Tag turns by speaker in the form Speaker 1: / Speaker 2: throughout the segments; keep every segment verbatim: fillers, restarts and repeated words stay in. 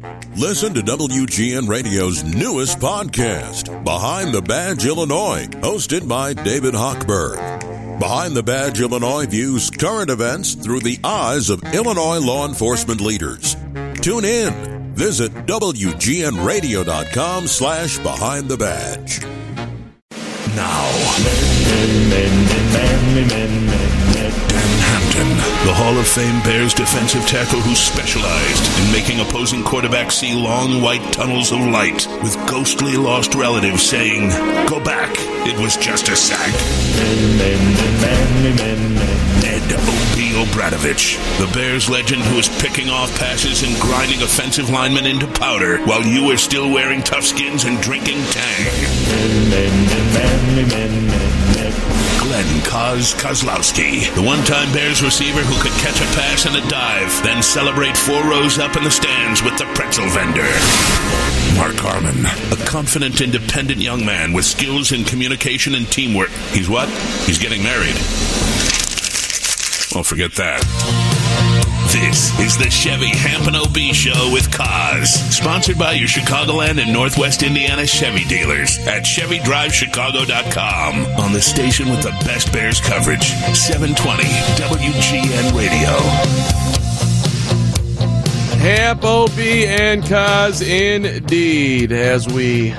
Speaker 1: Listen to W G N Radio's newest podcast, Behind the Badge Illinois, hosted by David Hochberg. Behind the Badge Illinois views current events through the eyes of Illinois law enforcement leaders. Tune in. Visit W G N radio dot com slash behind the badge. Now, men, men, men, men, men, men, Dan Hampton, the Hall of Fame Bears defensive tackle who specialized in making opposing quarterbacks see long white tunnels of light with ghostly lost relatives saying, "Go back, it was just a sack." Men, men, men, men, men, men. Ned O B Obradovich, the Bears legend who is picking off passes and grinding offensive linemen into powder while you are still wearing tough skins and drinking Tang. Men, men, men, men. Glenn Kaz Kozlowski, the one-time Bears receiver who could catch a pass and a dive, then celebrate four rows up in the stands with the pretzel vendor. Mark Harmon, a confident, independent young man with skills in communication and teamwork. He's what? He's getting married. Well, forget that. This is the Chevy Hampton O B Show with Kaz, sponsored by your Chicagoland and Northwest Indiana Chevy dealers at Chevy Drive Chicago dot com. On the station with the best Bears coverage, seven twenty W G N Radio.
Speaker 2: Hamp, O B, and Kaz indeed, as we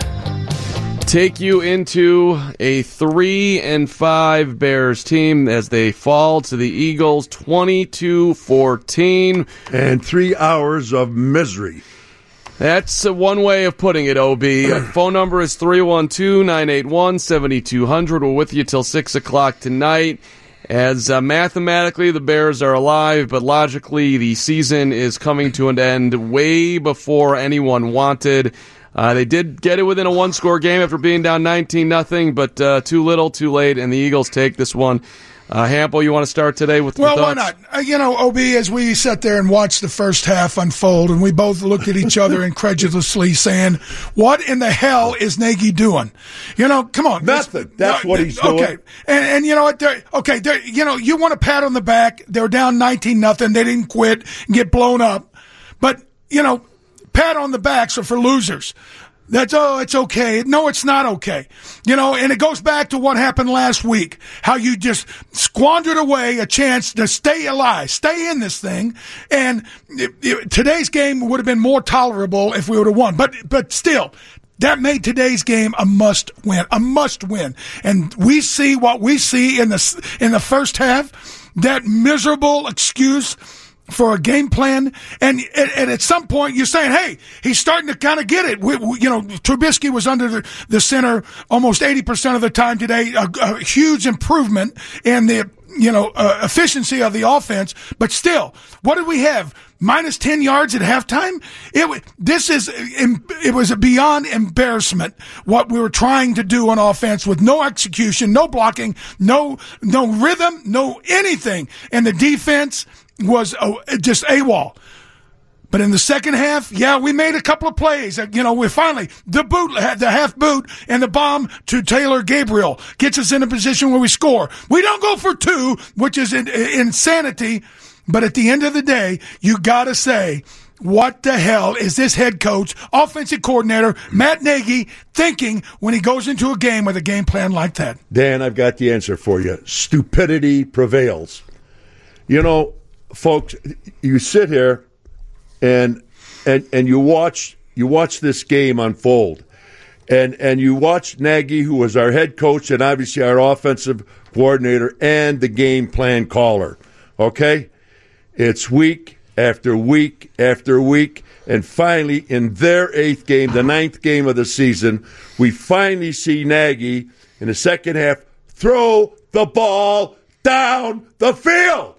Speaker 2: take you into a three and five Bears team as they fall to the Eagles twenty-two fourteen.
Speaker 3: And three hours of misery.
Speaker 2: That's one way of putting it, O B. Phone number is three one two, nine eight one, seven two zero zero. We're with you till six o'clock tonight. As uh, mathematically the Bears are alive, but logically the season is coming to an end way before anyone wanted. Uh, they did get it within a one-score game after being down nineteen nothing, but uh, too little, too late, and the Eagles take this one. Uh, Hampo, you want to start today with
Speaker 4: well,
Speaker 2: your thoughts?
Speaker 4: Well, why not? Uh, you know, O B, as we sat there and watched the first half unfold, and we both looked at each other incredulously saying, what in the hell is Nagy doing? You know, come on.
Speaker 3: Nothing. That's
Speaker 4: uh,
Speaker 3: what he's doing.
Speaker 4: Okay, and, and you know what? They're, okay, they're, you know, you want a pat on the back. They were down nineteen nothing. They didn't quit and get blown up. But, you know, pat on the backs are for losers. That's, oh, it's okay. No, it's not okay. You know, and it goes back to what happened last week, how you just squandered away a chance to stay alive, stay in this thing. And it, it, today's game would have been more tolerable if we would have won. But, but still, that made today's game a must win, a must win. And we see what we see in the, in the first half, that miserable excuse for a game plan, and, and at some point you're saying, hey, he's starting to kind of get it. We, we, you know, Trubisky was under the, the center almost eighty percent of the time today, a, a huge improvement in the, you know, uh, efficiency of the offense, but still, what did we have? Minus ten yards at halftime? It, this is, it was a beyond embarrassment what we were trying to do on offense with no execution, no blocking, no, no rhythm, no anything. And the defense was oh, just AWOL. But in the second half, yeah, we made a couple of plays. You know, we finally, the boot, the half boot and the bomb to Taylor Gabriel gets us in a position where we score. We don't go for two, which is in, insanity. But at the end of the day, you gotta say, what the hell is this head coach, offensive coordinator, Matt Nagy, thinking when he goes into a game with a game plan like that?
Speaker 3: Dan, I've got the answer for you. Stupidity prevails. You know, folks, you sit here and and and you watch you watch this game unfold, and and you watch Nagy, who was our head coach and obviously our offensive coordinator and the game plan caller. Okay, it's week after week after week, and finally in their eighth game, the ninth game of the season, we finally see Nagy in the second half throw the ball down the field.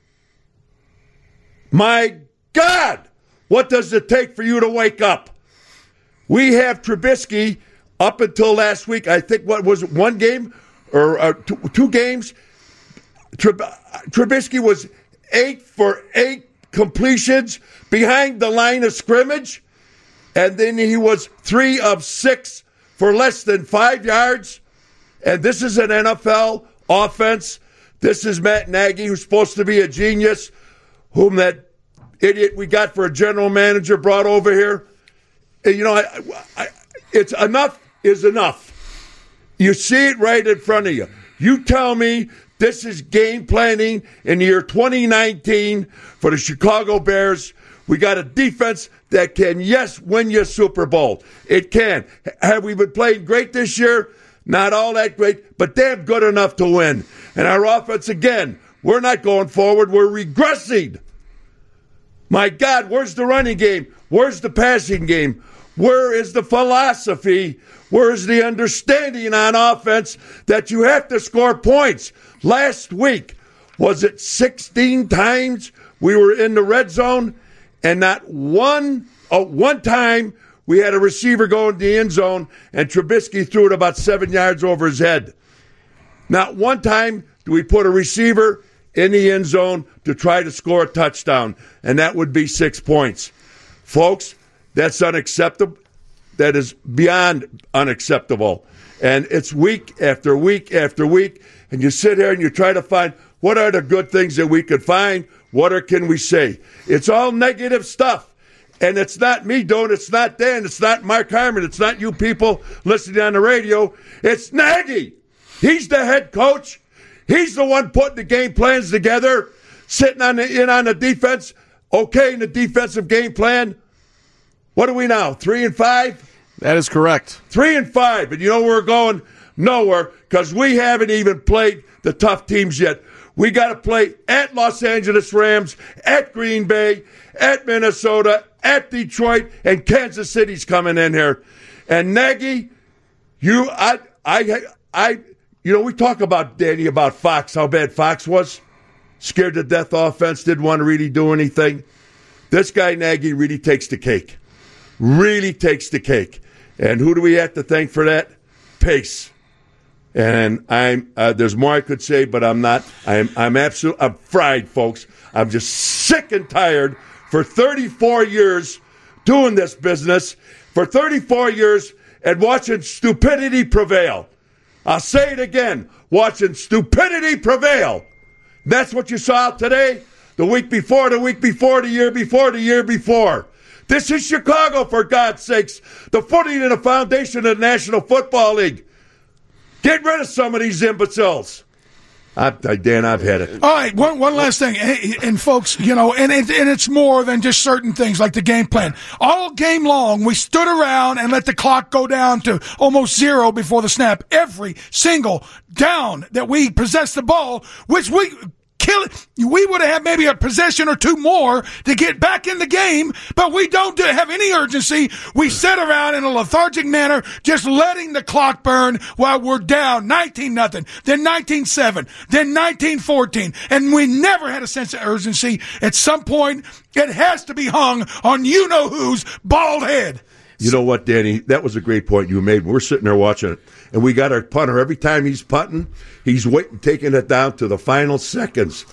Speaker 3: My God, what does it take for you to wake up? We have Trubisky up until last week. I think, what was it, one game or uh, two, two games? Trub- Trubisky was eight for eight completions behind the line of scrimmage, and then he was three of six for less than five yards. And this is an N F L offense. This is Matt Nagy, who's supposed to be a genius, whom that idiot we got for a general manager brought over here. You know, I, I, it's enough is enough. You see it right in front of you. You tell me this is game planning in the year twenty nineteen for the Chicago Bears. We got a defense that can, yes, win you a Super Bowl. It can. Have we been playing great this year? Not all that great, but damn good enough to win. And our offense, again, we're not going forward. We're regressing. My God, where's the running game? Where's the passing game? Where is the philosophy? Where is the understanding on offense that you have to score points? Last week, was it sixteen times we were in the red zone? And not one, oh, one time we had a receiver go in the end zone and Trubisky threw it about seven yards over his head. Not one time do we put a receiver in the end zone to try to score a touchdown, and that would be six points. Folks, that's unacceptable. That is beyond unacceptable. And it's week after week after week, and you sit here and you try to find what are the good things that we could find. What are, can we say? It's all negative stuff. And it's not me doing it. It's not Dan. It's not Mark Harmon. It's not you people listening on the radio. It's Nagy. He's the head coach. He's the one putting the game plans together, sitting on the, in on the defense. Okay, in the defensive game plan. What are we now, three and five?
Speaker 2: That is correct.
Speaker 3: Three and five. And you know where we're going? Nowhere, because we haven't even played the tough teams yet. We got to play at Los Angeles Rams, at Green Bay, at Minnesota, at Detroit, and Kansas City's coming in here. And Nagy, you, I, I, I, you know, we talk about Danny about Fox, how bad Fox was, scared to death offense, didn't want to really do anything. This guy Nagy really takes the cake, really takes the cake. And who do we have to thank for that? Pace. And I'm uh, there's more I could say, but I'm not. I'm I'm absolutely I'm fried, folks. I'm just sick and tired. For thirty-four years doing this business, for thirty-four years, and watching stupidity prevail. I'll say it again: watching stupidity prevail. That's what you saw today, the week before, the week before, the year before, the year before. This is Chicago, for God's sakes. The footing and the foundation of the National Football League. Get rid of some of these imbeciles. I, I, Dan, I've had it.
Speaker 4: All right, one one last thing, and, and folks, you know, and it, and it's more than just certain things like the game plan. All game long, we stood around and let the clock go down to almost zero before the snap. Every single down that we possessed the ball, which we kill, we would have had maybe a possession or two more to get back in the game, but we don't do, have any urgency. We sit around in a lethargic manner, just letting the clock burn while we're down nineteen nothing, then nineteen seven, then nineteen fourteen, and we never had a sense of urgency. At some point, it has to be hung on you-know-who's bald head.
Speaker 3: You know what, Danny? That was a great point you made. We're sitting there watching it, and we got our punter. Every time he's punting, he's waiting, taking it down to the final seconds.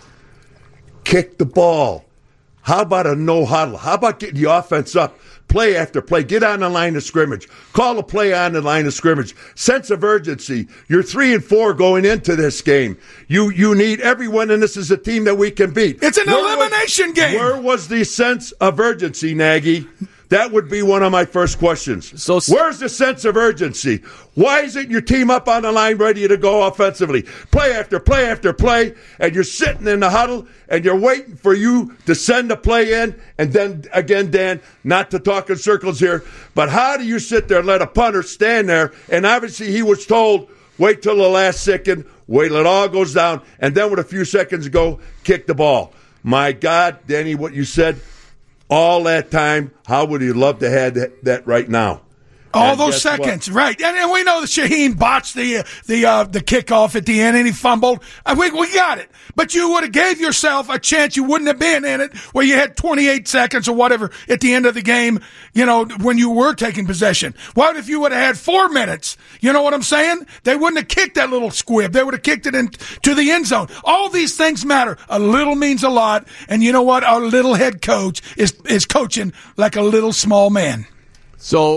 Speaker 3: Kick the ball. How about a no huddle? How about getting the offense up, play after play? Get on the line of scrimmage. Call a play on the line of scrimmage. Sense of urgency. You're three and four going into this game. You you need everyone, and this is a team that we can beat.
Speaker 4: It's an
Speaker 3: where
Speaker 4: elimination
Speaker 3: was,
Speaker 4: game.
Speaker 3: Where was the sense of urgency, Nagy? That would be one of my first questions.
Speaker 2: So,
Speaker 3: where's the sense of urgency? Why isn't your team up on the line ready to go offensively? Play after play after play, and you're sitting in the huddle, and you're waiting for you to send a play in, and then, again, Dan, not to talk in circles here, but how do you sit there and let a punter stand there, and obviously he was told, wait till the last second, wait till it all goes down, and then with a few seconds ago, kick the ball. My God, Danny, what you said, all that time, how would you love to have that, that right now?
Speaker 4: All
Speaker 3: and
Speaker 4: those seconds, what? Right? And, and we know that Shaheen botched the uh, the uh, the kickoff at the end, and he fumbled. Uh, we we got it, but you would have gave yourself a chance. You wouldn't have been in it where you had twenty-eight seconds or whatever at the end of the game. You know, when you were taking possession. What if you would have had four minutes? You know what I'm saying? They wouldn't have kicked that little squib. They would have kicked it into the end zone. All these things matter. A little means a lot, and you know what? Our little head coach is is coaching like a little small man.
Speaker 2: So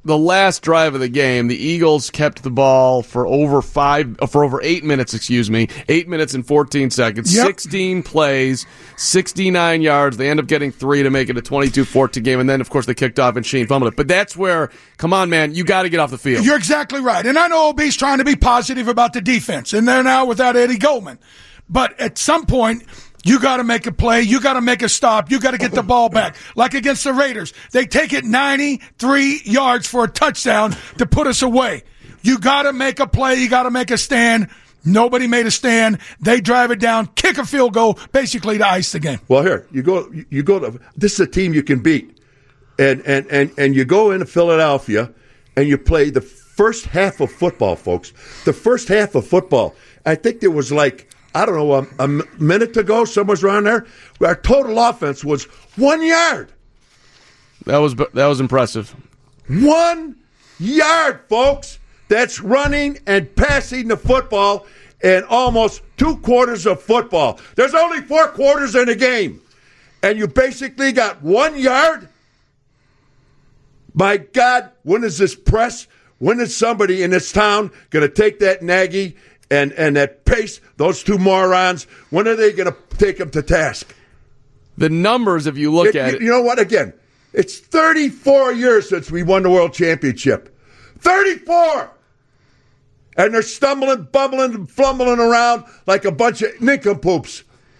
Speaker 2: the last drive of the game, the Eagles kept the ball for over five, for over eight minutes, excuse me, eight minutes and fourteen seconds,
Speaker 4: yep.
Speaker 2: sixteen plays, sixty-nine yards. They end up getting three to make it a twenty-two fourteen game, and then, of course, they kicked off and Sheen fumbled it. But that's where, come on, man, you got to get off the field.
Speaker 4: You're exactly right. And I know O B's trying to be positive about the defense, and they're now without Eddie Goldman. But at some point, you got to make a play. You got to make a stop. You got to get the ball back. Like against the Raiders, they take it ninety-three yards for a touchdown to put us away. You got to make a play. You got to make a stand. Nobody made a stand. They drive it down, kick a field goal, basically to ice the game.
Speaker 3: Well, here you go. You go to this is a team you can beat, and and and and you go into Philadelphia, and you play the first half of football, folks. The first half of football. I think there was like. I don't know, a, a minute to go, somewhere's around there. Our total offense was one yard.
Speaker 2: That was that was impressive.
Speaker 3: One yard, folks. That's running and passing the football and almost two quarters of football. There's only four quarters in a game. And you basically got one yard? My God, when is this press? When is somebody in this town going to take that Nagy and, and that Pace, those two morons, when are they going to take them to task?
Speaker 2: The numbers, if you look
Speaker 3: it,
Speaker 2: at
Speaker 3: you,
Speaker 2: it.
Speaker 3: You know what? Again, it's thirty-four years since we won the world championship. thirty-four! And they're stumbling, bumbling, fumbling around like a bunch of nincompoops.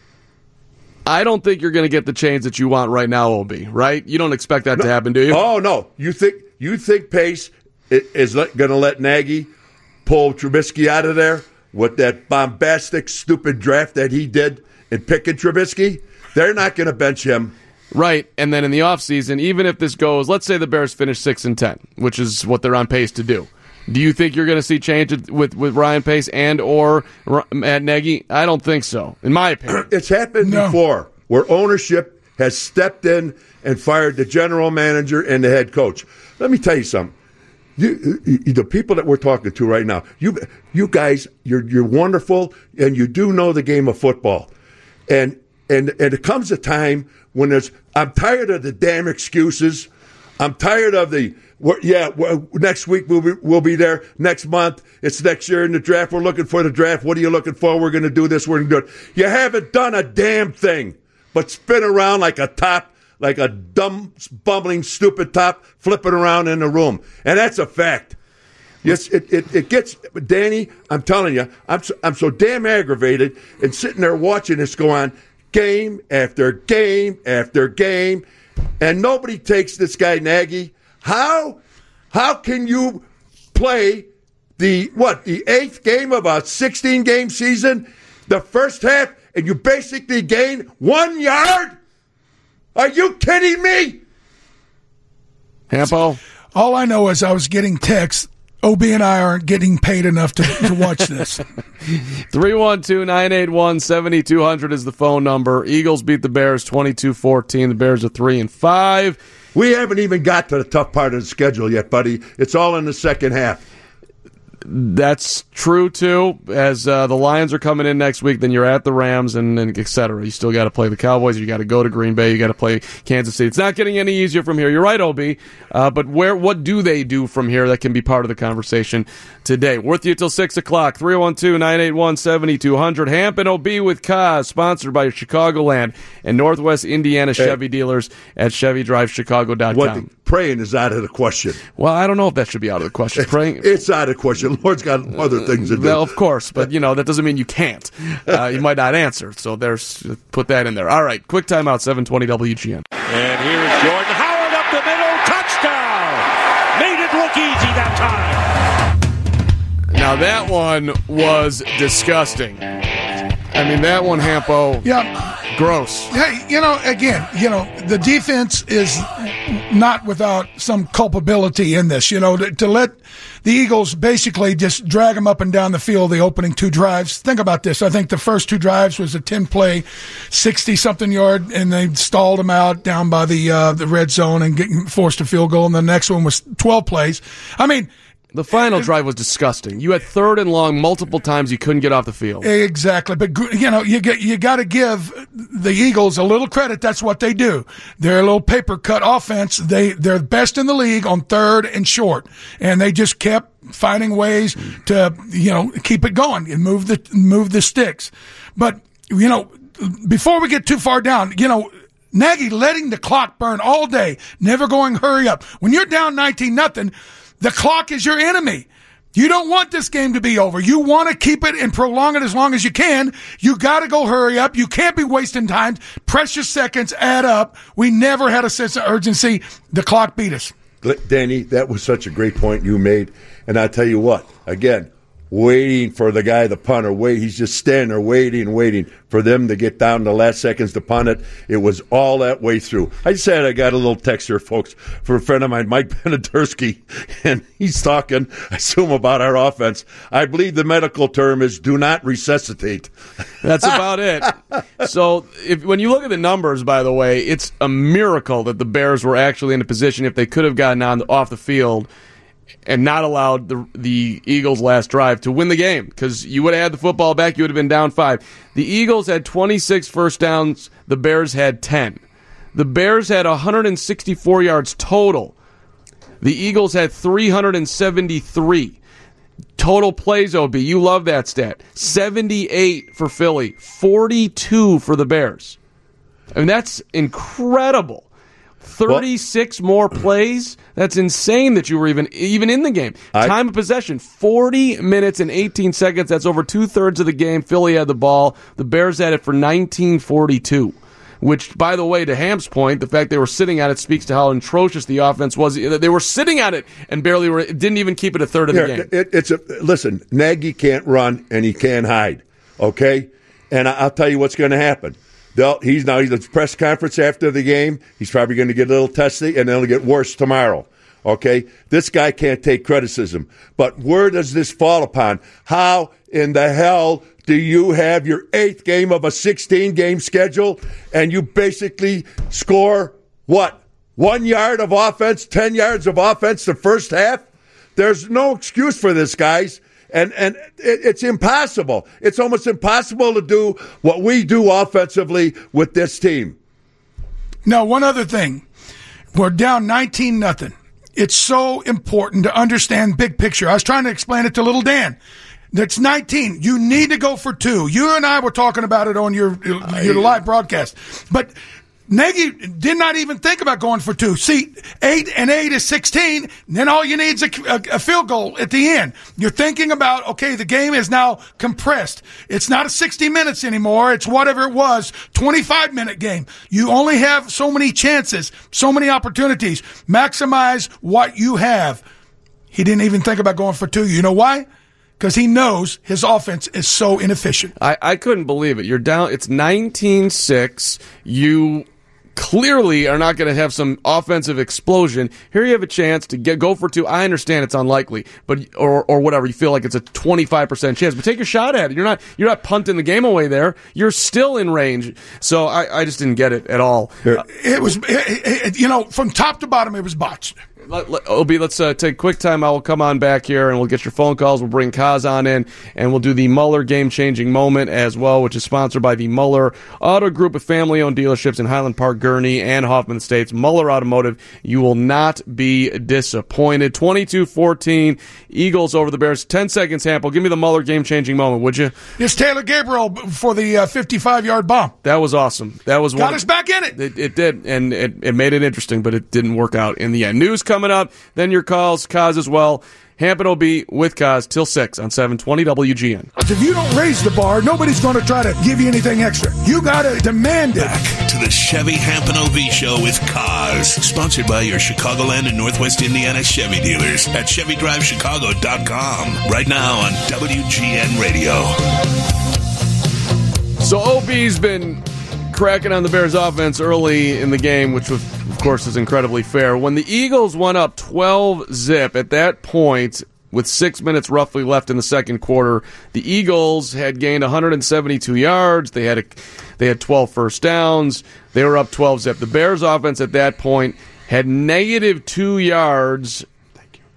Speaker 2: I don't think you're going to get the change that you want right now, O B, right? You don't expect that
Speaker 3: no.
Speaker 2: to happen, do you?
Speaker 3: Oh, no. You think you think Pace is going to let Nagy pull Trubisky out of there with that bombastic, stupid draft that he did in picking Trubisky? They're not going to bench him.
Speaker 2: Right, and then in the offseason, even if this goes, let's say the Bears finish six and ten, which is what they're on pace to do. Do you think you're going to see change with, with Ryan Pace and or Matt Nagy? I don't think so, in my opinion.
Speaker 3: It's happened
Speaker 4: no.
Speaker 3: before, where ownership has stepped in and fired the general manager and the head coach. Let me tell you something. You, you, the people that we're talking to right now, you you guys, you're you're wonderful, and you do know the game of football. And and and it comes a time when there's, I'm tired of the damn excuses. I'm tired of the, we're, yeah, we're, next week we'll be, we'll be there. Next month, it's next year in the draft. We're looking for the draft. What are you looking for? We're going to do this. We're going to do it. You haven't done a damn thing but spin around like a top, like a dumb, bumbling, stupid top, flipping around in the room. And that's a fact. Yes, it, it, it gets, Danny, I'm telling you, I'm so, I'm so damn aggravated and sitting there watching this go on game after game after game. And nobody takes this guy Nagy. How how can you play the what the eighth game of a sixteen game season, the first half, and you basically gain one yard? Are you kidding me?
Speaker 2: Hampo?
Speaker 4: All I know is I was getting texts. O B and I aren't getting paid enough to, to watch this.
Speaker 2: three one two, nine eight one, seven two zero zero is the phone number. Eagles beat the Bears twenty-two fourteen. The Bears are three and five.
Speaker 3: We haven't even got to the tough part of the schedule yet, buddy. It's all in the second half.
Speaker 2: That's true, too. As uh, the Lions are coming in next week, then you're at the Rams, and, and et cetera. You still got to play the Cowboys. You got to go to Green Bay. You got to play Kansas City. It's not getting any easier from here. You're right, O B. Uh, but where? What do they do from here that can be part of the conversation today? We're with you till six o'clock. three one two, nine eight one, seven two zero zero. Hamp and O B with Kaz, sponsored by Chicagoland and Northwest Indiana hey. Chevy dealers at Chevy Drive Chicago dot com.
Speaker 3: What the, praying is out of the question.
Speaker 2: Well, I don't know if that should be out of the question. Praying,
Speaker 3: it's out of the question. Lord's got other things to do.
Speaker 2: Well, of course, but you know that doesn't mean you can't. Uh, you might not answer, so there's put that in there. All right, quick timeout. seven twenty W G N.
Speaker 5: And here is Jordan Howard up the middle, touchdown! Made it look easy that time.
Speaker 2: Now that one was disgusting. I mean, that one, Hampo.
Speaker 4: Yeah.
Speaker 2: Gross.
Speaker 4: Hey, you know, again, you know, the defense is not without some culpability in this. You know, to, to let the Eagles basically just drag them up and down the field the opening two drives. Think about this. I think the first two drives was a ten-play, sixty-something yard, and they stalled them out down by the uh, the red zone and getting forced a field goal. And the next one was twelve plays. I mean,
Speaker 2: The final drive was disgusting. You had third and long multiple times you couldn't get off the field.
Speaker 4: Exactly. But, you know, you get, you got to give the Eagles a little credit. That's what they do. They're a little paper cut offense. They, they're best in the league on third and short. And they just kept finding ways to, you know, keep it going and move the, move the sticks. But, you know, before we get too far down, you know, Nagy letting the clock burn all day, never going hurry up. When you're down nineteen nothing, the clock is your enemy. You don't want this game to be over. You want to keep it and prolong it as long as you can. You got to go hurry up. You can't be wasting time. Precious seconds add up. We never had a sense of urgency. The clock beat us.
Speaker 3: Danny, that was such a great point you made. And I tell you what, again, waiting for the guy, the punter, wait. He's just standing there waiting, waiting for them to get down to the last seconds to punt it. It was all that way through. I said I got a little text here, folks, from a friend of mine, Mike Benedersky, and he's talking, I assume, about our offense. I believe the medical term is do not resuscitate.
Speaker 2: That's about it. So if when you look at the numbers, by the way, it's a miracle that the Bears were actually in a position, if they could have gotten on the, off the field and not allowed the the Eagles' last drive to win the game, because you would have had the football back, you would have been down five. The Eagles had twenty-six first downs, the Bears had ten. The Bears had one hundred sixty-four yards total. The Eagles had three hundred seventy-three. Total plays, O B, you love that stat. seventy-eight for Philly, forty-two for the Bears. I mean, that's incredible. thirty-six well, more plays. That's insane that you were even even in the game. I, Time of possession, forty minutes and eighteen seconds. That's over two-thirds of the game. Philly had the ball. The Bears had it for nineteen forty-two, which, by the way, to Ham's point, the fact they were sitting at it speaks to how atrocious the offense was. They were sitting at it and barely were, didn't even keep it a third of
Speaker 3: Here,
Speaker 2: the game.
Speaker 3: It, it's a, listen, Nagy can't run and he can't hide, okay? And I, I'll tell you what's going to happen. They'll, he's now he's at the press conference after the game. He's probably going to get a little testy, and then it'll get worse tomorrow. Okay, this guy can't take criticism. But where does this fall upon? How in the hell do you have your eighth game of a sixteen-game schedule, and you basically score what? One yard of offense, ten yards of offense the first half? There's no excuse for this, guys. And and it, it's impossible. It's almost impossible to do what we do offensively with this team.
Speaker 4: Now, one other thing. We're down nineteen nothing. It's so important to understand big picture. I was trying to explain it to little Dan. That's nineteen. You need to go for two. You and I were talking about it on your, your live broadcast. But Nagy did not even think about going for two. See, eight and eight is sixteen. Then all you need is a, a, a field goal at the end. You're thinking about, okay, the game is now compressed. It's not a sixty minutes anymore. It's whatever it was, twenty-five minute game. You only have so many chances, so many opportunities. Maximize what you have. He didn't even think about going for two. You know why? Because he knows his offense is so inefficient.
Speaker 2: I, I couldn't believe it. You're down. It's nineteen six. You clearly are not going to have some offensive explosion. Here you have a chance to get go for two. I understand it's unlikely, but or or whatever. You feel like it's a twenty-five percent chance, but take your shot at it. You're not you're not punting the game away there. You're still in range. So I, I just didn't get it at all.
Speaker 4: Uh, it was, it, it, you know, from top to bottom, it was botched.
Speaker 2: Let, let, Obi, let's uh, take a quick time. I will come on back here, and we'll get your phone calls. We'll bring Kaz on in, and we'll do the Muller game-changing moment as well, which is sponsored by the Muller Auto Group of family-owned dealerships in Highland Park, Gurnee, and Hoffman Estates. Muller Automotive, you will not be disappointed. twenty-two fourteen, Eagles over the Bears. Ten seconds, Hample. Give me the Muller game-changing moment, would you?
Speaker 4: It's Taylor Gabriel for the uh, fifty-five-yard bomb.
Speaker 2: That was awesome. That was
Speaker 4: Got
Speaker 2: one,
Speaker 4: us back in it.
Speaker 2: It, it did, and it, it made it interesting, but it didn't work out in the end. News coming up, then your calls, Kaz as well. Hamp and O B with Kaz till six on seven twenty W G N.
Speaker 4: If you don't raise the bar, nobody's going to try to give you anything extra. You got to demand it.
Speaker 6: Back to the Chevy Hamp and O B Show with Kaz, sponsored by your Chicagoland and Northwest Indiana Chevy dealers at Chevy Drive Chicago dot com. Right now on W G N Radio.
Speaker 2: So O B's been cracking on the Bears offense early in the game, which was, of course, is incredibly fair. When the Eagles went up twelve zip at that point, with six minutes roughly left in the second quarter, the Eagles had gained one hundred seventy-two yards. They had a, they had twelve first downs. They were up twelve zip. The Bears offense at that point had negative two yards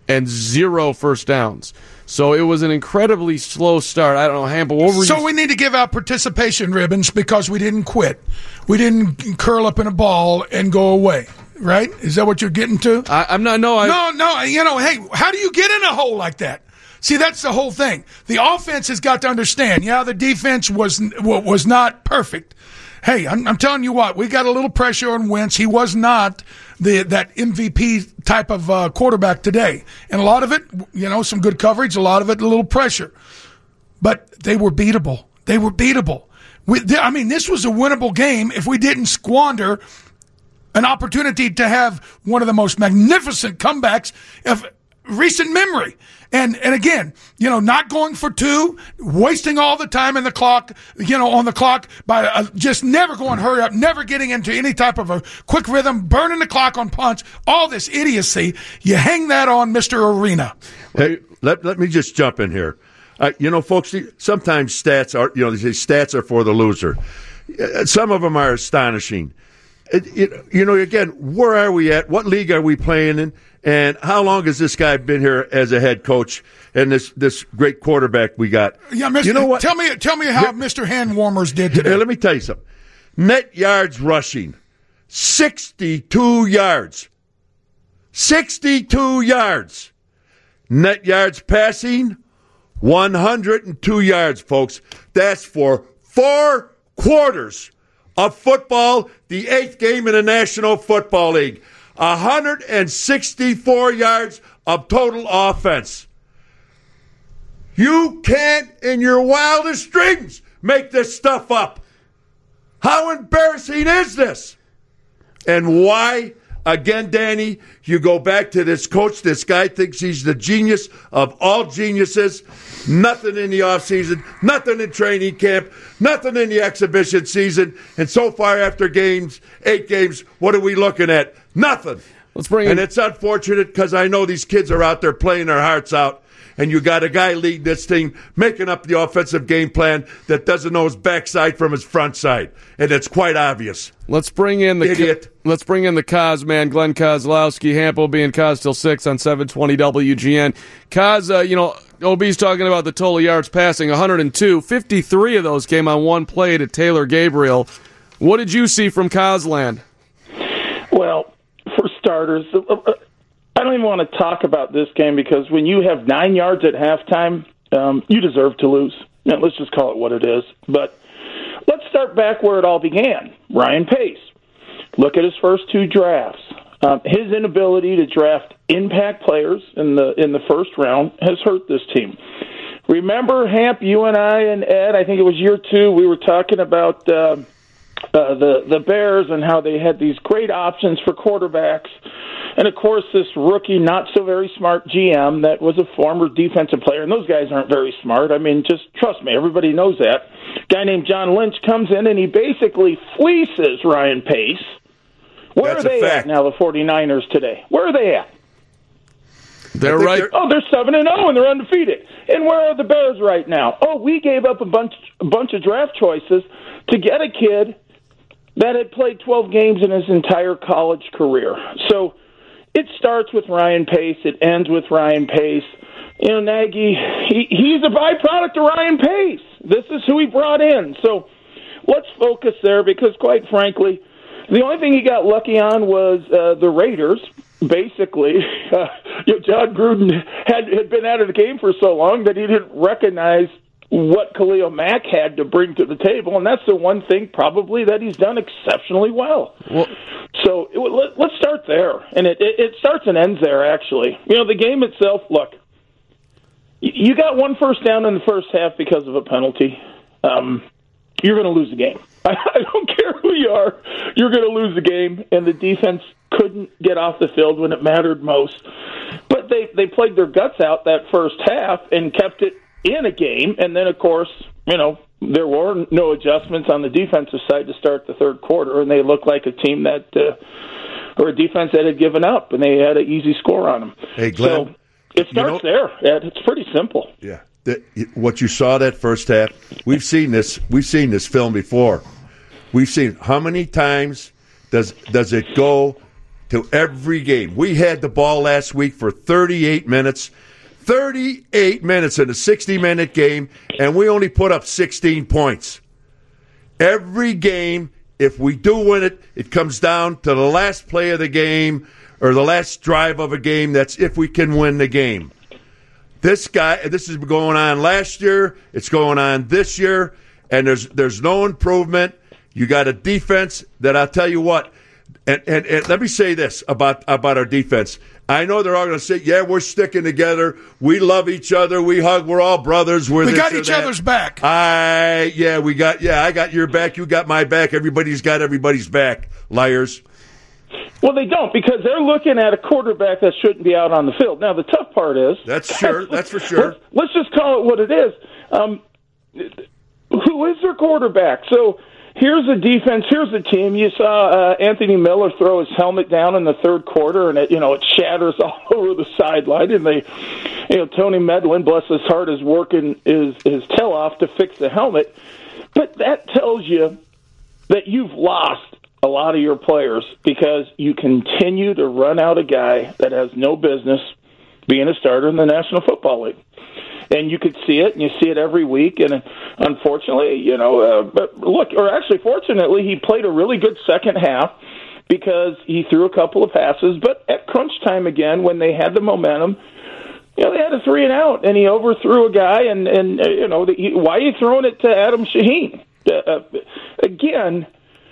Speaker 2: and zero first downs. So it was an incredibly slow start. I don't know, Hample, what were
Speaker 4: So
Speaker 2: you...
Speaker 4: we need to give out participation ribbons because we didn't quit. We didn't curl up in a ball and go away, right? Is that what you're getting to?
Speaker 2: I, I'm not, no, I...
Speaker 4: No, no, you know, hey, how do you get in a hole like that? See, that's the whole thing. The offense has got to understand, yeah, the defense was was not perfect. Hey, I'm, I'm telling you what, we got a little pressure on Wentz. He was not the that M V P type of uh, quarterback today. And a lot of it, you know, some good coverage, a lot of it, a little pressure. But they were beatable. They were beatable. We, they, I mean, this was a winnable game if we didn't squander an opportunity to have one of the most magnificent comebacks of recent memory. And and again, you know, not going for two, wasting all the time in the clock, you know, on the clock by uh, just never going hurry up, never getting into any type of a quick rhythm, burning the clock on punch, all this idiocy. You hang that on Mister Arena.
Speaker 3: Hey, let let me just jump in here. Uh, you know, folks, sometimes stats are, you know, they say stats are for the loser. Some of them are astonishing. It, it, you know, again, where are we at? What league are we playing in? And how long has this guy been here as a head coach and this, this great quarterback we got?
Speaker 4: Yeah, Mister
Speaker 3: You know what?
Speaker 4: Tell me, tell me how Mister Hand Warmers did today.
Speaker 3: Hey, let me tell you something. Net yards rushing, sixty-two yards. sixty-two yards. Net yards passing, one hundred two yards, folks. That's for four quarters of football, the eighth game in the National Football League. one hundred sixty-four yards of total offense. You can't, in your wildest dreams, make this stuff up. How embarrassing is this? And why? Again, Danny, you go back to this coach. This guy thinks he's the genius of all geniuses. Nothing in the offseason, nothing in training camp, nothing in the exhibition season. And so far after games, eight games, what are we looking at? Nothing.
Speaker 2: Let's bring
Speaker 3: and
Speaker 2: in-
Speaker 3: it's unfortunate because I know these kids are out there playing their hearts out. And you got a guy leading this team, making up the offensive game plan that doesn't know his backside from his front side. And it's quite obvious.
Speaker 2: Let's bring in the
Speaker 3: Idiot.
Speaker 2: Let's bring in the Cos man, Glenn Kozlowski. Hample being Cos till six on seven twenty W G N. Cos, uh, you know, O B's talking about the total yards passing, one hundred two. fifty-three of those came on one play to Taylor Gabriel. What did you see from Cosland?
Speaker 7: Well, for starters, I don't even want to talk about this game because when you have nine yards at halftime, um, you deserve to lose. Now, let's just call it what it is. But let's start back where it all began. Ryan Pace. Look at his first two drafts. Um, his inability to draft impact players in the in the first round has hurt this team. Remember, Hamp, you and I and Ed, I think it was year two, we were talking about uh, uh, the, the Bears and how they had these great options for quarterbacks. And, of course, this rookie, not-so-very-smart G M that was a former defensive player, and those guys aren't very smart. I mean, just trust me, everybody knows that. A guy named John Lynch comes in, and he basically fleeces Ryan Pace. Where
Speaker 3: That's
Speaker 7: are
Speaker 3: a
Speaker 7: they
Speaker 3: fact.
Speaker 7: at now, the 49ers today? Where are they at?
Speaker 2: They're
Speaker 3: think
Speaker 2: right.
Speaker 3: they're-
Speaker 7: Oh, they're seven and zero and they're undefeated. And where are the Bears right now? Oh, we gave up a bunch a bunch of draft choices to get a kid that had played twelve games in his entire college career. So it starts with Ryan Pace. It ends with Ryan Pace. You know, Nagy, he, he's a byproduct of Ryan Pace. This is who he brought in. So let's focus there because, quite frankly, the only thing he got lucky on was uh, the Raiders. Basically, uh, you know, John Gruden had, had been out of the game for so long that he didn't recognize what Khalil Mack had to bring to the table, and that's the one thing probably that he's done exceptionally well.
Speaker 2: Well,
Speaker 7: So it, let, let's start there, and it, it, it starts and ends there, actually. You know, the game itself, look, you, you got one first down in the first half because of a penalty. Um, you're going to lose the game. I, I don't care who you are. You're going to lose the game, and the defense couldn't get off the field when it mattered most. But they, they played their guts out that first half and kept it in a game. And then, of course, you know, there were no adjustments on the defensive side to start the third quarter, and they looked like a team that uh, – or a defense that had given up, and they had an easy score on them.
Speaker 3: Hey, Glenn,
Speaker 7: so it starts
Speaker 3: you know,
Speaker 7: there, Ed. It's pretty simple.
Speaker 3: Yeah. The, what you saw that first half, we've seen this. We've seen this film before. We've seen how many times does does it go to every game. We had the ball last week for thirty-eight minutes. thirty-eight minutes in a sixty-minute game, and we only put up sixteen points. Every game, if we do win it, it comes down to the last play of the game or the last drive of a game. That's if we can win the game. This guy, this has been going on last year. It's going on this year, and there's there's no improvement. You got a defense that I'll tell you what, and, and, and let me say this about, about our defense. I know they're all going to say, yeah, we're sticking together. We love each other. We hug. We're all brothers. We're
Speaker 4: we
Speaker 3: this
Speaker 4: got
Speaker 3: or
Speaker 4: each
Speaker 3: that.
Speaker 4: other's back.
Speaker 3: I, yeah, we got, yeah, I got your back. You got my back. Everybody's got everybody's back. Liars.
Speaker 7: Well, they don't, because they're looking at a quarterback that shouldn't be out on the field. Now, the tough part is...
Speaker 3: That's sure. That's for sure.
Speaker 7: Let's, let's just call it what it is. Um, who is their quarterback? So... Here's the defense. Here's the team. You saw uh, Anthony Miller throw his helmet down in the third quarter, and it, you know, it shatters all over the sideline. And they, you know, Tony Medlin, bless his heart, is working his his tail off to fix the helmet. But that tells you that you've lost a lot of your players because you continue to run out a guy that has no business being a starter in the National Football League. And you could see it, and you see it every week. And unfortunately, you know, uh, but look, or actually, fortunately, he played a really good second half because he threw a couple of passes. But at crunch time again, when they had the momentum, you know, they had a three and out, and he overthrew a guy. And, and uh, you know, the, he, why are you throwing it to Adam Shaheen? Uh, uh, again,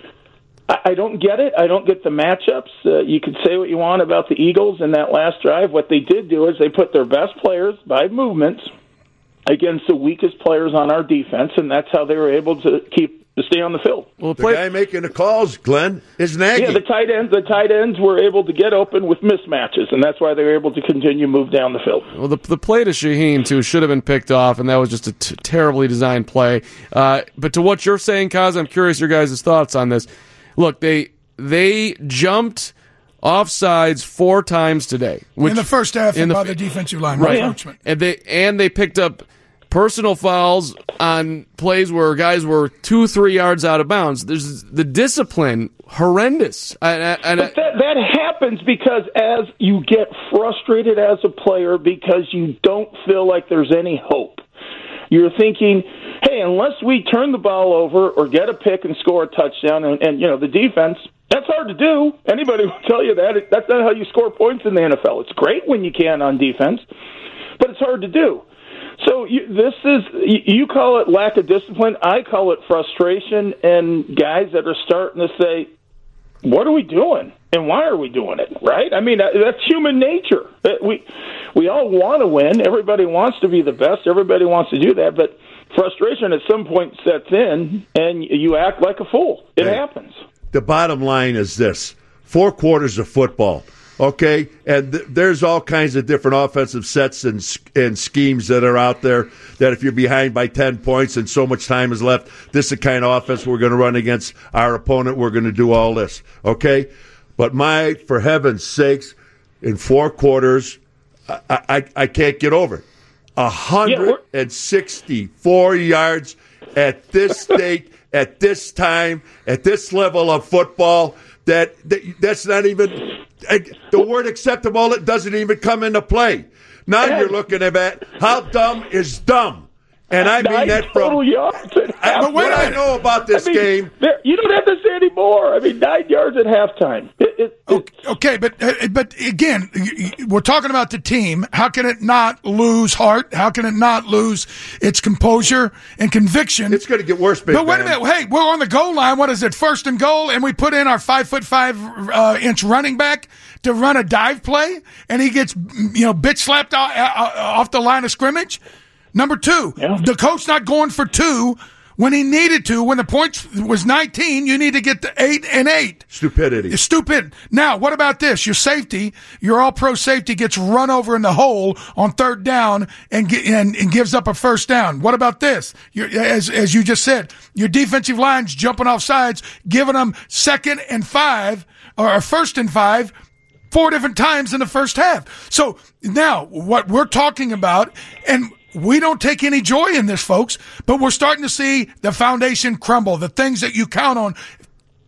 Speaker 7: I, I don't get it. I don't get the matchups. Uh, you could say what you want about the Eagles in that last drive. What they did do is they put their best players by movements against the weakest players on our defense, and that's how they were able to keep to stay on the field.
Speaker 3: Well, the play- guy making the calls, Glenn, is Nagy.
Speaker 7: Yeah, the tight ends. The tight ends were able to get open with mismatches, and that's why they were able to continue to move down the field.
Speaker 2: Well, the the play to Shaheen too should have been picked off, and that was just a t- terribly designed play. Uh, but to what you're saying, Kaz, I'm curious your guys' thoughts on this. Look, they they jumped offsides four times today, which,
Speaker 4: in the first half
Speaker 2: in the,
Speaker 4: by the defensive line,
Speaker 2: right?
Speaker 4: Yeah.
Speaker 2: And they and they picked up personal fouls on plays where guys were two, three yards out of bounds. There's the discipline horrendous. And, and,
Speaker 7: but that, that happens because as you get frustrated as a player because you don't feel like there's any hope. You're thinking, hey, unless we turn the ball over or get a pick and score a touchdown, and, and you know the defense, that's hard to do. Anybody will tell you that. That's not how you score points in the N F L. It's great when you can on defense, but it's hard to do. So you, this is, you call it lack of discipline. I call it frustration and guys that are starting to say, what are we doing? And why are we doing it? Right? I mean, that's human nature. We, we all want to win. Everybody wants to be the best. Everybody wants to do that. But frustration at some point sets in and you act like a fool. It hey, happens.
Speaker 3: The bottom line is this. Four quarters of football. Okay, and th- there's all kinds of different offensive sets and and schemes that are out there that if you're behind by ten points and so much time is left, this is the kind of offense we're going to run against our opponent. We're going to do all this, okay? But my, for heaven's sakes, in four quarters, I, I, I can't get over it. one hundred sixty-four yeah, yards at this date, at this time, at this level of football, that, that that's not even... The word acceptable, it doesn't even come into play. Now you're looking at how dumb is dumb. And I mean that from
Speaker 7: total yards at
Speaker 3: I, but what I know about this
Speaker 7: I mean,
Speaker 3: game.
Speaker 7: You don't have to say any more. I mean, nine yards at halftime. It, it,
Speaker 4: okay, okay, but uh, but again, we're talking about the team. How can it not lose heart? How can it not lose its composure and conviction?
Speaker 3: It's going to get worse, big
Speaker 4: But wait
Speaker 3: man.
Speaker 4: a minute. Hey, we're on the goal line. What is it? First and goal, and we put in our five foot five uh, inch running back to run a dive play, and he gets you know bitch slapped off, off the line of scrimmage. Number two, yeah. the coach not going for two when he needed to. When the point was nineteen, you need to get to eight and eight.
Speaker 3: Stupidity.
Speaker 4: It's stupid. Now, what about this? Your safety, your all-pro safety gets run over in the hole on third down and and, and gives up a first down. What about this? You're, as as you just said, your defensive line's jumping off sides, giving them second and five or first and five. Four different times in the first half. So now what we're talking about, and we don't take any joy in this, folks, but we're starting to see the foundation crumble, the things that you count on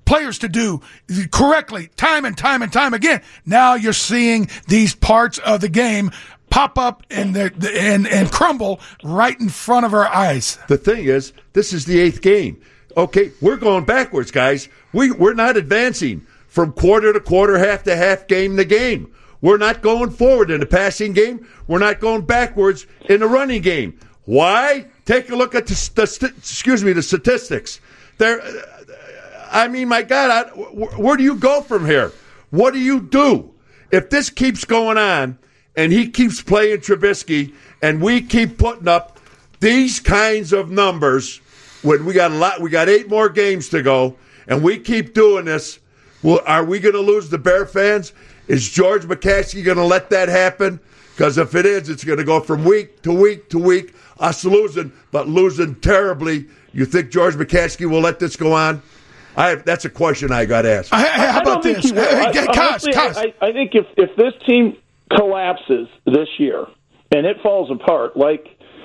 Speaker 4: players to do correctly time and time and time again. Now you're seeing these parts of the game pop up and and and crumble right in front of our eyes.
Speaker 3: The thing is, this is the eighth game. Okay, we're going backwards, guys. We we're not advancing from quarter to quarter, half to half, game to game. We're not going forward in the passing game. We're not going backwards in the running game. Why? Take a look at the, the excuse me the statistics. There, I mean, my God, I, where do you go from here? What do you do if this keeps going on? And he keeps playing Trubisky, and we keep putting up these kinds of numbers. When we got a lot, we got eight more games to go, and we keep doing this. Well, are we going to lose the Bear fans? Is George McCaskey going to let that happen? Because if it is, it's going to go from week to week to week. Us losing, but losing terribly. You think George McCaskey will let this go on? I have, that's a question I got asked.
Speaker 4: Hey, how
Speaker 7: I
Speaker 4: about
Speaker 7: don't
Speaker 4: this?
Speaker 7: Think he will.
Speaker 4: Hey,
Speaker 7: I,
Speaker 4: Kaz,
Speaker 7: honestly,
Speaker 4: Kaz.
Speaker 7: I, I think if, if this team collapses this year and it falls apart like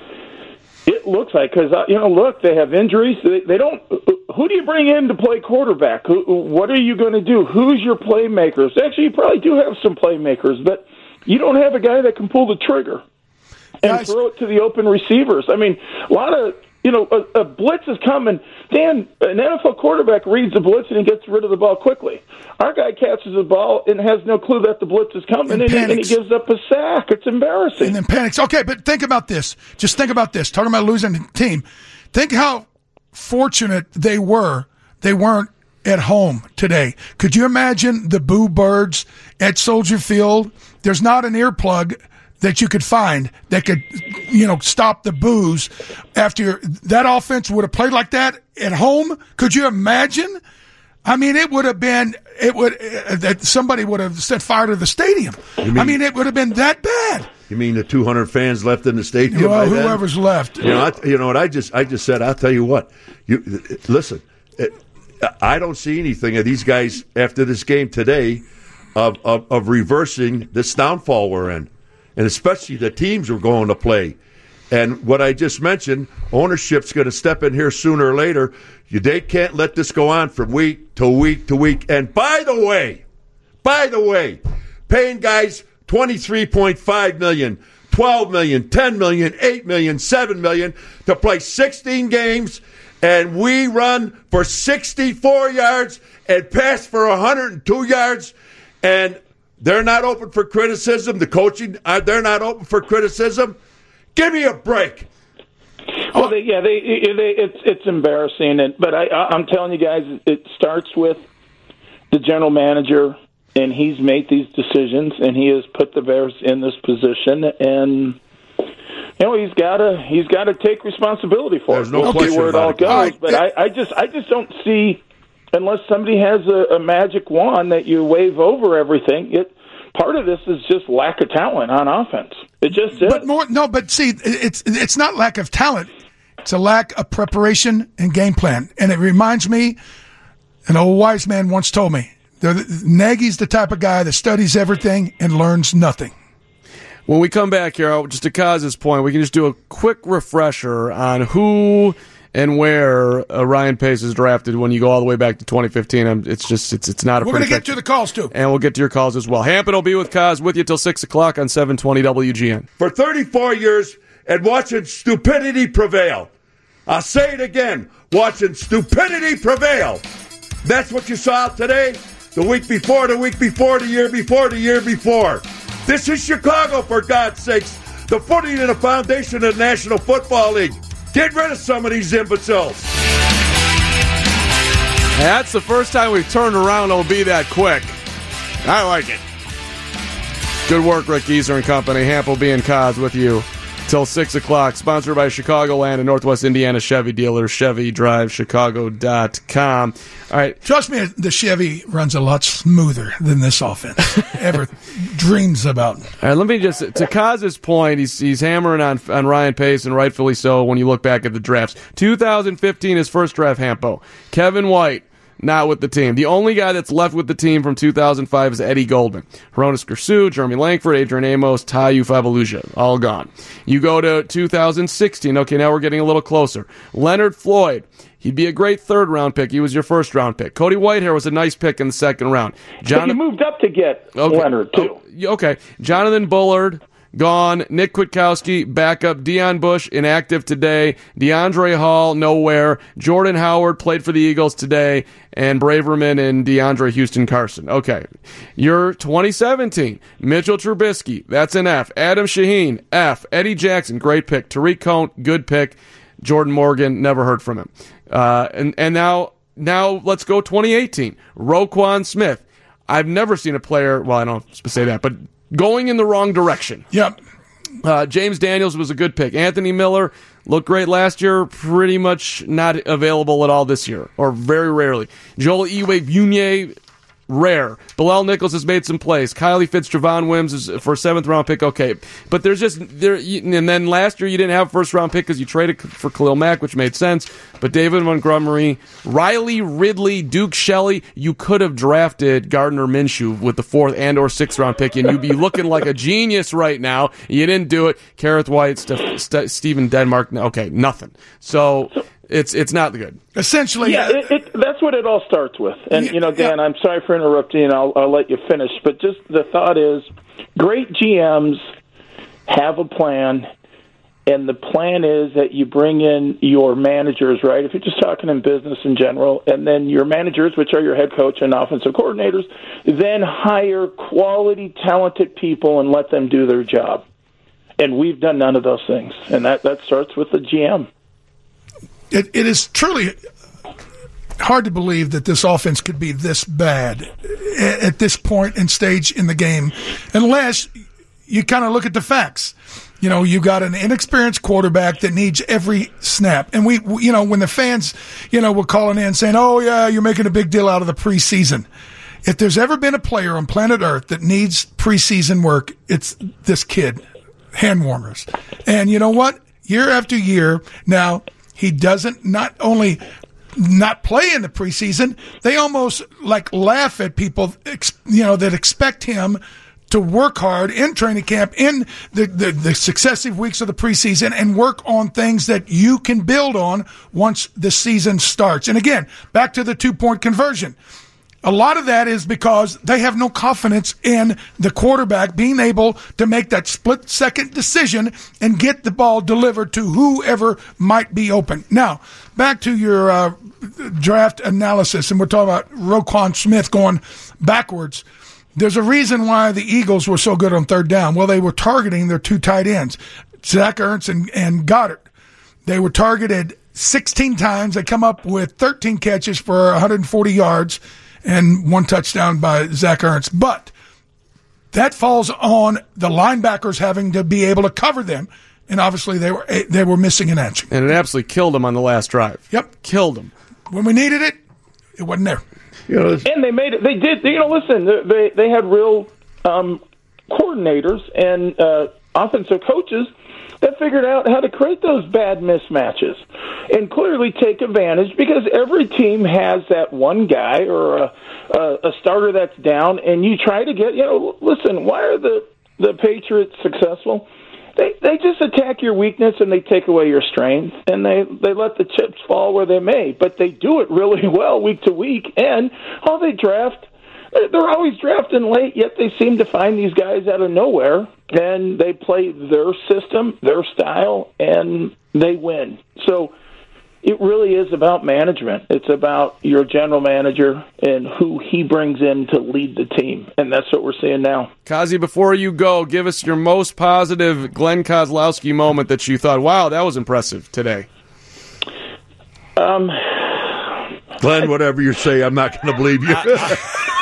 Speaker 7: it looks like, because uh, you know, look, they have injuries. They, they don't. Who do you bring in to play quarterback? Who, what are you going to do? Who's your playmakers? Actually, you probably do have some playmakers, but you don't have a guy that can pull the trigger and
Speaker 4: Guys.
Speaker 7: throw it to the open receivers. I mean, a lot of. You know, a, a blitz is coming. Dan, an N F L quarterback reads the blitz and he gets rid of the ball quickly. Our guy catches the ball and has no clue that the blitz is coming, and,
Speaker 4: And
Speaker 7: and, he, and he
Speaker 4: panics.
Speaker 7: gives up a sack. It's embarrassing.
Speaker 4: And then panics. Okay, but think about this. Just think about this. Talking about losing the team. Think how fortunate they were. They weren't at home today. Could you imagine the Boo Birds at Soldier Field? There's not an earplug that you could find that could, you know, stop the boos after that offense would have played like that at home. Could you imagine? I mean, it would have been, it would, uh, that somebody would have set fire to the stadium.
Speaker 3: mean-
Speaker 4: I mean, it would have been that bad.
Speaker 3: You mean the two hundred fans left in the stadium?
Speaker 4: Well,
Speaker 3: by then?
Speaker 4: whoever's left.
Speaker 3: You know, I, you know what I just I just said. I'll tell you what. You listen. It, I don't see anything of these guys after this game today of, of of reversing this downfall we're in, and especially the teams we're going to play. And what I just mentioned, ownership's going to step in here sooner or later. You they can't let this go on from week to week to week. And by the way, by the way, paying guys twenty-three point five million dollars, twelve million dollars, ten million dollars, eight million dollars, seven million dollars to play sixteen games, and we run for sixty-four yards and pass for one hundred two yards, and they're not open for criticism. The coaching, uh, they're not open for criticism. Give me a break.
Speaker 7: Well, they, yeah, they, they, it's it's embarrassing, and but I, I'm telling you guys, it starts with the general manager, and he's made these decisions, and he has put the Bears in this position, and you know he's got to he's got to take responsibility for
Speaker 3: There's
Speaker 7: it.
Speaker 3: no
Speaker 7: We'll see
Speaker 3: question
Speaker 7: where it all
Speaker 3: about it.
Speaker 7: goes,
Speaker 4: All right.
Speaker 7: but I, I just I just don't see, unless somebody has a, a magic wand that you wave over everything. It part of this is just lack of talent on offense. It just is.
Speaker 4: But more, no, but see, it's it's not lack of talent. It's a lack of preparation and game plan. And it reminds me, an old wise man once told me, the, Nagy's the type of guy that studies everything and learns nothing.
Speaker 2: When we come back here, just to Kaz's point, we can just do a quick refresher on who and where uh, Ryan Pace is drafted when you go all the way back to twenty fifteen. Um, It's just, it's it's not a
Speaker 4: We're going
Speaker 2: pretty
Speaker 4: to get to the calls, too.
Speaker 2: And we'll get to your calls as well. Hampton will be with Kaz with you till six o'clock on seven twenty W G N.
Speaker 3: For thirty-four years and watching stupidity prevail. I'll say it again, watching stupidity prevail. That's what you saw today, the week before, the week before, the year before, the year before. This is Chicago, for God's sakes, the footing and the foundation of the National Football League. Get rid of some of these imbeciles.
Speaker 2: That's the first time we've turned around. It'll be that quick. I like it. Good work, Rick Geezer and company. Hamp will be in Kaz with you till six o'clock. Sponsored by Chicagoland and Northwest Indiana Chevy dealers, Chevy Drive Chicago dot com. All right.
Speaker 4: Trust me, the Chevy runs a lot smoother than this offense ever dreams about.
Speaker 2: All right, let me just, to Kaz's point, he's he's hammering on on Ryan Pace, and rightfully so when you look back at the drafts. two thousand fifteen, his first draft, Hampo. Kevin White, not with the team. The only guy that's left with the team from two thousand five is Eddie Goldman. Hronis Kersu, Jeremy Langford, Adrian Amos, Tayu Favaluja, all gone. You go to two thousand sixteen. Okay, now we're getting a little closer. Leonard Floyd. He'd be a great third-round pick. He was your first-round pick. Cody Whitehair was a nice pick in the second round.
Speaker 7: John- but you moved up to get
Speaker 2: okay.
Speaker 7: Leonard, too.
Speaker 2: Oh, okay. Jonathan Bullard, gone. Nick Kwiatkowski, backup. Deion Bush, inactive today. DeAndre Hall, nowhere. Jordan Howard played for the Eagles today. And Braverman and DeAndre Houston Carson. Okay. You're twenty seventeen. Mitchell Trubisky, that's an F. Adam Shaheen, F. Eddie Jackson, great pick. Tariq Cohn, good pick. Jordan Morgan, never heard from him. Uh, and, and now, now let's go twenty eighteen. Roquan Smith. I've never seen a player, well, I don't say that, but going in the wrong direction.
Speaker 4: Yep.
Speaker 2: Uh, James Daniels was a good pick. Anthony Miller looked great last year, pretty much not available at all this year, or very rarely. Joel Iwe-Bunye, rare. Bilal Nichols has made some plays. Kylie Fitz, Javon Wims is for a seventh round pick. Okay, but there's just there. And then last year you didn't have a first round pick because you traded for Khalil Mack, which made sense. But David Montgomery, Riley Ridley, Duke Shelley, you could have drafted Gardner Minshew with the fourth and or sixth round pick, and you'd be looking like a genius right now. You didn't do it. Kareth White, St- St- Stephen Denmark. Okay, nothing. So. It's it's not good.
Speaker 4: Essentially,
Speaker 7: yeah, it, it, that's what it all starts with. And, you know, Dan, yeah. I'm sorry for interrupting, and I'll, I'll let you finish. But just the thought is, great G Ms have a plan, and the plan is that you bring in your managers, right? If you're just talking in business in general, and then your managers, which are your head coach and offensive coordinators, then hire quality, talented people and let them do their job. And we've done none of those things, and that, that starts with the G M.
Speaker 4: It, it is truly hard to believe that this offense could be this bad at, at this point and stage in the game, unless you kind of look at the facts. You know, you got an inexperienced quarterback that needs every snap. And we, we, you know, when the fans, you know, were calling in saying, oh, yeah, you're making a big deal out of the preseason. If there's ever been a player on planet Earth that needs preseason work, it's this kid, hand warmers. And you know what? Year after year, now, he doesn't not only not play in the preseason, they almost like laugh at people, you know, that expect him to work hard in training camp in the, the, the successive weeks of the preseason and work on things that you can build on once the season starts. And again, back to the two-point conversion. A lot of that is because they have no confidence in the quarterback being able to make that split-second decision and get the ball delivered to whoever might be open. Now, back to your uh, draft analysis, and we're talking about Roquan Smith going backwards. There's a reason why the Eagles were so good on third down. Well, they were targeting their two tight ends, Zach Ertz and, and Goddard. They were targeted sixteen times. They come up with thirteen catches for one hundred forty yards. And one touchdown by Zach Ertz. But that falls on the linebackers having to be able to cover them. And obviously they were they were missing an edge.
Speaker 2: And it absolutely killed them on the last drive.
Speaker 4: Yep.
Speaker 2: Killed them.
Speaker 4: When we needed it, it wasn't there.
Speaker 3: You know,
Speaker 7: and they made it. They did. You know, listen, they, they had real um, coordinators and uh, offensive coaches that figured out how to create those bad mismatches and clearly take advantage, because every team has that one guy or a, a, a starter that's down, and you try to get, you know, listen, why are the, the Patriots successful? They they just attack your weakness and they take away your strength, and they, they let the chips fall where they may, but they do it really well week to week, and all they draft, they're always drafting late, yet they seem to find these guys out of nowhere, and they play their system, their style, and they win. So it really is about management. It's about your general manager and who he brings in to lead the team, and that's what we're seeing now.
Speaker 2: Kazi, before you go, give us your most positive Glenn Kozlowski moment that you thought, wow, that was impressive today.
Speaker 7: Um,
Speaker 3: Glenn, whatever you say, I'm not going to believe you.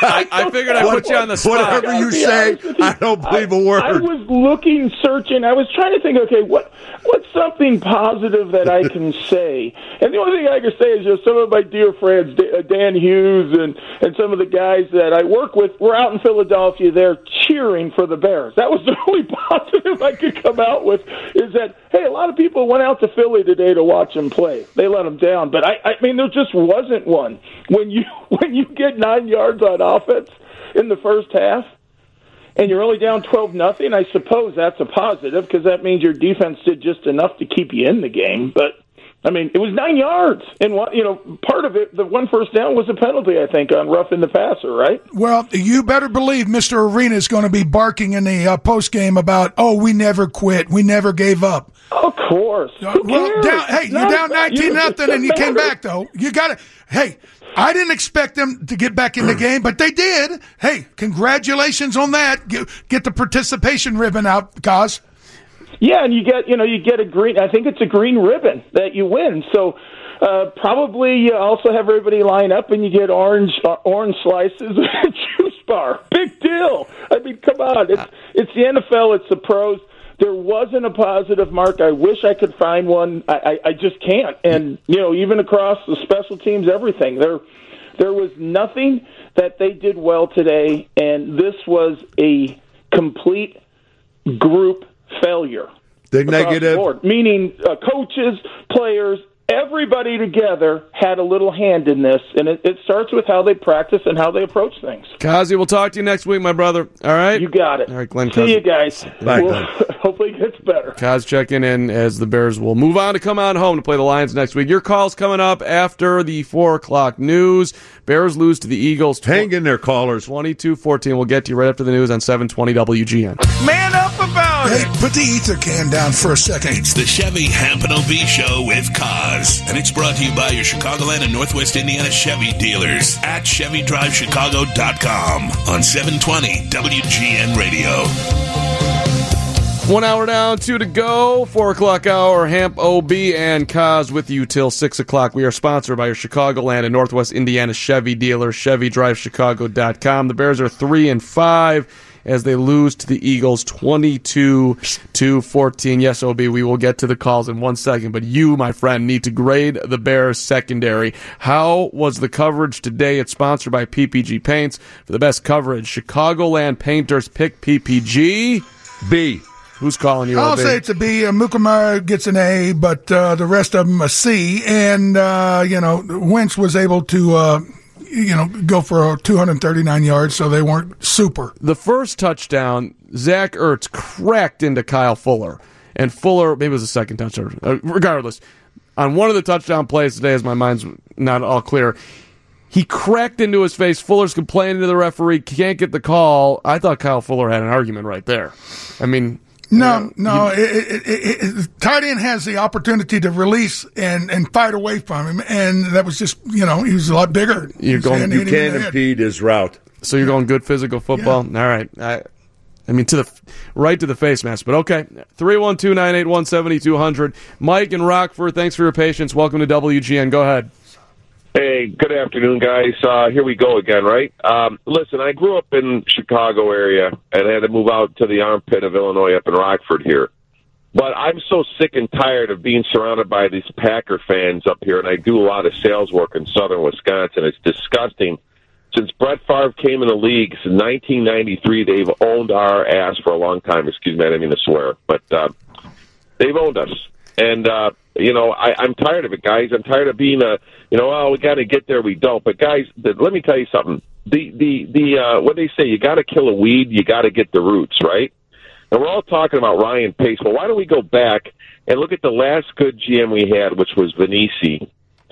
Speaker 2: I, I figured I'd put you on the spot.
Speaker 3: Whatever you say, I don't believe a word.
Speaker 7: I, I was looking, searching. I was trying to think, okay, what what's something positive that I can say? And the only thing I can say is, you know, some of my dear friends, Dan Hughes and, and some of the guys that I work with, were out in Philadelphia there cheering for the Bears. That was the only positive I could come out with, is that, hey, a lot of people went out to Philly today to watch them play. They let them down. But, I, I mean, there just wasn't one. When you when you get nine yards on offense in the first half, and you're only down twelve nothing, I suppose that's a positive, because that means your defense did just enough to keep you in the game. But, I mean, it was nine yards. And, what, you know, part of it, the one first down was a penalty, I think, on roughing the passer, right?
Speaker 4: Well, you better believe Mister Arena is going to be barking in the uh, postgame about, oh, we never quit, we never gave up.
Speaker 7: Of course.
Speaker 4: Uh, well, down, hey, you're down nineteen nothing, and you came back, though. You got to, hey, I didn't expect them to get back in the game, but they did. Hey, congratulations on that. Get, get the participation ribbon out, Kaz.
Speaker 7: Yeah, and you get, you know, you get a green, I think it's a green ribbon that you win. So uh, probably you also have everybody line up and you get orange uh, orange slices and a juice bar. Big deal. I mean, come on. It's, it's the N F L. It's the pros. There wasn't a positive, Mark. I wish I could find one. I, I, I just can't. And, you know, even across the special teams, everything, there there was nothing that they did well today, and this was a complete group failure.
Speaker 3: The negative.
Speaker 7: The board, meaning uh, coaches, players, everybody together had a little hand in this, and it, it starts with how they practice and how they approach things.
Speaker 2: Kazi, we'll talk to you next week, my brother. All right?
Speaker 7: You got it.
Speaker 2: All right, Glenn
Speaker 7: See
Speaker 2: Kazi.
Speaker 7: you guys.
Speaker 3: Bye,
Speaker 7: we'll,
Speaker 3: Glenn.
Speaker 7: hopefully it gets better.
Speaker 2: Kaz checking in as the Bears will move on to come on home to play the Lions next week. Your call's coming up after the four o'clock news. Bears lose to the Eagles.
Speaker 3: Hang in there, callers.
Speaker 2: twenty-two fourteen. We'll get to you right after the news on seven twenty W G N.
Speaker 4: Man up about it. Hey, put the ether can down for a second.
Speaker 6: It's the Chevy Hampton O V Show with Kaz, and it's brought to you by your Chicagoland and Northwest Indiana Chevy dealers at Chevy Drive Chicago dot com on seven twenty W G N Radio.
Speaker 2: One hour down, two to go. Four o'clock hour. Hamp O B and Kaz with you till six o'clock. We are sponsored by your Chicagoland and Northwest Indiana Chevy dealer, Chevy Drive Chicago dot com. The Bears are three and five as they lose to the Eagles twenty-two to fourteen. Yes, O B, we will get to the calls in one second, but you, my friend, need to grade the Bears secondary. How was the coverage today? It's sponsored by P P G Paints. For the best coverage, Chicagoland Painters pick P P G.
Speaker 3: B.
Speaker 2: Who's calling you?
Speaker 4: I'll
Speaker 2: O B?
Speaker 4: say it's a B. Uh, Mukamara gets an A, but uh, the rest of them a C. And, uh, you know, Wentz was able to, uh, you know, go for two hundred thirty-nine yards, so they weren't super.
Speaker 2: The first touchdown, Zach Ertz cracked into Kyle Fuller. And Fuller, maybe it was the second touchdown. Uh, regardless, on one of the touchdown plays today, as my mind's not all clear, he cracked into his face. Fuller's complaining to the referee, can't get the call. I thought Kyle Fuller had an argument right there. I mean...
Speaker 4: No, no. It, it, it, it, tight end has the opportunity to release and, and fight away from him, and that was just, you know, he was a lot bigger.
Speaker 2: You're going,
Speaker 3: you can't impede his route.
Speaker 2: So you're going good physical football? Yeah. All right. I, I mean, to the right to the face mask, but okay. three one two, nine eight one, seven two zero zero. Mike in Rockford, thanks for your patience. Welcome to W G N. Go ahead.
Speaker 8: Hey, good afternoon, guys. Uh, here we go again, right? Um, listen, I grew up in Chicago area and had to move out to the armpit of Illinois up in Rockford here. But I'm so sick and tired of being surrounded by these Packer fans up here, and I do a lot of sales work in southern Wisconsin. It's disgusting. Since Brett Favre came in the league in nineteen ninety-three, they've owned our ass for a long time. Excuse me, I didn't mean to swear. But uh, they've owned us. And, uh, you know, I, I'm tired of it, guys. I'm tired of being a, you know, oh, we got to get there, we don't. But, guys, the, let me tell you something. The, the, the uh, what they say, you got to kill a weed, you got to get the roots, right? And we're all talking about Ryan Pace. Well, why don't we go back and look at the last good G M we had, which was Venisi?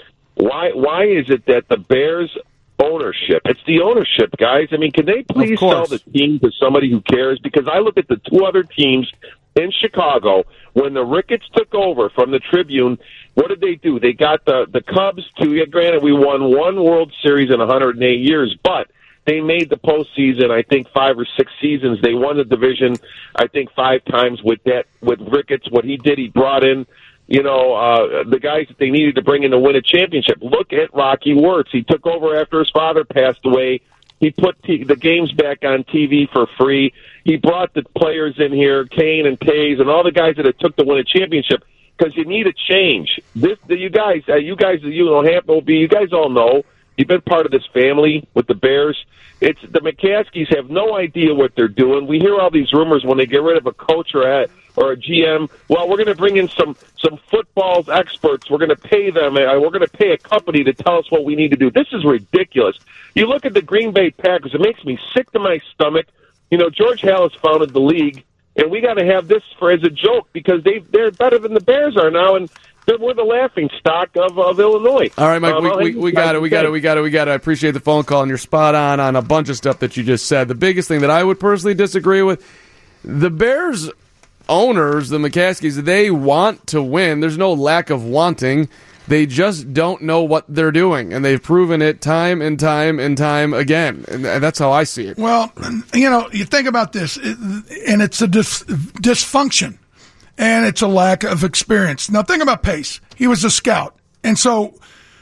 Speaker 8: Why, why is it that the Bears ownership, it's the ownership, guys. I mean, can they please sell the team to somebody who cares? Because I look at the two other teams in Chicago, when the Ricketts took over from the Tribune, what did they do? They got the, the Cubs to, yeah, granted, we won one World Series in one hundred eight years, but they made the postseason, I think, five or six seasons. They won the division, I think, five times with that, with Ricketts. What he did, he brought in, you know, uh, the guys that they needed to bring in to win a championship. Look at Rocky Wirtz. He took over after his father passed away He put t- the games back on T V for free. He brought the players in here, Kane and Tays, and all the guys that it took to win a championship. Because you need a change. This, you guys, uh, you guys, you know, Hamp, you guys all know. You've been part of this family with the Bears. It's the McCaskies have no idea what they're doing. We hear all these rumors when they get rid of a coach or a, or a G M. Well, we're going to bring in some some football experts. We're going to pay them. Uh, we're going to pay a company to tell us what we need to do. This is ridiculous. You look at the Green Bay Packers. It makes me sick to my stomach. You know, George Halas founded the league. And we got to have this for as a joke because they they're better than the Bears are now, and they're, we're the laughing stock of, of Illinois.
Speaker 2: All right, Mike,
Speaker 8: um,
Speaker 2: we, we, we got it, we got it, we got it, we got it. I appreciate the phone call, and you're spot on on a bunch of stuff that you just said. The biggest thing that I would personally disagree with, the Bears owners, the McCaskies, they want to win. There's no lack of wanting. They just don't know what they're doing, and they've proven it time and time and time again, and that's how I see it.
Speaker 4: Well, you know, you think about this, and it's a dis- dysfunction, and it's a lack of experience. Now, think about Pace. He was a scout, and so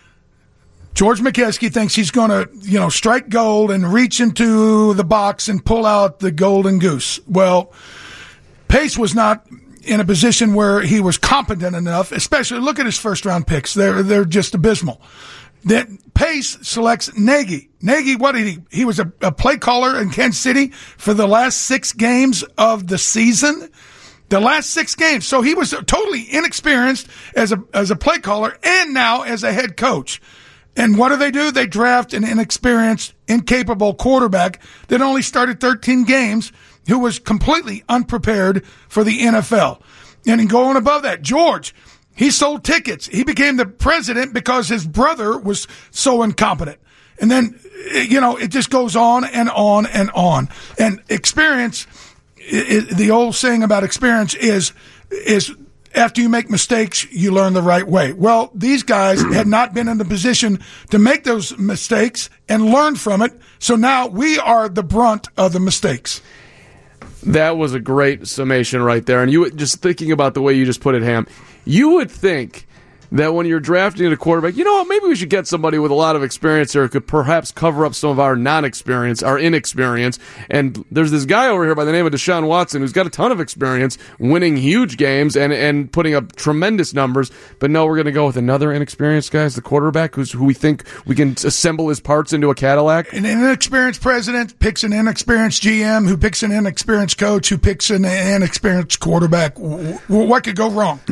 Speaker 4: George McCaskey thinks he's going to, you know, strike gold and reach into the box and pull out the golden goose. Well, Pace was not in a position where he was competent enough, especially look at his first round picks. They're, they're just abysmal. Then Pace selects Nagy. Nagy, what did he? He was a, a play caller in Kansas City for the last six games of the season. The last six games. So he was totally inexperienced as a, as a play caller and now as a head coach. And what do they do? They draft an inexperienced, incapable quarterback that only started thirteen games, who was completely unprepared for the N F L. And in going above that, George, he sold tickets. He became the president because his brother was so incompetent. And then, you know, it just goes on and on and on. And experience, it, the old saying about experience is, is after you make mistakes, you learn the right way. Well, these guys had not been in the position to make those mistakes and learn from it. So now we are the brunt of the mistakes.
Speaker 2: That was a great summation right there. And you just thinking about the way you just put it, Ham, you would think that when you're drafting a quarterback, you know what, maybe we should get somebody with a lot of experience there who could perhaps cover up some of our non-experience, our inexperience. And there's this guy over here by the name of Deshaun Watson who's got a ton of experience winning huge games and, and putting up tremendous numbers. But no, we're going to go with another inexperienced guy as the quarterback who's who we think we can assemble his parts into a Cadillac.
Speaker 4: An inexperienced president picks an inexperienced G M who picks an inexperienced coach who picks an inexperienced quarterback. What could go wrong?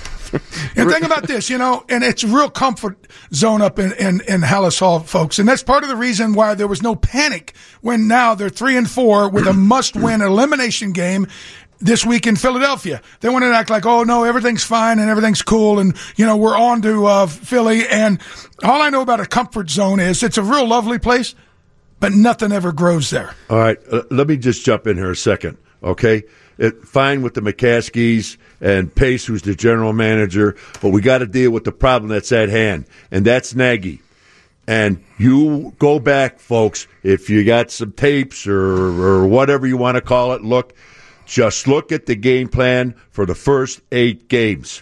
Speaker 4: And think about this, you know, and it's a real comfort zone up in, in, in Halas Hall, folks. And that's part of the reason why there was no panic when now they're three and four with a must-win elimination game this week in Philadelphia. They want to act like, oh, no, everything's fine and everything's cool and, you know, we're on to uh, Philly. And all I know about a comfort zone is it's a real lovely place, but nothing ever grows there.
Speaker 3: All right, uh, let me just jump in here a second, okay? It, fine with the McCaskies and Pace, who's the general manager, but we got to deal with the problem that's at hand, and that's Nagy. And you go back, folks, if you got some tapes or, or whatever you want to call it, look, just look at the game plan for the first eight games.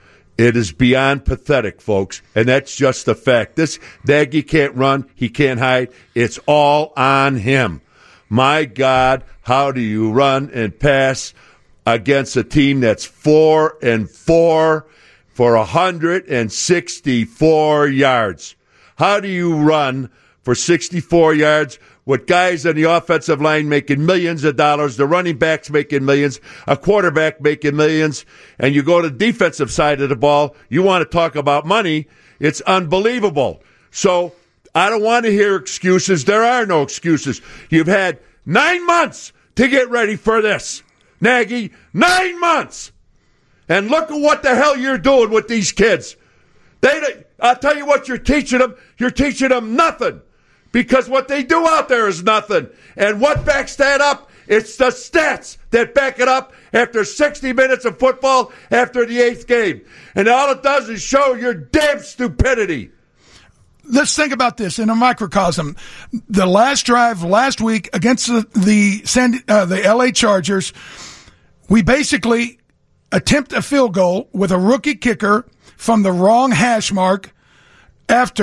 Speaker 3: It is beyond pathetic, folks, and that's just the fact. This Nagy can't run, he can't hide. It's all on him. My God, how do you run and pass against a team that's four and four for one hundred sixty-four yards? How do you run for sixty-four yards with guys on the offensive line making millions of dollars, the running backs making millions, a quarterback making millions, and you go to the defensive side of the ball, you want to talk about money, it's unbelievable. So I don't want to hear excuses. There are no excuses. You've had nine months to get ready for this. Nagy, nine months. And look at what the hell you're doing with these kids. They, I'll tell you what you're teaching them. You're teaching them nothing. Because what they do out there is nothing. And what backs that up? It's the stats that back it up after sixty minutes of football after the eighth game. And all it does is show your damn stupidity.
Speaker 4: Let's think about this in a microcosm. The last drive last week against the the, San, uh, the L A Chargers, we basically attempt a field goal with a rookie kicker from the wrong hash mark after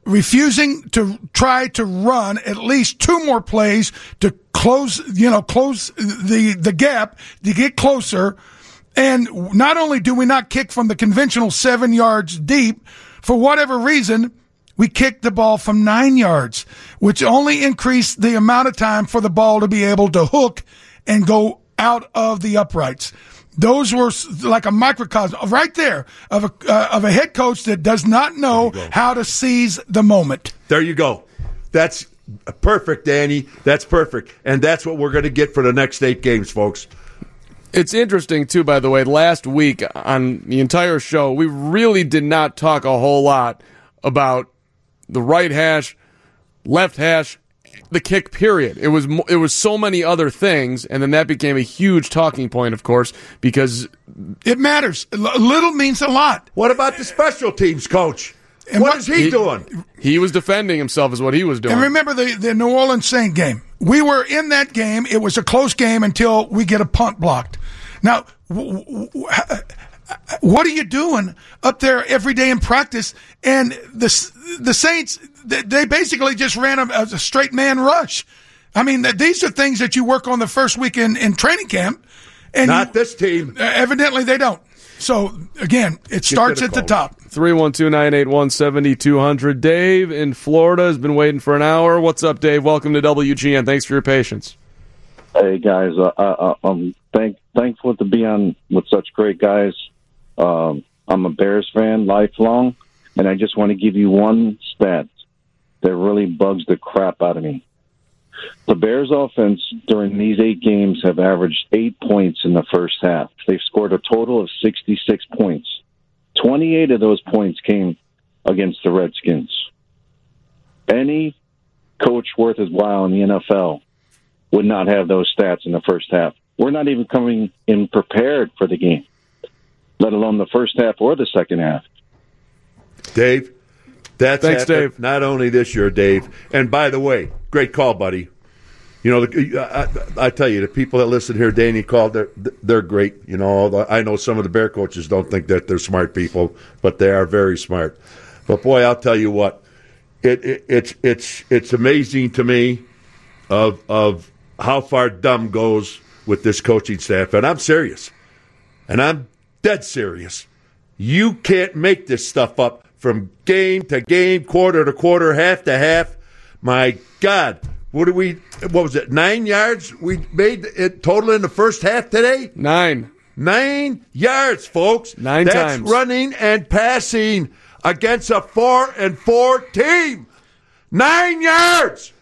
Speaker 4: refusing to try to run at least two more plays to close, you know, close the, the gap to get closer. And not only do we not kick from the conventional seven yards deep, for whatever reason, we kicked the ball from nine yards, which only increased the amount of time for the ball to be able to hook and go out of the uprights. Those were like a microcosm right there of a uh, of a head coach that does not know how to seize the moment.
Speaker 3: There you go. That's perfect, Danny. That's perfect. And that's what we're going to get for the next eight games, folks.
Speaker 2: It's interesting, too, by the way. Last week on the entire show, we really did not talk a whole lot about the right hash, left hash, the kick, period. It was it was so many other things, and then that became a huge talking point, of course, because
Speaker 4: it matters. A little means a lot.
Speaker 3: What about the special teams coach?
Speaker 4: And
Speaker 3: what,
Speaker 4: what
Speaker 3: is he, he doing?
Speaker 2: He was defending himself is what he was doing.
Speaker 4: And remember the, the New Orleans Saint game. We were in that game. It was a close game until we get a punt blocked. Now, w- w- what are you doing up there every day in practice? And the the Saints, they basically just ran a, a straight man rush. I mean, these are things that you work on the first week in, in training camp. And
Speaker 3: Not
Speaker 4: you,
Speaker 3: this team.
Speaker 4: Evidently, they don't. So, again, it starts at the top.
Speaker 2: three one two, nine eight one, seven two zero zero. Dave in Florida has been waiting for an hour. What's up, Dave? Welcome to W G N. Thanks for your patience.
Speaker 9: Hey, guys. Uh, uh, I'm thank, thankful to be on with such great guys. Um, I'm a Bears fan, lifelong, and I just want to give you one stat that really bugs the crap out of me. The Bears offense during these eight games have averaged eight points in the first half. They've scored a total of sixty-six points. twenty-eight of those points came against the Redskins. Any coach worth his while in the N F L would not have those stats in the first half. We're not even coming in prepared for the game, let alone the first half or the second half.
Speaker 3: Dave, that's
Speaker 2: Thanks,
Speaker 3: happened
Speaker 2: Dave.
Speaker 3: Not only this year, Dave. And by the way, great call, buddy. You know, the, I, I tell you, the people that listen here, Danny called, they're, they're great. You know, I know some of the Bear coaches don't think that they're smart people, but they are very smart. But boy, I'll tell you what, it, it it's it's it's amazing to me of of how far dumb goes with this coaching staff, and I'm serious, and I'm dead serious. You can't make this stuff up from game to game, quarter to quarter, half to half. My God. What did we, what was it, nine yards we made it total in the first half today?
Speaker 2: Nine.
Speaker 3: Nine yards, folks.
Speaker 2: Nine
Speaker 3: That's
Speaker 2: times.
Speaker 3: That's running and passing against a four and four team. Nine yards.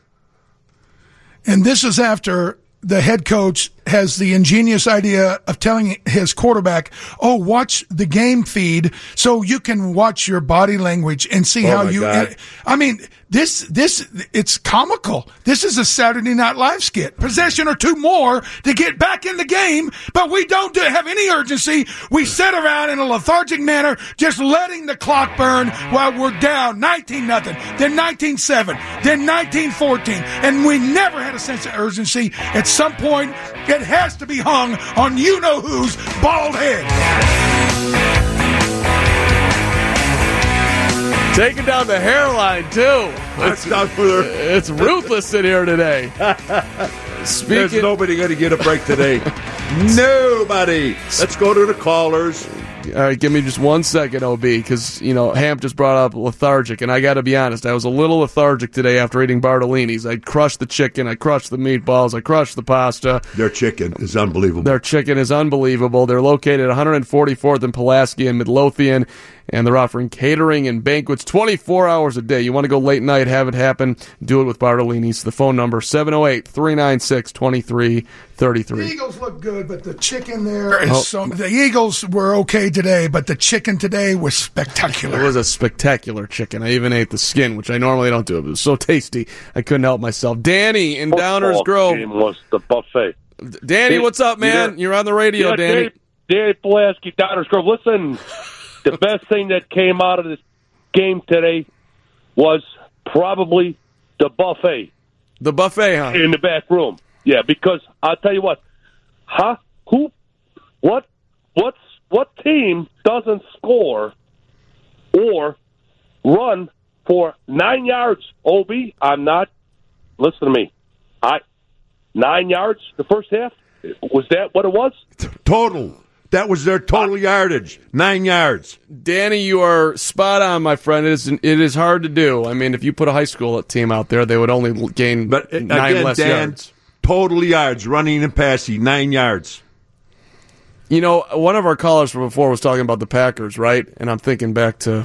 Speaker 4: And this is after the head coach has the ingenious idea of telling his quarterback, oh, watch the game feed so you can watch your body language and see
Speaker 3: Oh,
Speaker 4: how
Speaker 3: my
Speaker 4: you.
Speaker 3: God.
Speaker 4: I mean, this, this, it's comical. This is a Saturday Night Live skit. Possession or two more to get back in the game, but we don't do, have any urgency. We sit around in a lethargic manner, just letting the clock burn while we're down nineteen nothing, then nineteen seven, then nineteen fourteen, and we never had a sense of urgency. At some point, it has to be hung on you-know-who's bald head.
Speaker 2: Taking down the hairline, too.
Speaker 3: It's,
Speaker 2: it's ruthless in here today.
Speaker 3: There's
Speaker 2: Speaking,
Speaker 3: nobody going to get a break today. Nobody. Let's go to the callers.
Speaker 2: all right, give me just one second, O B, because, you know, Hamp just brought up lethargic, and I got to be honest, I was a little lethargic today after eating Bartolini's. I crushed the chicken, I crushed the meatballs, I crushed the pasta.
Speaker 3: Their chicken is unbelievable.
Speaker 2: Their chicken is unbelievable. They're located at one forty-fourth and Pulaski in Midlothian, and they're offering catering and banquets twenty-four hours a day. You want to go late night, have it happen, do it with Bartolini's. The phone number, seven oh eight, three nine six, two three three three.
Speaker 4: The Eagles look good, but the chicken there is
Speaker 2: Oh.
Speaker 4: so. The Eagles were okay today, but the chicken today was spectacular.
Speaker 2: It was a spectacular chicken. I even ate the skin, which I normally don't do. It was so tasty, I couldn't help myself. Danny in Downers
Speaker 10: Football
Speaker 2: Grove.
Speaker 10: game was the buffet.
Speaker 2: Danny,
Speaker 10: Dave,
Speaker 2: what's up, man?
Speaker 10: you
Speaker 2: You're on the radio,
Speaker 10: Yeah,
Speaker 2: Danny.
Speaker 10: Dave, Dave Pulaski, Downers Grove. Listen, the best thing that came out of this game today was probably the buffet
Speaker 2: The buffet, huh?
Speaker 10: in the back room. Yeah, because I'll tell you what, huh? Who, what, what's, what team doesn't score or run for nine yards. Obi, I'm not. Listen to me. I nine yards the first half. Was that what it was?
Speaker 3: Total. That was their total yardage, nine yards.
Speaker 2: Danny, you are spot on, my friend. It is, it is hard to do. I mean, if you put a high school team out there, they would only gain
Speaker 3: but,
Speaker 2: nine
Speaker 3: again,
Speaker 2: less
Speaker 3: Dan,
Speaker 2: yards.
Speaker 3: Total yards, running and passing, nine yards.
Speaker 2: You know, one of our callers from before was talking about the Packers, right? And I'm thinking back to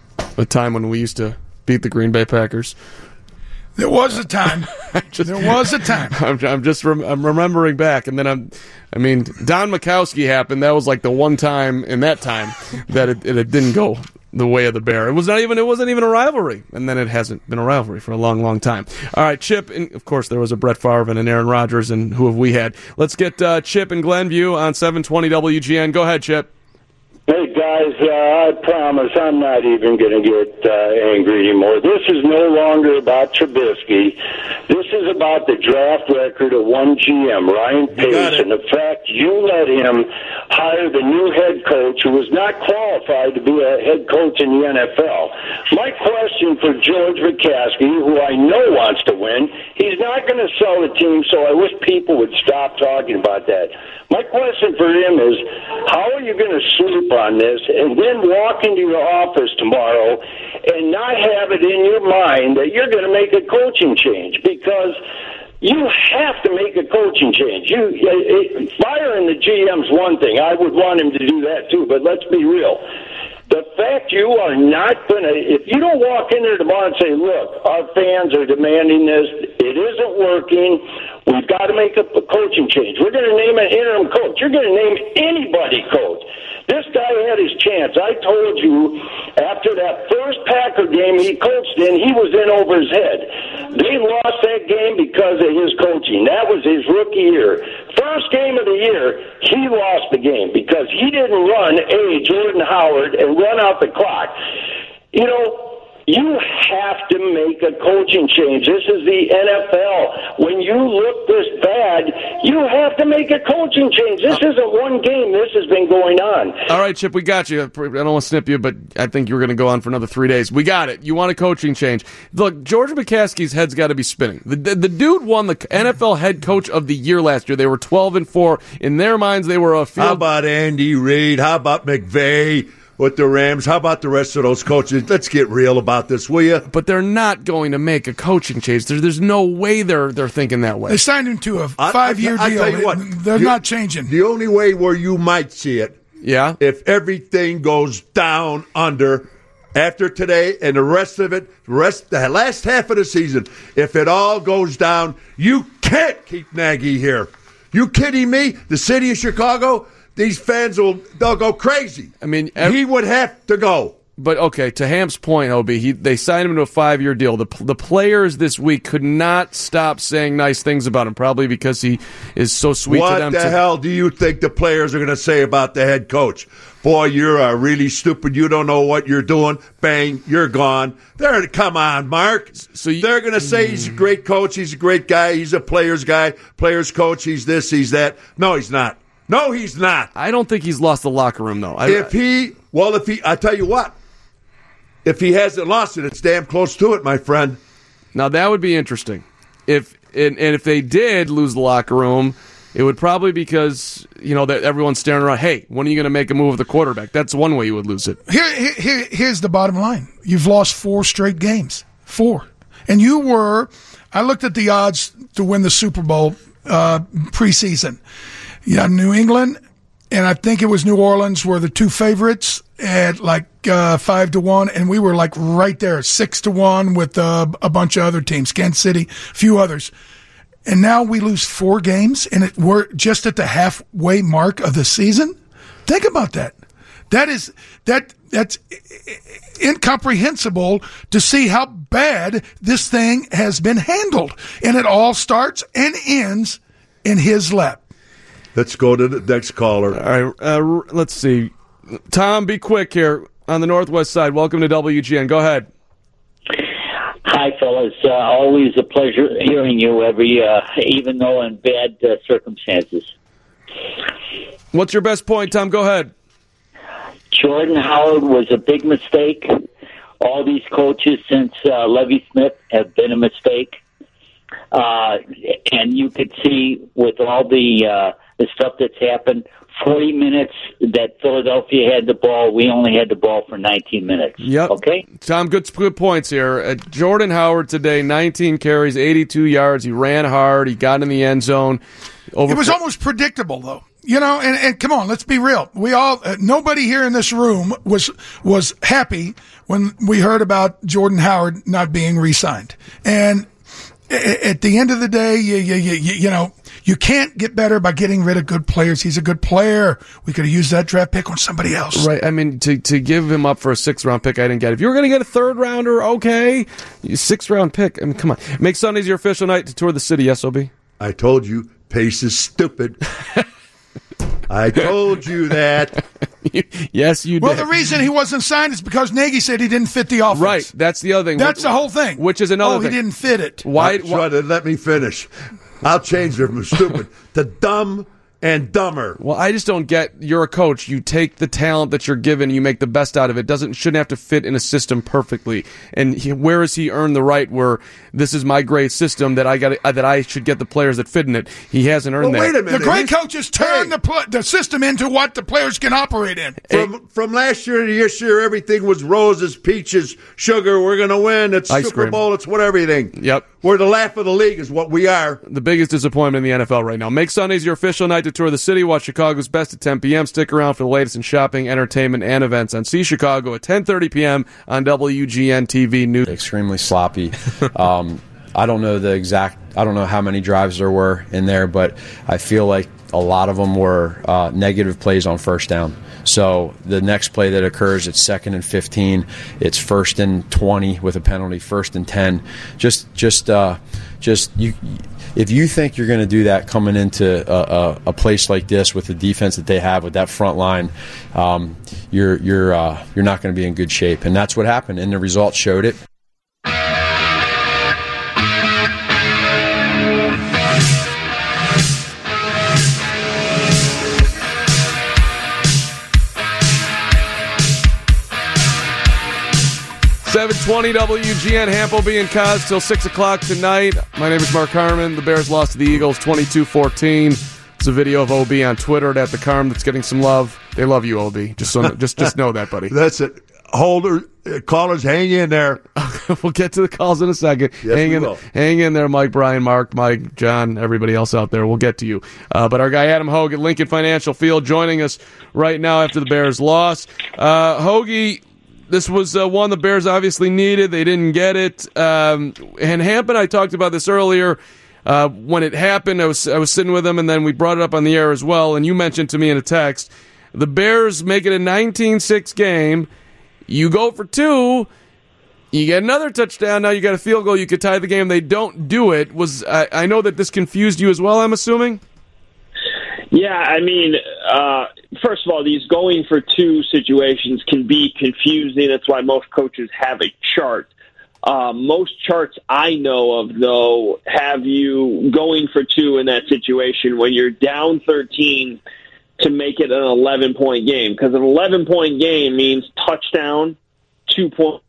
Speaker 2: a time when we used to beat the Green Bay Packers.
Speaker 4: There was a time. just, there was a time.
Speaker 2: I'm, I'm just rem- I'm remembering back, and then I'm. I mean, Don Majkowski happened. That was like the one time in that time that it, it, it didn't go the way of the bear. It was not even. It wasn't even a rivalry, and then it hasn't been a rivalry for a long, long time. All right, Chip, and of course there was a Brett Favre and an Aaron Rodgers, and who have we had? Let's get uh, Chip in Glenview on seven twenty W G N. Go ahead, Chip.
Speaker 11: Hey, guys, uh, I promise I'm not even going to get uh, angry anymore. This is no longer about Trubisky. This is about the draft record of one G M, Ryan Pace, and the fact you let him hire the new head coach who was not qualified to be a head coach in the N F L. My question for George McCaskey, who I know wants to win, he's not going to sell the team, so I wish people would stop talking about that. My question for him is, how are you going to sleep on this and then walk into your office tomorrow and not have it in your mind that you're going to make a coaching change? Because you have to make a coaching change. You it, firing the G M's one thing. I would want him to do that too, but let's be real. The fact you are not going to, if you don't walk in there tomorrow and say, look, our fans are demanding this, it isn't working, we've got to make a, a coaching change. We're going to name an interim coach. You're going to name anybody coach. This guy had his chance. I told you after that first Packer game he coached in, he was in over his head. They lost that game because of his coaching. That was his rookie year. First game of the year, he lost the game because he didn't run A, Jordan Howard, and run out the clock. You know, you have to make a coaching change. This is the N F L. When you look this bad, you have to make a coaching change. This isn't one game. This has been going on.
Speaker 2: All right, Chip, we got you. I don't want to snip you, but I think you were going to go on for another three days. We got it. You want a coaching change. Look, George McCaskey's head's got to be spinning. The, the, the dude won the N F L head coach of the year last year. They were twelve and four. In their minds, they were a field.
Speaker 3: How about Andy Reid? How about McVay with the Rams? How about the rest of those coaches? Let's get real about this, will you?
Speaker 2: But they're not going to make a coaching change. There's, there's no way they're they're thinking that way.
Speaker 4: They signed him to a five-year
Speaker 3: I, I, I
Speaker 4: deal.
Speaker 3: tell you what,
Speaker 4: they're
Speaker 3: you,
Speaker 4: not changing.
Speaker 3: The only way where you might see it,
Speaker 2: yeah,
Speaker 3: if everything goes down under after today and the rest of it, the rest the last half of the season, if it all goes down, you can't keep Nagy here. You kidding me? The city of Chicago? These fans will they'll go crazy.
Speaker 2: I mean, every,
Speaker 3: he would have to go.
Speaker 2: But okay, to Hamp's point, Obi, he they signed him to a five-year deal. The the players this week could not stop saying nice things about him, probably because he is so sweet
Speaker 3: what
Speaker 2: to them.
Speaker 3: What the
Speaker 2: to,
Speaker 3: hell do you think the players are going to say about the head coach? Boy, you're uh, really stupid. You don't know what you're doing. Bang, you're gone. They're come on, Mark.
Speaker 2: So you,
Speaker 3: they're going to say he's a great coach. He's a great guy. He's a players guy, players coach. He's this, he's that. No, he's not. No, he's not.
Speaker 2: I don't think he's lost the locker room, though. I,
Speaker 3: if he, well, if he, I tell you what, if he hasn't lost it, it's damn close to it, my friend.
Speaker 2: Now that would be interesting. If and, and if they did lose the locker room, it would probably because you know that everyone's staring around. Hey, when are you going to make a move with the quarterback? That's one way you would lose it.
Speaker 4: Here, here, here's the bottom line: you've lost four straight games, four, and you were. I looked at the odds to win the Super Bowl uh, preseason. Yeah, New England, and I think it was New Orleans were the two favorites at like uh, five to one, and we were like right there, six to one with uh, a bunch of other teams, Kansas City, a few others. And now we lose four games, and it, we're just at the halfway mark of the season. Think about that. That is that that's incomprehensible to see how bad this thing has been handled, and it all starts and ends in his lap.
Speaker 3: Let's go to the next caller.
Speaker 2: All right, uh, let's see. Tom, be quick here on the Northwest side. Welcome to W G N. Go ahead.
Speaker 12: Hi, fellas. Uh, always a pleasure hearing you every, uh, even though in bad uh, circumstances.
Speaker 2: What's your best point, Tom? Go ahead.
Speaker 12: Jordan Howard was a big mistake. all these coaches since uh, Levy Smith have been a mistake. Uh, and you could see with all the uh, the stuff that's happened, forty minutes that Philadelphia had the ball, we only had the ball for nineteen minutes.
Speaker 2: Yep.
Speaker 12: Okay?
Speaker 2: Tom, good, good points here. Uh, Jordan Howard today, nineteen carries, eighty-two yards. He ran hard. He got in the end zone. Over
Speaker 4: it was almost predictable, though. You know, and, and come on, let's be real. We all, uh, nobody here in this room was was happy when we heard about Jordan Howard not being re-signed. And at the end of the day, you, you, you, you know, you can't get better by getting rid of good players. He's a good player. We could have used that draft pick on somebody else.
Speaker 2: Right. I mean, to to give him up for a sixth-round pick, I didn't get it. If you were going to get a third-rounder, okay. Sixth-round pick, I mean, come on. Make Sundays your official night to tour the city, S O B.
Speaker 3: I told you, Pace is stupid. I told you that.
Speaker 2: Yes, you did.
Speaker 4: Well, the reason he wasn't signed is because Nagy said he didn't fit the offense.
Speaker 2: Right. That's the other thing.
Speaker 4: That's the whole thing.
Speaker 2: Which is another
Speaker 4: oh,
Speaker 2: thing.
Speaker 4: Oh, he didn't fit it.
Speaker 2: Why?
Speaker 3: I'm trying to let me finish. I'll change it from stupid to dumb and dumber.
Speaker 2: Well, I just don't get, you're a coach. You take the talent that you're given, you make the best out of it. Doesn't shouldn't have to fit in a system perfectly. And he, where has he earned the right where this is my great system that I got uh, that I should get the players that fit in it? He hasn't earned
Speaker 3: well,
Speaker 2: that.
Speaker 3: Wait a minute.
Speaker 4: The great coaches turn hey. the pl- the system into what the players can operate in.
Speaker 3: From, hey. from last year to this year, everything was roses, peaches, sugar. We're going to win. It's
Speaker 2: Ice
Speaker 3: Super
Speaker 2: cream.
Speaker 3: Bowl. It's what everything.
Speaker 2: Yep.
Speaker 3: We're the laugh of the league is what we are.
Speaker 2: The biggest disappointment in the N F L right now. Make Sundays your official night to tour the city. Watch Chicago's best at ten p.m. Stick around for the latest in shopping, entertainment, and events on See Chicago at ten thirty p.m. on W G N T V News.
Speaker 13: Extremely sloppy. um, I don't know the exact, I don't know how many drives there were in there, but I feel like a lot of them were uh, negative plays on first down. So the next play that occurs, it's second and fifteen. It's first and twenty with a penalty, first and ten. Just, just, uh, just you. If you think you're going to do that coming into a, a, a place like this with the defense that they have with that front line, um, you're you're uh, you're not going to be in good shape. And that's what happened, and the results showed it.
Speaker 2: seven twenty W G N, Hampleby and Kaz till six o'clock tonight. My name is Mark Harmon. The Bears lost to the Eagles twenty-two fourteen. It's a video of O B on Twitter at the Carm that's getting some love. They love you, O B. Just so, just just know that, buddy.
Speaker 3: That's it. Holder, uh, callers, hang in there.
Speaker 2: We'll get to the calls in a second.
Speaker 3: Yes,
Speaker 2: hang
Speaker 3: we
Speaker 2: in,
Speaker 3: will.
Speaker 2: hang in there, Mike, Brian, Mark, Mike, John, everybody else out there. We'll get to you. Uh, but our guy Adam Hogue at Lincoln Financial Field joining us right now after the Bears loss. Uh, Hoagie, this was uh, one the Bears obviously needed. They didn't get it. Um, and Hamp and I talked about this earlier. Uh, when it happened, I was I was sitting with him, and then we brought it up on the air as well. And you mentioned to me in a text, the Bears make it a nineteen six game. You go for two, you get another touchdown. Now you got a field goal. You could tie the game. They don't do it. Was I, I know that this confused you as well, I'm assuming?
Speaker 14: Yeah, I mean, uh, first of all, these going for two situations can be confusing. That's why most coaches have a chart. Uh, most charts I know of, though, have you going for two in that situation when you're down thirteen to make it an eleven-point game. Because an eleven-point game means touchdown, two point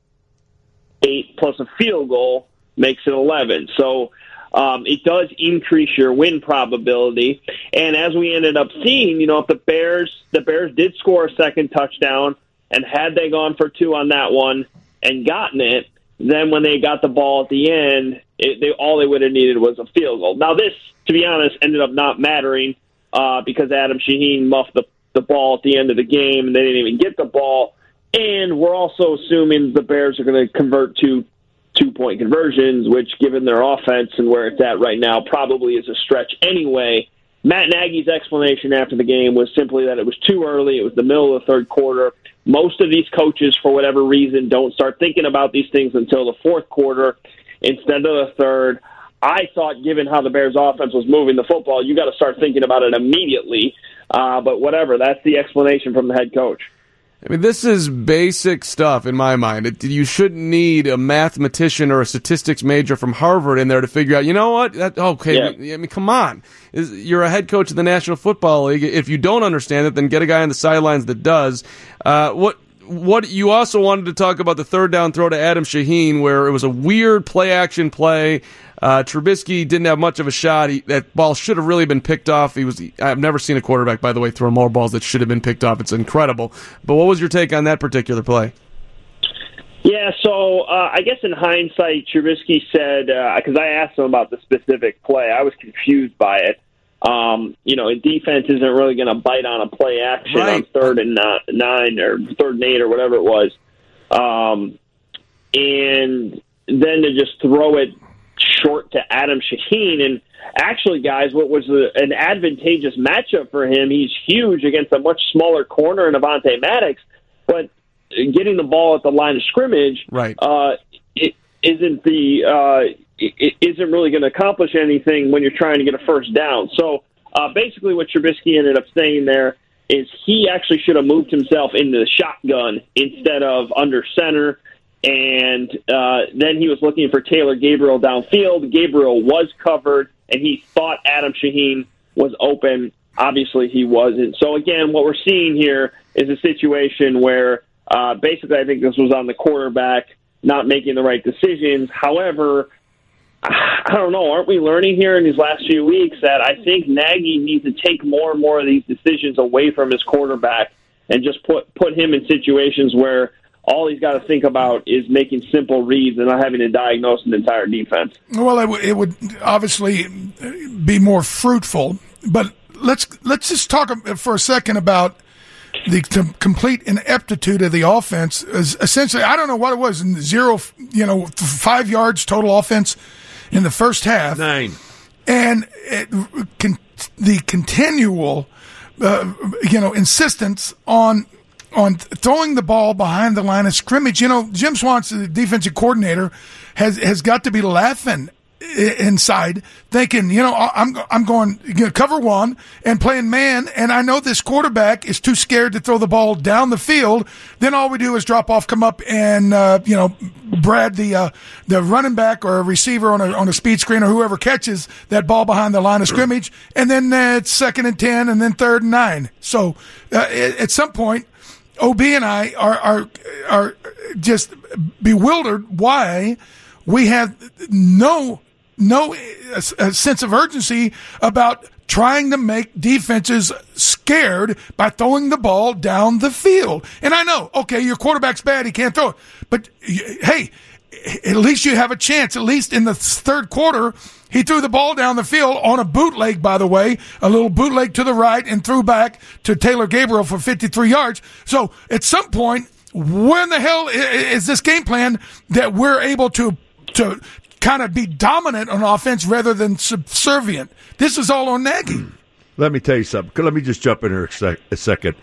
Speaker 14: eight plus a field goal makes it eleven. So um, it does increase your win probability. And as we ended up seeing, you know, if the Bears, the Bears did score a second touchdown, and had they gone for two on that one and gotten it, then when they got the ball at the end, it, they, all they would have needed was a field goal. Now this, to be honest, ended up not mattering uh, because Adam Shaheen muffed the, the ball at the end of the game, and they didn't even get the ball. And we're also assuming the Bears are going to convert to two-point conversions, which, given their offense and where it's at right now, probably is a stretch anyway. Matt Nagy's explanation after the game was simply that it was too early. It was the middle of the third quarter. Most of these coaches, for whatever reason, don't start thinking about these things until the fourth quarter instead of the third. I thought, given how the Bears' offense was moving the football, you got to start thinking about it immediately. Uh, but whatever, that's the explanation from the head coach.
Speaker 2: I mean, this is basic stuff in my mind. It, you shouldn't need a mathematician or a statistics major from Harvard in there to figure out, you know what? That, okay, yeah. I mean, come on. Is, you're a head coach of the National Football League. If you don't understand it, then get a guy on the sidelines that does. Uh, what what you also wanted to talk about the third down throw to Adam Shaheen, where it was a weird play action play. Uh, Trubisky didn't have much of a shot. He, that ball should have really been picked off. He was. I've never seen a quarterback, by the way, throw more balls that should have been picked off. It's incredible. But what was your take on that particular play?
Speaker 14: Yeah, so uh, I guess in hindsight, Trubisky said, because uh, I asked him about the specific play, I was confused by it. Um, you know, a defense isn't really going to bite on a play action right. on third and nine or third and eight or whatever it was. Um, and then to just throw it short to Adam Shaheen. And actually, guys, what was a, an advantageous matchup for him, he's huge against a much smaller corner in Avonte Maddox, but getting the ball at the line of scrimmage
Speaker 2: right.
Speaker 14: uh, it isn't the uh, it isn't really going to accomplish anything when you're trying to get a first down. So uh, basically, what Trubisky ended up saying there is he actually should have moved himself into the shotgun instead of under center, and uh, then he was looking for Taylor Gabriel downfield. Gabriel was covered, and he thought Adam Shaheen was open. Obviously, he wasn't. So again, what we're seeing here is a situation where Uh, basically, I think this was on the quarterback not making the right decisions. However, I don't know. Aren't we learning here in these last few weeks that I think Nagy needs to take more and more of these decisions away from his quarterback and just put, put him in situations where all he's got to think about is making simple reads and not having to diagnose an entire defense?
Speaker 4: Well, it, w- it would obviously be more fruitful. But let's let's just talk for a second about the t- complete ineptitude of the offense. Is essentially, I don't know what it was, zero, you know, five yards total offense in the first half.
Speaker 3: Nine.
Speaker 4: And it, con- the continual, uh, you know, insistence on on throwing the ball behind the line of scrimmage. You know, Jim Swanson, the defensive coordinator, has has got to be laughing inside, thinking, you know, I'm I'm going you know, cover one and playing man, and I know this quarterback is too scared to throw the ball down the field. Then all we do is drop off, come up, and uh, you know, Brad the uh, the running back or a receiver on a on a speed screen or whoever catches that ball behind the line of scrimmage, and then uh, it's second and ten, and then third and nine. So uh, at some point, O B and I are are are just bewildered why we have no. no a, a sense of urgency about trying to make defenses scared by throwing the ball down the field. And I know, okay, your quarterback's bad, he can't throw it. But, hey, at least you have a chance. At least in the third quarter, he threw the ball down the field on a bootleg, by the way, a little bootleg to the right and threw back to Taylor Gabriel for fifty-three yards. So at some point, when the hell is this game plan that we're able to to kind of be dominant on offense rather than subservient? This is all on Nagy.
Speaker 3: Let me tell you something. Let me just jump in here a, sec- a second.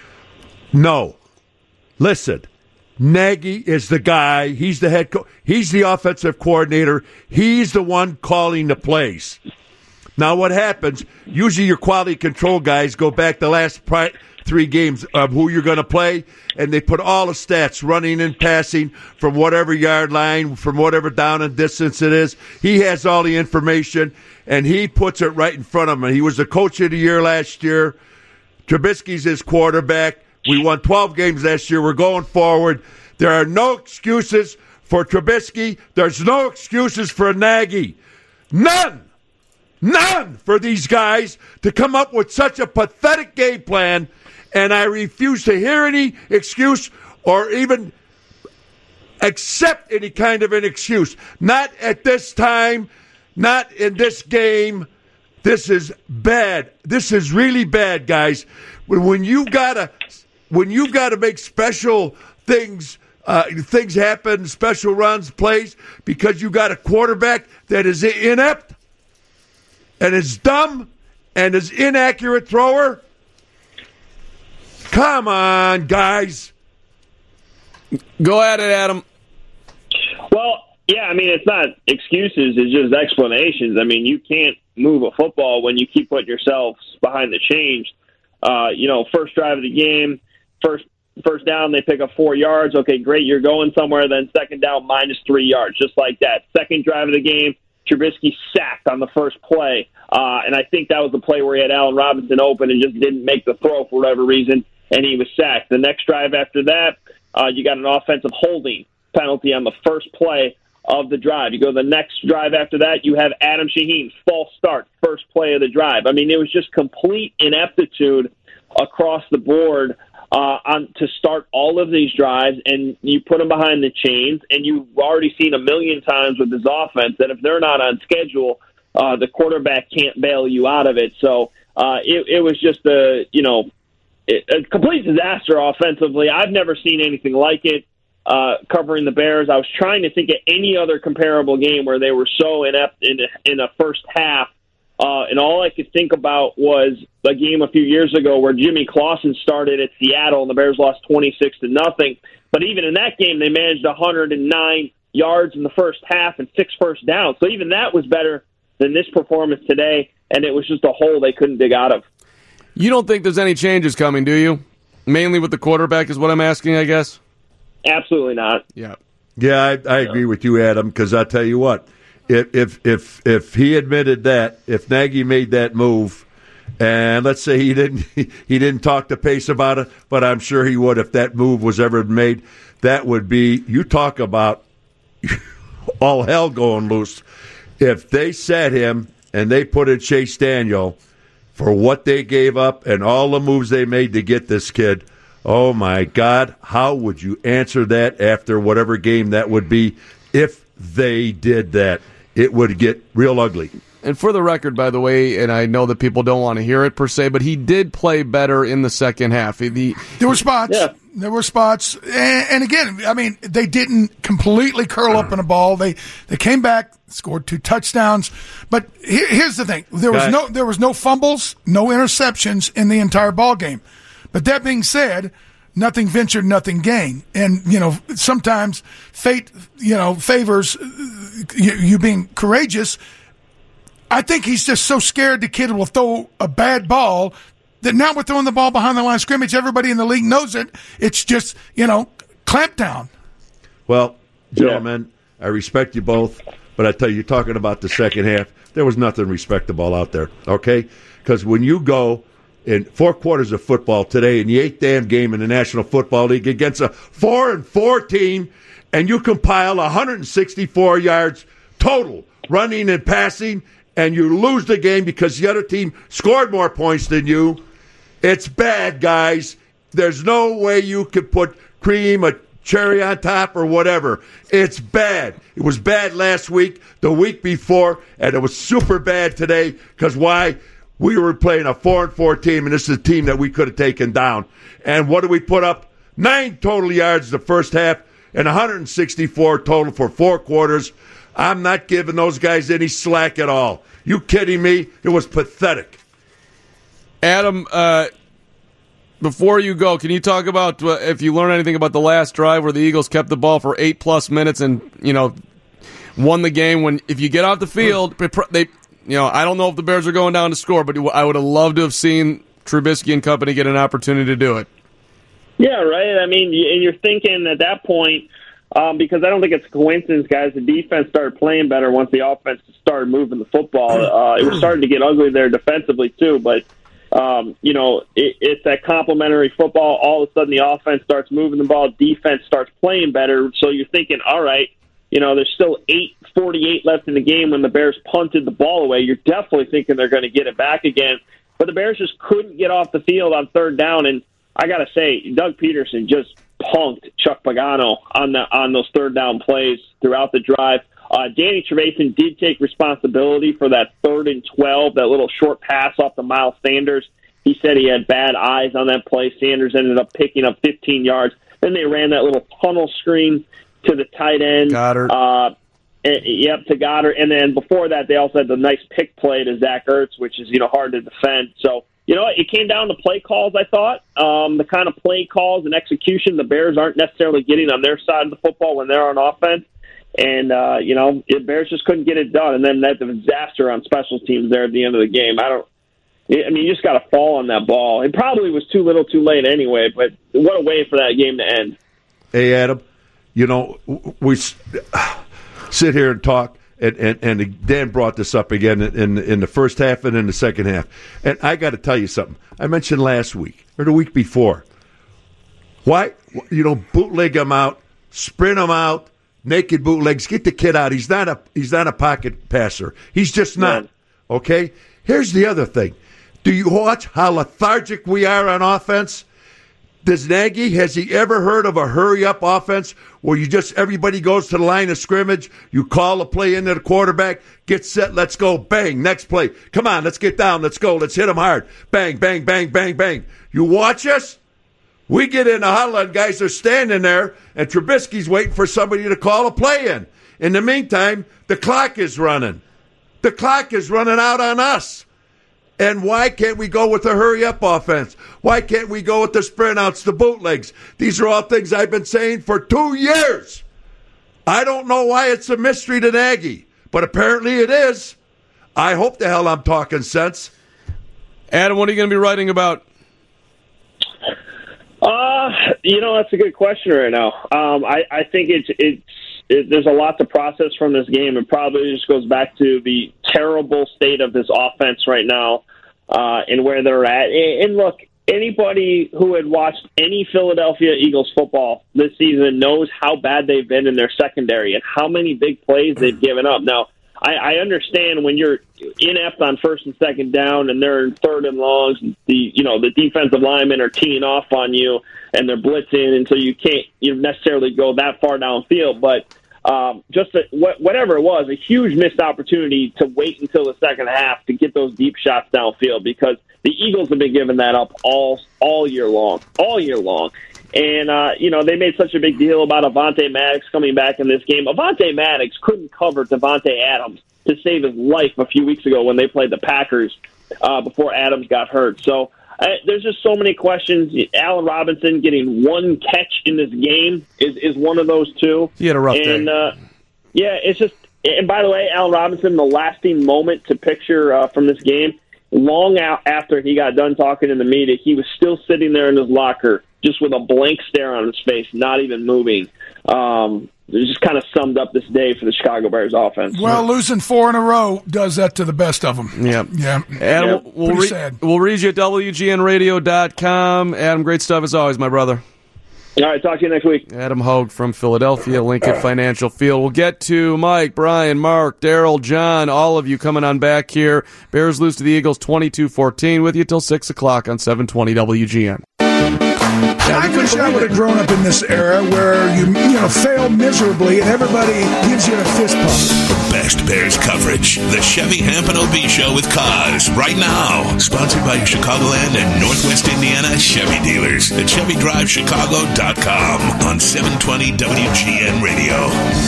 Speaker 3: No. Listen, Nagy is the guy. He's the head coach. He's the offensive coordinator. He's the one calling the plays. Now what happens, usually your quality control guys go back the last pri- three games of who you're going to play, and they put all the stats, running and passing, from whatever yard line, from whatever down and distance it is. He has all the information, and he puts it right in front of him. He was the coach of the year last year. Trubisky's his quarterback. We won twelve games last year. We're going forward. There are no excuses for Trubisky. There's no excuses for Nagy. None. None for these guys to come up with such a pathetic game plan, and I refuse to hear any excuse or even accept any kind of an excuse. Not at this time, not in this game. This is bad. This is really bad, guys. When, when you've got to, when you've got to make special things, uh, things happen, special runs, plays, because you got a quarterback that is inept and is dumb and is inaccurate thrower. Come on, guys.
Speaker 2: Go at it, Adam.
Speaker 14: Well, yeah, I mean, it's not excuses. It's just explanations. I mean, you can't move a football when you keep putting yourselves behind the chains. Uh, you know, first drive of the game, first first down, they pick up four yards. Okay, great, you're going somewhere. Then second down, minus three yards, just like that. Second drive of the game, Trubisky sacked on the first play. Uh, and I think that was the play where he had Allen Robinson open and just didn't make the throw for whatever reason, and he was sacked. The next drive after that, uh, you got an offensive holding penalty on the first play of the drive. You go to the next drive after that, you have Adam Shaheen, false start, first play of the drive. I mean, it was just complete ineptitude across the board uh, on to start all of these drives, and you put them behind the chains, and you've already seen a million times with this offense that if they're not on schedule, uh, the quarterback can't bail you out of it. So uh, it, it was just a, you know, a complete disaster offensively. I've never seen anything like it. Uh, covering the Bears, I was trying to think of any other comparable game where they were so inept in a, in a first half, uh, and all I could think about was a game a few years ago where Jimmy Clausen started at Seattle and the Bears lost twenty-six to nothing. But even in that game, they managed one hundred nine yards in the first half and six first downs. So even that was better than this performance today, and it was just a hole they couldn't dig out of.
Speaker 2: You don't think there's any changes coming, do you? Mainly with the quarterback is what I'm asking, I guess.
Speaker 14: Absolutely not.
Speaker 2: Yeah,
Speaker 3: yeah, I, I agree with you, Adam. Because I tell you what, if if if if he admitted that, if Nagy made that move, and let's say he didn't he didn't talk to Pace about it, but I'm sure he would if that move was ever made. That would be, you talk about all hell going loose. If they set him and they put in Chase Daniel for what they gave up and all the moves they made to get this kid. Oh, my God, how would you answer that after whatever game that would be if they did that? It would get real ugly.
Speaker 2: And for the record, by the way, and I know that people don't want to hear it per se, but he did play better in the second half. The,
Speaker 4: there were spots.
Speaker 14: Yeah.
Speaker 4: There were spots. And, and again, I mean, they didn't completely curl up in a ball. They they came back, scored two touchdowns. But here, here's the thing. There was no there was no fumbles, no interceptions in the entire ball game. But that being said, nothing ventured, nothing gained. And, you know, sometimes fate, you know, favors you, you being courageous. I think he's just so scared the kid will throw a bad ball that now we're throwing the ball behind the line of scrimmage. Everybody in the league knows it. It's just, you know, clamp down.
Speaker 3: Well, gentlemen, yeah. I respect you both, but I tell you, you're talking about the second half. There was nothing respectable out there, okay? Because when you go in four quarters of football today in the eighth damn game in the National Football League against a four and four team, and you compile one hundred sixty-four yards total running and passing, and you lose the game because the other team scored more points than you, it's bad, guys. There's no way you could put cream, a cherry on top, or whatever. It's bad. It was bad last week, the week before, and it was super bad today because why? We were playing a four and four team, and this is a team that we could have taken down. And what did we put up? Nine total yards the first half and one hundred sixty-four total for four quarters. I'm not giving those guys any slack at all. You kidding me? It was pathetic.
Speaker 2: Adam, uh, before you go, can you talk about uh, if you learned anything about the last drive where the Eagles kept the ball for eight plus minutes and, you know, won the game? When if you get off the field, they. You know, I don't know if the Bears are going down to score, but I would have loved to have seen Trubisky and company get an opportunity to do it.
Speaker 14: Yeah, right. I mean, and you're thinking at that point, um, because I don't think it's a coincidence, guys, the defense started playing better once the offense started moving the football. Uh, it was starting to get ugly there defensively, too. But, um, you know, it, it's that complementary football. All of a sudden the offense starts moving the ball, defense starts playing better. So you're thinking, all right, you know, there's still eight forty-eight left in the game when the Bears punted the ball away. You're definitely thinking they're going to get it back again. But the Bears just couldn't get off the field on third down. And I got to say, Doug Peterson just punked Chuck Pagano on the on those third down plays throughout the drive. Uh, Danny Trevathan did take responsibility for that third and twelve, that little short pass off to Miles Sanders. He said he had bad eyes on that play. Sanders ended up picking up fifteen yards. Then they ran that little tunnel screen to the tight end.
Speaker 2: Goddard.
Speaker 14: Uh, and, yep, to Goddard. And then before that, they also had the nice pick play to Zach Ertz, which is, you know, hard to defend. So, you know, it came down to play calls, I thought. Um, the kind of play calls and execution the Bears aren't necessarily getting on their side of the football when they're on offense. And, uh, you know, the Bears just couldn't get it done. And then that disaster on special teams there at the end of the game. I don't, I mean, you just got to fall on that ball. It probably was too little too late anyway, but what a way for that game to end.
Speaker 3: Hey, Adam, you know, we sit here and talk, and, and, and Dan brought this up again in, in the first half and in the second half. And I got to tell you something. I mentioned last week or the week before, Why, you know, bootleg him out, sprint him out, naked bootlegs. Get the kid out. He's not a he's not a pocket passer. He's just not. Okay? Here's the other thing. Do you watch how lethargic we are on offense? Does Nagy, has he ever heard of a hurry-up offense where you just, everybody goes to the line of scrimmage, you call a play into the quarterback, get set, let's go, bang, next play. Come on, let's get down, let's go, let's hit them hard. Bang, bang, bang, bang, bang. You watch us? We get in the huddle and guys are standing there and Trubisky's waiting for somebody to call a play in. In the meantime, the clock is running. The clock is running out on us. And why can't we go with the hurry-up offense? Why can't we go with the sprint-outs, the bootlegs? These are all things I've been saying for two years. I don't know why it's a mystery to Nagy, but apparently it is. I hope the hell I'm talking sense.
Speaker 2: Adam, what are you going to be writing about?
Speaker 14: Uh, you know, that's a good question right now. Um, I, I think it's it's it, there's a lot to process from this game. It probably just goes back to the terrible state of this offense right now uh, and where they're at. And, and look, anybody who had watched any Philadelphia Eagles football this season knows how bad they've been in their secondary and how many big plays they've given up. Now, I, I understand when you're inept on first and second down and they're in third and longs, the you know the defensive linemen are teeing off on you and they're blitzing, and so you can't you necessarily go that far downfield. But um, just a, wh- whatever it was, a huge missed opportunity to wait until the second half to get those deep shots downfield, because the Eagles have been giving that up all all year long, all year long. And, uh, you know, they made such a big deal about Avonte Maddox coming back in this game. Avonte Maddox couldn't cover Devontae Adams to save his life a few weeks ago when they played the Packers uh, before Adams got hurt. So uh, there's just so many questions. Allen Robinson getting one catch in this game is, is one of those two.
Speaker 2: He had a rough
Speaker 14: and,
Speaker 2: day.
Speaker 14: Uh, yeah, it's just – and by the way, Allen Robinson, the lasting moment to picture uh, from this game, long out after he got done talking in the media, he was still sitting there in his locker just with a blank stare on his face, not even moving. Um, it just kind of summed up this day for the Chicago Bears offense.
Speaker 4: Well, losing four in a row does that to the best of them.
Speaker 2: Yeah.
Speaker 4: Yeah.
Speaker 2: Adam,
Speaker 4: yeah.
Speaker 2: we'll,
Speaker 4: Pretty
Speaker 2: re-
Speaker 4: sad.
Speaker 2: we'll read you at W G N radio dot com. Adam, great stuff as always, my brother.
Speaker 14: All right, talk to you next week.
Speaker 2: Adam Hogue from Philadelphia, Lincoln Financial Field. We'll get to Mike, Brian, Mark, Daryl, John, all of you coming on back here. Bears lose to the Eagles twenty-two fourteen with you till six o'clock on seven twenty W G N.
Speaker 4: I wish I would have grown up in this era where you you know fail miserably and everybody gives you a fist pump.
Speaker 6: The best Bears coverage. The Chevy Hampton O B Show with Cause right now. Sponsored by your Chicagoland and Northwest Indiana Chevy dealers at Chevy Drive Chicago dot com on seven twenty W G N Radio.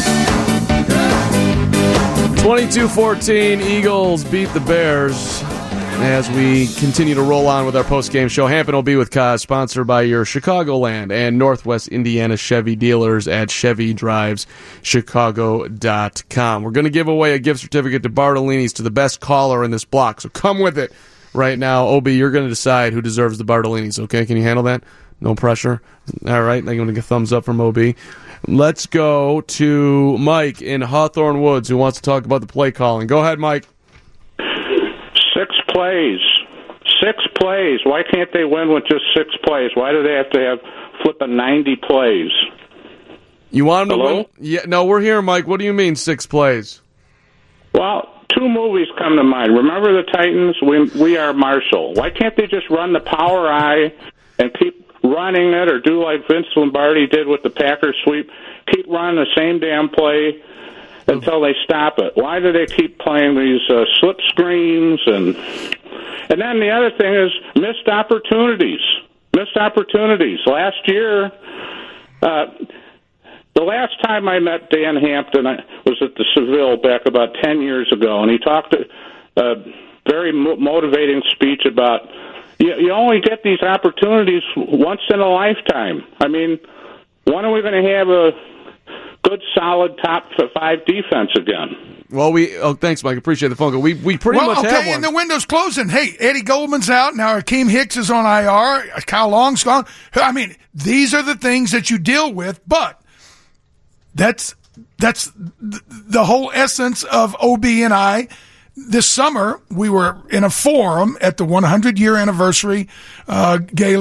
Speaker 2: twenty-two fourteen, Eagles beat the Bears. As we continue to roll on with our post-game show, Hampton O B with Cause, sponsored by your Chicagoland and Northwest Indiana Chevy dealers at Chevy Drives Chicago dot com. We're going to give away a gift certificate to Bartolini's to the best caller in this block, so come with it right now. O B, you're going to decide who deserves the Bartolini's, okay? Can you handle that? No pressure? All right, I'm going to get a thumbs up from O B. Let's go to Mike in Hawthorne Woods, who wants to talk about the play calling. Go ahead, Mike.
Speaker 15: Six plays. Six plays. Why can't they win with just six plays? Why do they have to have flipping ninety plays?
Speaker 2: You want them
Speaker 15: Hello?
Speaker 2: to win? Yeah, no, we're here, Mike. What do you mean six plays?
Speaker 15: Well, two movies come to mind. Remember the Titans? We, we Are Marshall. Why can't they just run the power eye and keep running it, or do like Vince Lombardi did with the Packers sweep? Keep running the same damn play until they stop it. Why do they keep playing these uh, slip screens? And and then the other thing is missed opportunities. Missed opportunities. Last year, uh, the last time I met Dan Hampton I was at the Seville back about ten years ago, and he talked a uh, very mo- motivating speech about you, you only get these opportunities once in a lifetime. I mean, when are we going to have a good, solid top five defense again?
Speaker 2: Well, we oh thanks, Mike. Appreciate the phone call. We we pretty
Speaker 4: well,
Speaker 2: much
Speaker 4: okay,
Speaker 2: have one.
Speaker 4: and the window's closing. Hey, Eddie Goldman's out now. Akeem Hicks is on I R. Kyle Long's gone. I mean, these are the things that you deal with, but that's that's the whole essence of O B and I. This summer, we were in a forum at the one hundred year anniversary uh, gala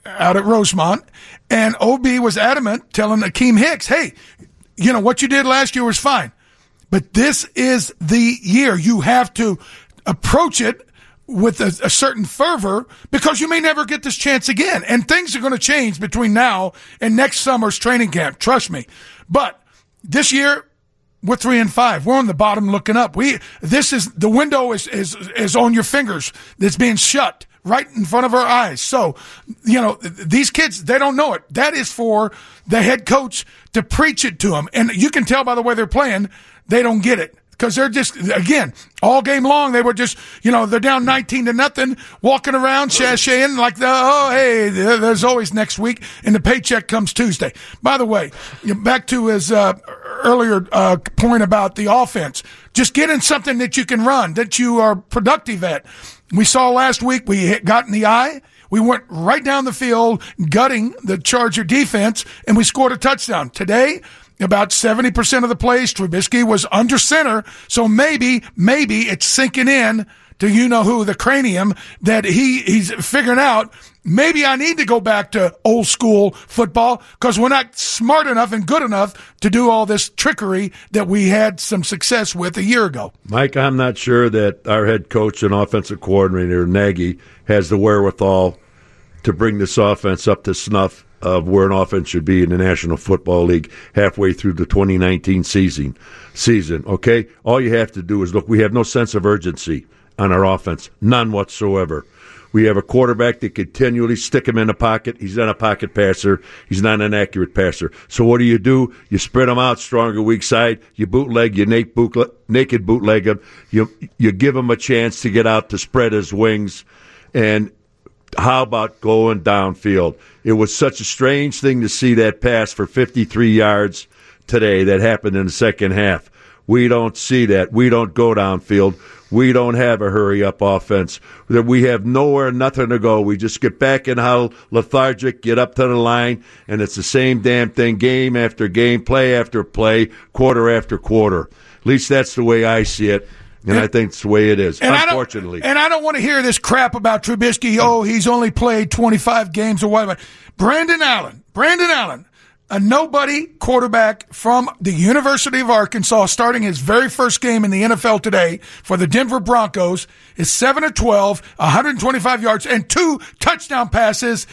Speaker 4: out at Rosemont, and O B was adamant, telling Akeem Hicks, hey, you know, what you did last year was fine, but this is the year. You have to approach it with a, a certain fervor, because you may never get this chance again. And things are going to change between now and next summer's training camp. Trust me. But this year, we're three and five. We're on the bottom looking up. We, this is, the window is, is, is on your fingers. It's being shut right in front of our eyes. So, you know, these kids, they don't know it. That is for the head coach to preach it to them. And you can tell by the way they're playing, they don't get it. Because they're just, again, all game long, they were just, you know, they're down nineteen to nothing, walking around, sashaying like, the, oh, hey, there's always next week, and the paycheck comes Tuesday. By the way, back to his uh, earlier uh, point about the offense. Just get in something that you can run, that you are productive at. We saw last week, we hit, got in the eye. We went right down the field, gutting the Charger defense, and we scored a touchdown. Today, about seventy percent of the plays, Trubisky was under center, so maybe, maybe it's sinking in to you-know-who, the cranium, that he, he's figuring out, maybe I need to go back to old-school football because we're not smart enough and good enough to do all this trickery that we had some success with a year ago.
Speaker 3: Mike, I'm not sure that our head coach and offensive coordinator, Nagy, has the wherewithal to bring this offense up to snuff of where an offense should be in the National Football League halfway through the twenty nineteen season. Season, okay? All you have to do is look, we have no sense of urgency on our offense, none whatsoever. We have a quarterback that continually stick him in the pocket. He's not a pocket passer. He's not an accurate passer. So what do you do? You spread him out, stronger weak side. You bootleg, you naked bootleg, naked bootleg him. You, you give him a chance to get out to spread his wings. And how about going downfield? It was such a strange thing to see that pass for fifty-three yards today that happened in the second half. We don't see that. We don't go downfield. We don't have a hurry-up offense. We have nowhere, nothing to go. We just get back in how lethargic, get up to the line, and it's the same damn thing game after game, play after play, quarter after quarter. At least that's the way I see it. And, and I think it's the way it is, and unfortunately.
Speaker 4: I and I don't want to hear this crap about Trubisky. Oh, he's only played twenty-five games or whatever. Brandon Allen, Brandon Allen, a nobody quarterback from the University of Arkansas, starting his very first game in the N F L today for the Denver Broncos, is seven of twelve, one hundred twenty-five yards, and two touchdown passes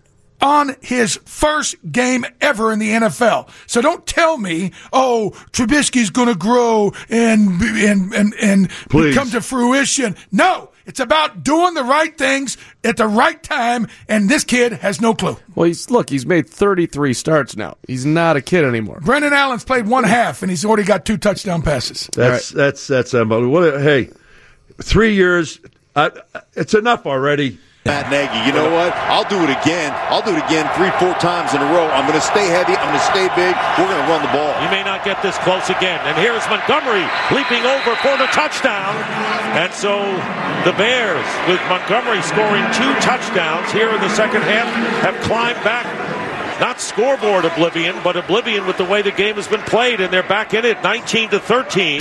Speaker 4: on his first game ever in the N F L. So don't tell me, oh, Trubisky's going to grow and and and and come to fruition. No, it's about doing the right things at the right time, and this kid has no clue.
Speaker 2: Well, he's look, he's made thirty-three starts now. He's not a kid anymore.
Speaker 4: Brendan Allen's played one half, and he's already got two touchdown passes.
Speaker 3: That's right. that's that's unbelievable. Hey, three years, uh, it's enough already.
Speaker 16: Matt Nagy, you know what? I'll do it again. I'll do it again three, four times in a row. I'm going to stay heavy. I'm going to stay big. We're going to run the ball.
Speaker 5: You may not get this close again. And here's Montgomery leaping over for the touchdown. And so the Bears, with Montgomery scoring two touchdowns here in the second half, have climbed back. Not scoreboard oblivion, but oblivion with the way the game has been played. And they're back in it, nineteen to thirteen.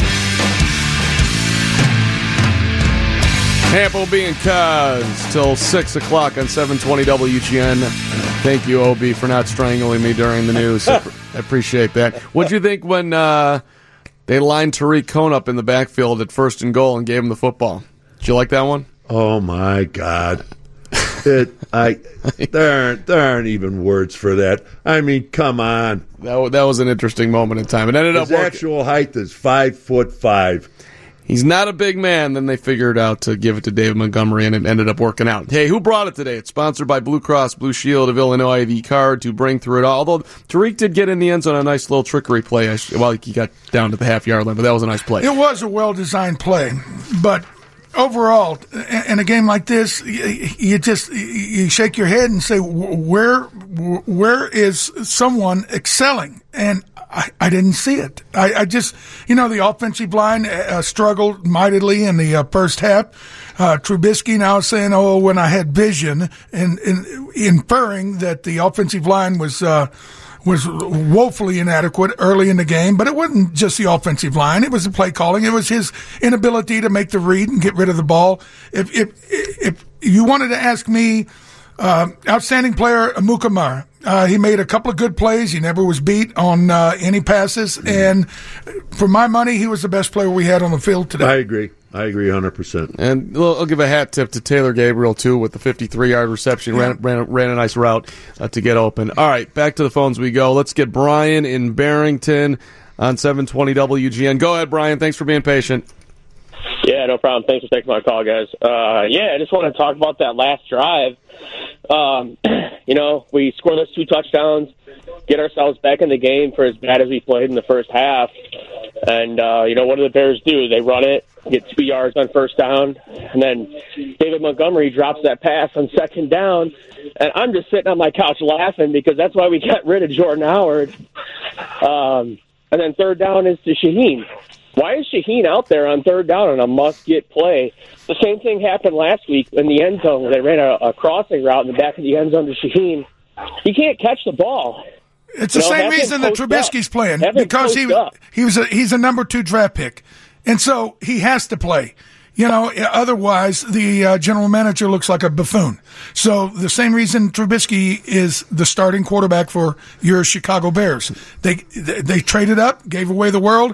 Speaker 2: Camp O B and Kaz till six o'clock on seven twenty W G N. Thank you, O B, for not strangling me during the news. I appreciate that. What'd you think when uh, they lined Tariq Cohen up in the backfield at first and goal and gave him the football? Did you like that one?
Speaker 3: Oh, my God. It, I, there, aren't, there aren't even words for that. I mean, come on.
Speaker 2: That, that was an interesting moment in time. It ended
Speaker 3: His
Speaker 2: up working.
Speaker 3: actual height is five foot five.
Speaker 2: He's not a big man. Then they figured out to give it to David Montgomery, and it ended up working out. Hey, who brought it today? It's sponsored by Blue Cross Blue Shield of Illinois, the card to bring through it all. Although Tariq did get in the end zone, a nice little trickery play. Well, he got down to the half-yard line, but that was a nice play.
Speaker 4: It was a well-designed play, but overall, in a game like this, you just you shake your head and say, where where is someone excelling? And I, I didn't see it. I, I just, you know, the offensive line uh, struggled mightily in the uh, first half. Uh, Trubisky now saying, oh, when I had vision, and, and inferring that the offensive line was uh, was woefully inadequate early in the game. But it wasn't just the offensive line. It was the play calling. It was his inability to make the read and get rid of the ball. If if if you wanted to ask me Uh, outstanding player, Mukamara. Uh, he made a couple of good plays. He never was beat on uh, any passes. And for my money, he was the best player we had on the field today.
Speaker 3: I agree. I agree one hundred percent.
Speaker 2: And I'll give a hat tip to Taylor Gabriel, too, with the fifty-three-yard reception.
Speaker 4: Yeah.
Speaker 2: Ran, ran, ran a nice route uh, to get open. All right, back to the phones we go. Let's get Brian in Barrington on seven twenty W G N. Go ahead, Brian. Thanks for being patient.
Speaker 17: Yeah, no problem. Thanks for taking my call, guys. Uh, yeah, I just want to talk about that last drive. Um, you know, we score those two touchdowns, get ourselves back in the game for as bad as we played in the first half. And, uh, you know, what do the Bears do? They run it, get two yards on first down, and then David Montgomery drops that pass on second down. And I'm just sitting on my couch laughing because that's why we got rid of Jordan Howard. Um, and then third down is to Shaheen. Why is Shaheen out there on third down on a must-get play? The same thing happened last week in the end zone where they ran a, a crossing route in the back of the end zone to Shaheen. He can't catch the ball.
Speaker 4: It's the
Speaker 17: you know,
Speaker 4: same reason that Trubisky's
Speaker 17: up.
Speaker 4: playing,
Speaker 17: Have
Speaker 4: because he
Speaker 17: up.
Speaker 4: he was a, he's a number two draft pick, and so he has to play. You know, otherwise the uh, general manager looks like a buffoon. So the same reason Trubisky is the starting quarterback for your Chicago Bears. They they, they traded up, gave away the world.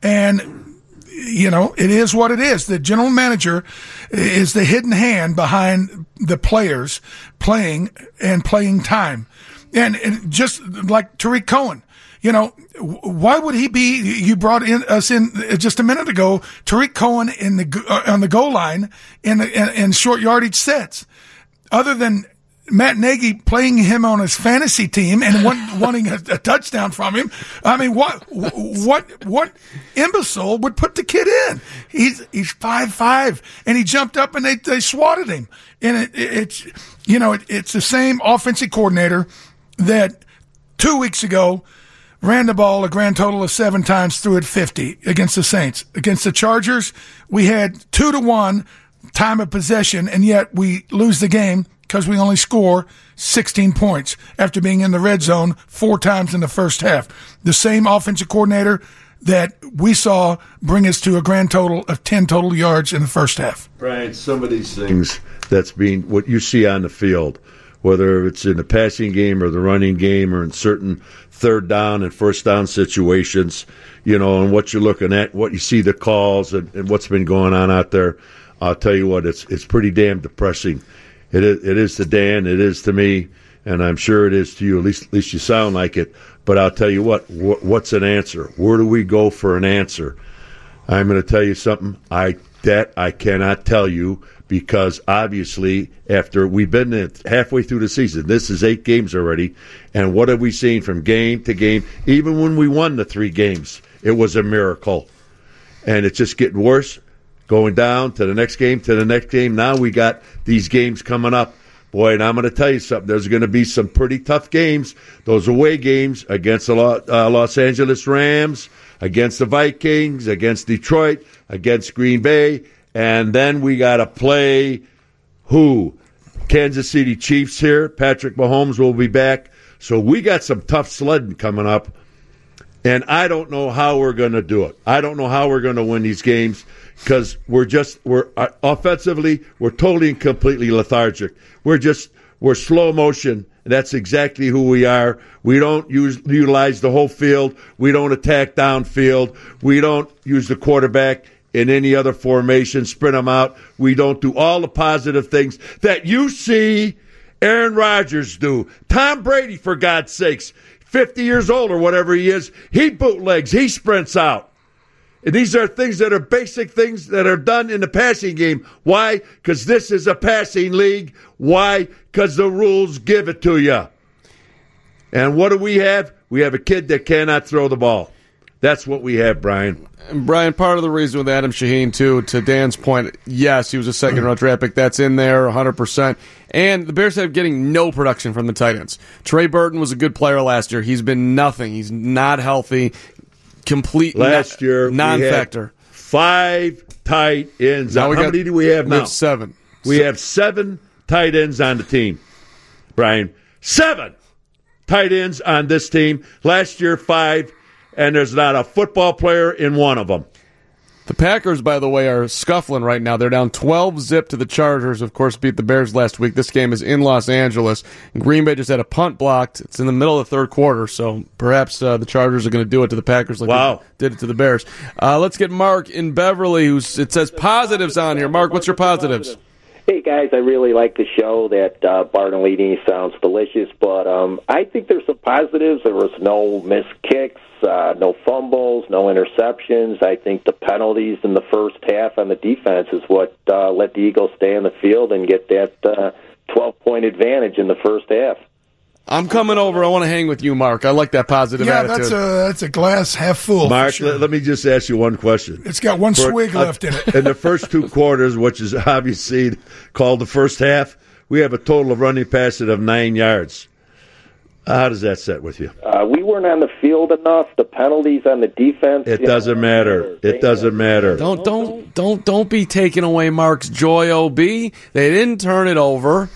Speaker 4: And, you know, it is what it is. The general manager is the hidden hand behind the players playing and playing time. And, and just like Tariq Cohen, you know, why would he be, you brought in us in just a minute ago, Tariq Cohen in the, uh, on the goal line in the, in, in short yardage sets. Other than Matt Nagy playing him on his fantasy team and want, wanting a, a touchdown from him. I mean, what, what, what imbecile would put the kid in? He's, he's five, five and he jumped up and they, they swatted him. And it, it, it's, you know, it, it's the same offensive coordinator that two weeks ago ran the ball a grand total of seven times, threw it fifty against the Saints. Against the Chargers, we had two to one time of possession, and yet we lose the game because we only score sixteen points after being in the red zone four times in the first half. The same offensive coordinator that we saw bring us to a grand total of ten total yards in the first half.
Speaker 3: Brian, some of these things that's being what you see on the field, whether it's in the passing game or the running game or in certain third down and first down situations, you know, and what you're looking at, what you see the calls and, and what's been going on out there, I'll tell you what, it's it's pretty damn depressing. It is, it is to Dan, it is to me, and I'm sure it is to you. At least, at least you sound like it. But I'll tell you what, wh- what's an answer? Where do we go for an answer? I'm going to tell you something. I that I cannot tell you because obviously after we've been at halfway through the season, this is eight games already, and what have we seen from game to game? Even when we won the three games, it was a miracle, and it's just getting worse. Going down to the next game, to the next game. Now we got these games coming up. Boy, and I'm going to tell you something. There's going to be some pretty tough games. Those away games against the uh, Los Angeles Rams, against the Vikings, against Detroit, against Green Bay. And then we got to play who? Kansas City Chiefs here. Patrick Mahomes will be back. So we got some tough sledding coming up. And I don't know how we're going to do it. I don't know how we're going to win these games. Because we're just, we're uh, offensively, we're totally and completely lethargic. We're just, we're slow motion. That's exactly who we are. We don't use, utilize the whole field. We don't attack downfield. We don't use the quarterback in any other formation, sprint them out. We don't do all the positive things that you see Aaron Rodgers do. Tom Brady, for God's sakes, fifty years old or whatever he is, he bootlegs, he sprints out. These are things that are basic things that are done in the passing game. Why? Because this is a passing league. Why? Because the rules give it to you. And what do we have? We have a kid that cannot throw the ball. That's what we have, Brian.
Speaker 2: And Brian, part of the reason with Adam Shaheen, too, to Dan's point, yes, he was a second-round draft pick. That's in there one hundred percent. And the Bears have getting no production from the tight ends. Trey Burton was a good player last year. He's been nothing. He's not healthy. Complete
Speaker 3: last year
Speaker 2: non-factor.
Speaker 3: Five tight ends.
Speaker 2: Now
Speaker 3: How
Speaker 2: we got,
Speaker 3: many do we have
Speaker 2: we
Speaker 3: now?
Speaker 2: Have seven.
Speaker 3: We
Speaker 2: so,
Speaker 3: have seven tight ends on the team. Brian, seven tight ends on this team. Last year, five, and there's not a football player in one of them.
Speaker 2: The Packers, by the way, are scuffling right now. They're down twelve zip to the Chargers. Of course, beat the Bears last week. This game is in Los Angeles. Green Bay just had a punt blocked. It's in the middle of the third quarter, so perhaps uh, the Chargers are going to do it to the Packers like
Speaker 3: wow.
Speaker 2: they did it to the Bears. Uh, let's get Mark in Beverly, who's it says positives on here. Mark, what's your positives?
Speaker 18: Hey, guys, I really like the show. That uh, Bartolini sounds delicious, but um, I think there's some positives. There was no missed kicks, uh, no fumbles, no interceptions. I think the penalties in the first half on the defense is what uh, let the Eagles stay on the field and get that uh, twelve-point advantage in the first half.
Speaker 2: I'm coming over. I want to hang with you, Mark. I like that positive
Speaker 4: yeah,
Speaker 2: attitude.
Speaker 4: Yeah, that's a, that's a glass half full.
Speaker 3: Mark,
Speaker 4: sure.
Speaker 3: let, let me just ask you one question.
Speaker 4: It's got one
Speaker 3: For,
Speaker 4: swig
Speaker 3: uh,
Speaker 4: left in it.
Speaker 3: In the first two quarters, which is obviously called the first half, we have a total of running passes of nine yards. How does that set with you?
Speaker 18: Uh, we weren't on the field enough. The penalties on the defense.
Speaker 3: It doesn't know, matter. It doesn't matter.
Speaker 2: Don't don't don't don't be taking away Mark's joy, O B. They didn't turn it over.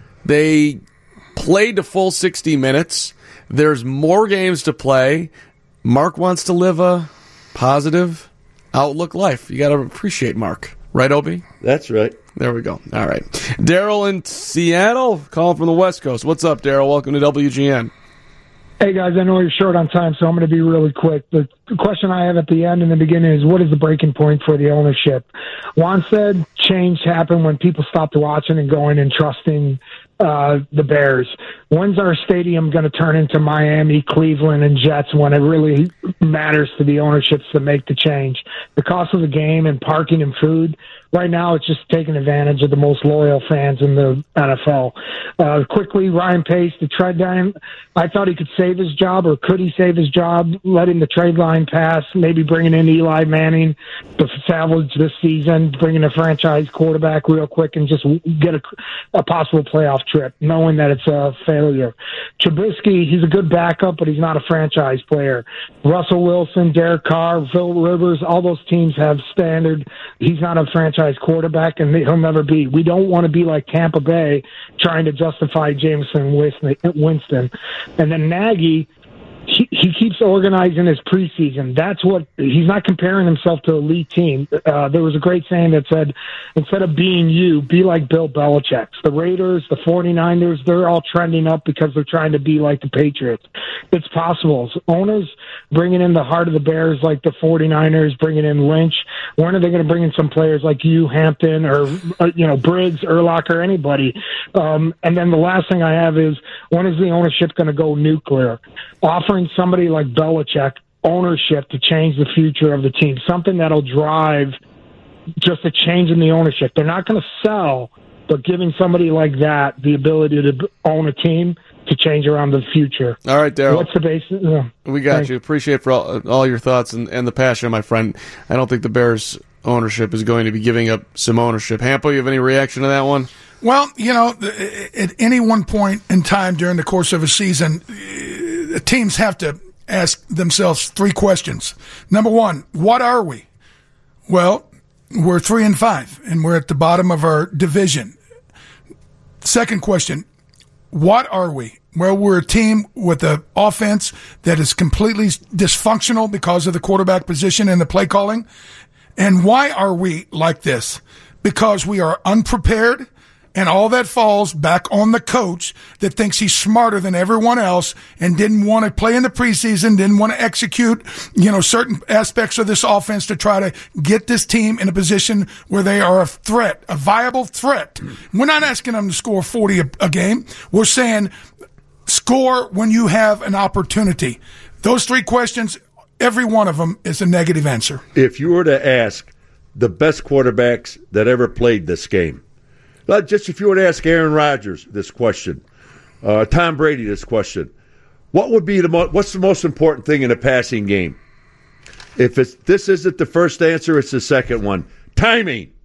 Speaker 2: They played the full sixty minutes. There's more games to play. Mark wants to live a positive outlook life. You got to appreciate Mark. Right, Obi?
Speaker 3: That's right.
Speaker 2: There we go. All right. Daryl in Seattle, calling from the West Coast. What's up, Daryl? Welcome to W G N.
Speaker 19: Hey, guys, I know you're short on time, so I'm going to be really quick. The question I have at the end and the beginning is, what is the breaking point for the ownership? Juan said change happened when people stopped watching and going and trusting uh, the Bears. When's our stadium going to turn into Miami, Cleveland, and Jets when it really matters to the ownerships to make the change? The cost of the game and parking and food, right now it's just taking advantage of the most loyal fans in the N F L. Uh, quickly, Ryan Pace, the trade line, I thought he could save his job, or could he save his job, letting the trade line pass, maybe bringing in Eli Manning to salvage this season, bringing a franchise quarterback real quick and just get a, a possible playoff trip, knowing that it's a failure. Trubisky, he's a good backup, but he's not a franchise player. Russell Wilson, Derek Carr, Phil Rivers, all those teams have standard. He's not a franchise quarterback, and he'll never be. We don't want to be like Tampa Bay trying to justify Jameson Winston. And then Nagy, he, he keeps organizing his preseason. That's what he's not comparing himself to an elite team. Uh, there was a great saying that said, instead of being you, be like Bill Belichick. The Raiders, the 49ers, they're all trending up because they're trying to be like the Patriots. It's possible. So owners bringing in the heart of the Bears like the 49ers, bringing in Lynch. When are they going to bring in some players like you, Hampton, or, uh, you know, Briggs, Urlacher, anybody? Um, and then the last thing I have is, when is the ownership going to go nuclear? Offering somebody like Belichick ownership to change the future of the team, something that'll drive just a change in the ownership. They're not going to sell, but giving somebody like that the ability to own a team to change around the future.
Speaker 2: All right, Daryl.
Speaker 19: What's the basis? Uh,
Speaker 2: we got
Speaker 19: thanks.
Speaker 2: you. Appreciate for all, all your thoughts and, and the passion, my friend. I don't think the Bears ownership is going to be giving up some ownership. Hampo, you have any reaction to that one?
Speaker 4: Well, you know, at any one point in time during the course of a season, teams have to ask themselves three questions. Number one, what are we? Well, we're three and five, and we're at the bottom of our division. Second question, what are we? Well, we're a team with an offense that is completely dysfunctional because of the quarterback position and the play calling. And why are we like this? Because we are unprepared. And all that falls back on the coach that thinks he's smarter than everyone else and didn't want to play in the preseason, didn't want to execute, you know, certain aspects of this offense to try to get this team in a position where they are a threat, a viable threat. We're not asking them to score forty a, a game. We're saying score when you have an opportunity. Those three questions, every one of them is a negative answer.
Speaker 3: If you were to ask the best quarterbacks that ever played this game, just if you were to ask Aaron Rodgers this question, uh, Tom Brady this question, what would be the mo- what's the most important thing in a passing game? If it's, this isn't the first answer, it's the second one. Timing.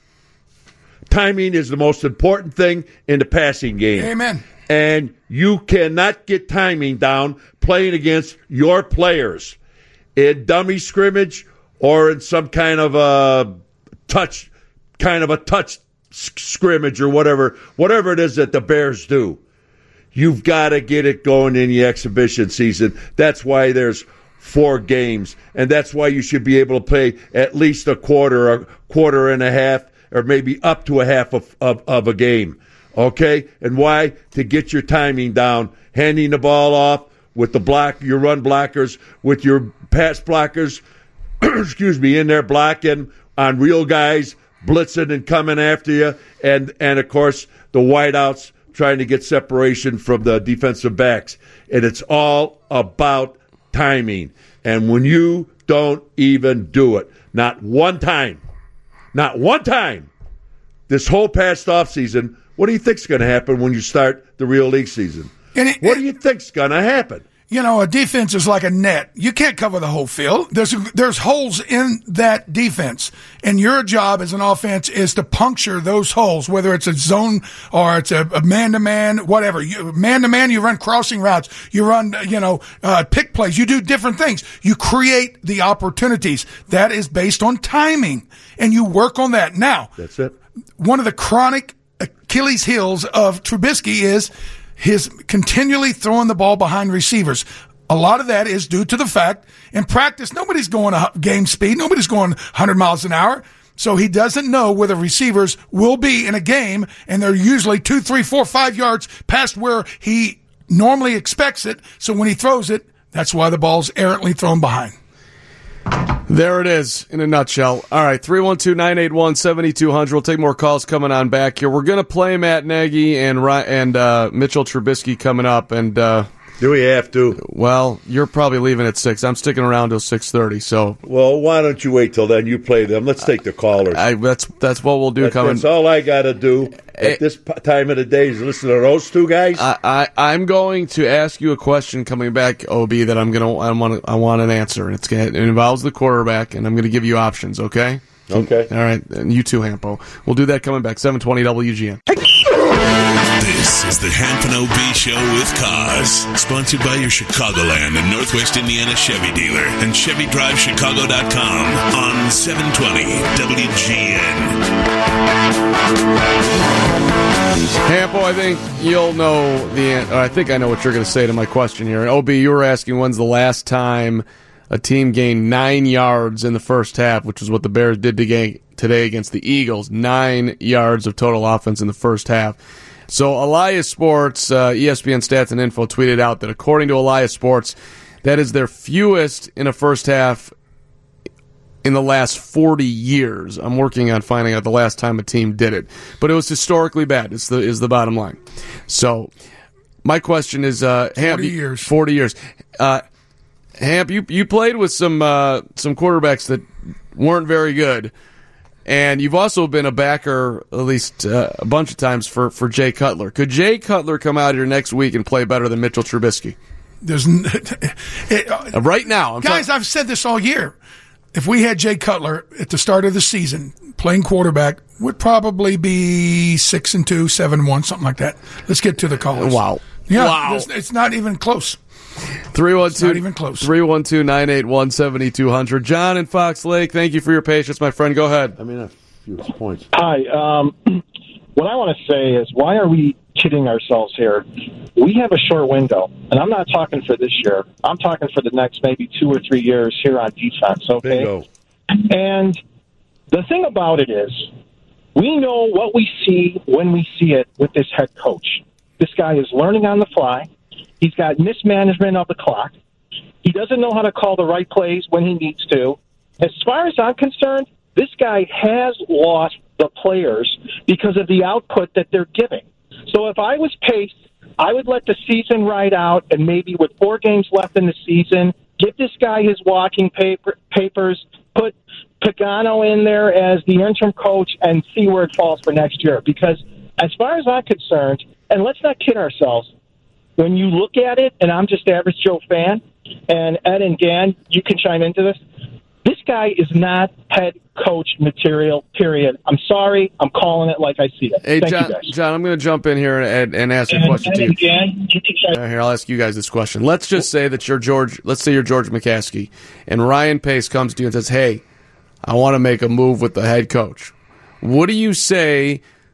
Speaker 3: Timing is the most important thing in the passing game.
Speaker 4: Amen.
Speaker 3: And you cannot get timing down playing against your players in dummy scrimmage or in some kind of a touch, kind of a touch scrimmage or whatever, whatever it is that the Bears do. You've got to get it going in the exhibition season. That's why there's four games, and that's why you should be able to play at least a quarter, a quarter and a half, or maybe up to a half of, of, of a game. Okay? And why? To get your timing down, handing the ball off with the block, your run blockers, with your pass blockers, excuse me, in there blocking on real guys, blitzing and coming after you, and, and of course, the wideouts trying to get separation from the defensive backs. And it's all about timing. And when you don't even do it, not one time, not one time, this whole past offseason, what do you think's going to happen when you start the real league season?
Speaker 4: And it,
Speaker 3: what do you think's going to happen?
Speaker 4: You know, a defense is like a net. You can't cover the whole field. There's there's holes in that defense, and your job as an offense is to puncture those holes, whether it's a zone or it's a man-to-man, whatever. You, man-to-man, you run crossing routes. You run, you know, uh, pick plays. You do different things. You create the opportunities. That is based on timing, and you work on that. Now,
Speaker 3: that's it.
Speaker 4: One of the chronic Achilles heels of Trubisky is his continually throwing the ball behind receivers. A lot of that is due to the fact in practice, nobody's going a game speed. Nobody's going one hundred miles an hour. So he doesn't know where the receivers will be in a game, and they're usually two, three, four, five yards past where he normally expects it. So when he throws it, that's why the ball's errantly thrown behind.
Speaker 2: There it is in a nutshell. All right, three one two, nine eight one, seven two zero zero. We'll take more calls coming on back here. We're going to play Matt Nagy and and uh, Mitchell Trubisky coming up. And uh,
Speaker 3: do we have to?
Speaker 2: Well, you're probably leaving at six. I'm sticking around till six thirty. So,
Speaker 3: well, why don't you wait till then? You play them. Let's take the callers.
Speaker 2: I, that's that's what we'll do.
Speaker 3: That,
Speaker 2: coming.
Speaker 3: That's all I got to do at this time of the day is listen to those two guys.
Speaker 2: I, I I'm going to ask you a question coming back, O B, that I'm gonna I want I want an answer, and it's gonna, it involves the quarterback, and I'm going to give you options. Okay.
Speaker 3: Okay.
Speaker 2: All right. And you too, Hampo. We'll do that coming back. seven twenty W G N.
Speaker 6: This is the Hamp and O B Show with Cause, sponsored by your Chicagoland and Northwest Indiana Chevy dealer and Chevy Drive Chicago dot com on seven twenty W G N.
Speaker 2: Hampo, I think you'll know the answer. I think I know what you're going to say to my question here. And O B, you were asking when's the last time a team gained nine yards in the first half, which is what the Bears did today against the Eagles. Nine yards of total offense in the first half. So Elias Sports, uh, E S P N Stats and Info tweeted out that according to Elias Sports, that is their fewest in a first half in the last forty years. I'm working on finding out the last time a team did it. But it was historically bad, is the, is the bottom line. So my question is... Uh, Hamp,
Speaker 4: forty years.
Speaker 2: forty years. Uh, Hamp, you, you played with some uh, some quarterbacks that weren't very good. And you've also been a backer, at least uh, a bunch of times, for, for Jay Cutler. Could Jay Cutler come out here next week and play better than Mitchell Trubisky?
Speaker 4: There's n- it, uh,
Speaker 2: right now. I'm
Speaker 4: guys,
Speaker 2: talking-
Speaker 4: I've said this all year. If we had Jay Cutler at the start of the season playing quarterback, would probably be six and two, seven and one, something like that. Let's get to the callers.
Speaker 2: Wow.
Speaker 4: Yeah,
Speaker 2: wow.
Speaker 4: It's not even close.
Speaker 2: three one two,
Speaker 4: not even close.
Speaker 2: three one two, nine eight one, seven two zero zero. John in Fox Lake, thank you for your patience, my friend. Go ahead.
Speaker 3: I mean, a few points.
Speaker 20: Hi. Um, what I want to say is, why are we kidding ourselves here? We have a short window, and I'm not talking for this year. I'm talking for the next maybe two or three years here on defense, okay?
Speaker 3: Bingo.
Speaker 20: And the thing about it is, we know what we see when we see it with this head coach. This guy is learning on the fly. He's got mismanagement of the clock. He doesn't know how to call the right plays when he needs to. As far as I'm concerned, this guy has lost the players because of the output that they're giving. So if I was Pace, I would let the season ride out, and maybe with four games left in the season, give this guy his walking paper, papers, put Pagano in there as the interim coach, and see where it falls for next year. Because as far as I'm concerned, and let's not kid ourselves, when you look at it, and I'm just average Joe fan, and Ed and Dan, you can chime into this, this guy is not head coach material, period. I'm sorry. I'm calling it like I see it.
Speaker 2: Hey,
Speaker 20: Thank
Speaker 2: John,
Speaker 20: you guys.
Speaker 2: John, I'm going to jump in here and, and ask
Speaker 20: and,
Speaker 2: a question
Speaker 20: and
Speaker 2: to you.
Speaker 20: Again, you can chime-
Speaker 2: uh, here, I'll ask you guys this question. Let's just say that you're George, let's say you're George McCaskey, and Ryan Pace comes to you and says, hey, I want to make a move with the head coach. What do you say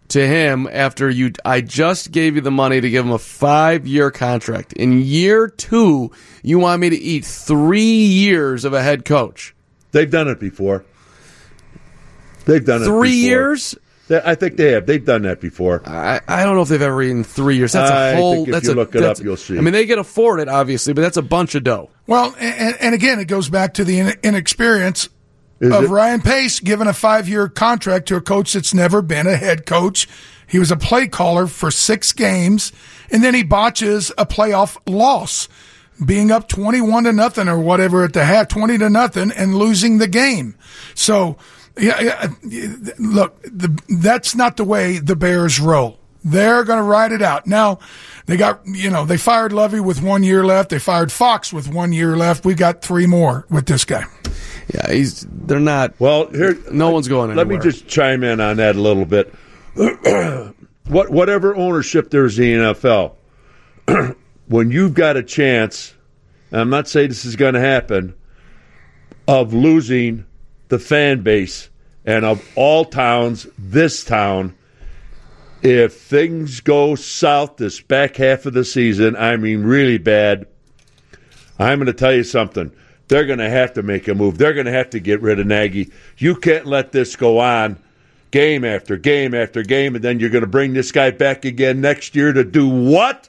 Speaker 2: to him after you. I just gave you the money to give him a five-year contract. In year two, you want me to eat three years of a head coach.
Speaker 3: They've done it before. They've done it
Speaker 2: Three
Speaker 3: before.
Speaker 2: years?
Speaker 3: I think they have. They've done that before.
Speaker 2: I, I don't know if they've ever eaten three years. That's a
Speaker 3: I
Speaker 2: whole.
Speaker 3: think if
Speaker 2: that's
Speaker 3: you
Speaker 2: a,
Speaker 3: look it
Speaker 2: that's,
Speaker 3: up, you'll see.
Speaker 2: I mean, they can afford it, obviously, but that's a bunch of dough.
Speaker 4: Well, and, and again, it goes back to the in- inexperience
Speaker 3: Is
Speaker 4: of
Speaker 3: it?
Speaker 4: Ryan Pace giving a five-year contract to a coach that's never been a head coach. He was a play caller for six games, and then he botches a playoff loss, being up twenty-one to nothing or whatever at the half, twenty to nothing, and losing the game. So, yeah, yeah, look, the, that's not the way the Bears roll. They're going to ride it out. Now, they got, you know, they fired Lovey with one year left. They fired Fox with one year left. We got three more with this guy.
Speaker 2: Yeah, he's. They're not.
Speaker 3: Well, here,
Speaker 2: no one's going anywhere.
Speaker 3: Let me just chime in on that a little bit. what, whatever ownership there is in the N F L, when you've got a chance, and I'm not saying this is going to happen, of losing the fan base, and of all towns, this town, if things go south this back half of the season, I mean really bad, I'm going to tell you something. They're going to have to make a move. They're going to have to get rid of Nagy. You can't let this go on game after game after game, and then you're going to bring this guy back again next year to do what?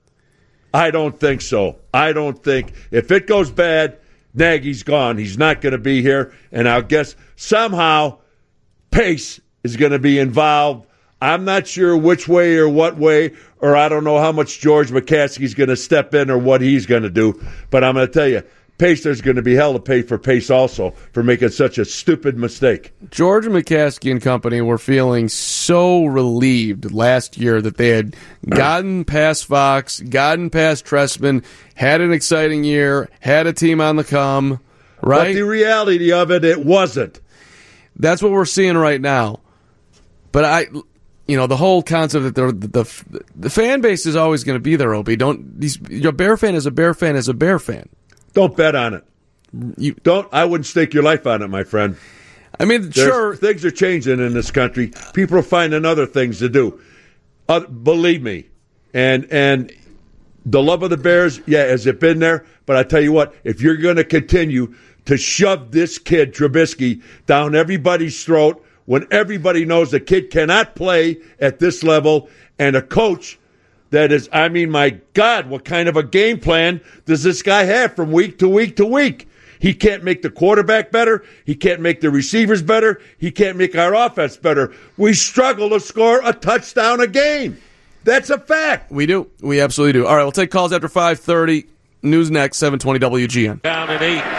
Speaker 3: I don't think so. I don't think. If it goes bad, Nagy's gone. He's not going to be here, and I'll guess somehow Pace is going to be involved. I'm not sure which way or what way, or I don't know how much George McCaskey's going to step in or what he's going to do, but I'm going to tell you, Pace, there's going to be hell to pay for Pace also for making such a stupid mistake.
Speaker 2: George McCaskey and company were feeling so relieved last year that they had gotten past Fox, gotten past Trestman, had an exciting year, had a team on the come, right?
Speaker 3: But the reality of it, it wasn't.
Speaker 2: That's what we're seeing right now. But I, you know, the whole concept that the the, the fan base is always going to be there, Opie. Don't these your Bear fan is a Bear fan is a Bear fan.
Speaker 3: Don't bet on it. You don't. I wouldn't stake your life on it, my friend.
Speaker 2: I mean,
Speaker 3: There's,
Speaker 2: sure,
Speaker 3: things are changing in this country. People are finding other things to do. Uh, believe me, and and the love of the Bears, yeah, has it been there? But I tell you what, if you're going to continue to shove this kid Trubisky down everybody's throat when everybody knows the kid cannot play at this level, and a coach that is, I mean, my God, what kind of a game plan does this guy have from week to week to week? He can't make the quarterback better. He can't make the receivers better. He can't make our offense better. We struggle to score a touchdown a game. That's a fact.
Speaker 2: We do. We absolutely do. All right, we'll take calls after five thirty. News next, seven twenty W G N.
Speaker 5: Down and eight.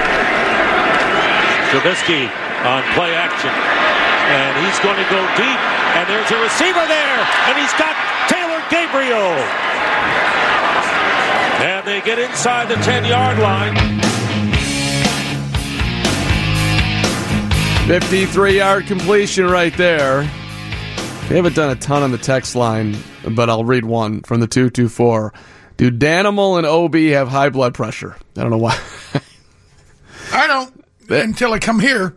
Speaker 5: Trubisky on play action. And he's going to go deep. And there's a receiver there. And he's got Taylor Gabriel. And they get inside the ten-yard line.
Speaker 2: fifty-three-yard completion right there. We haven't done a ton on the text line, but I'll read one from the two two four. Do Danimal and O B have high blood pressure? I don't know why.
Speaker 4: I don't until I come here.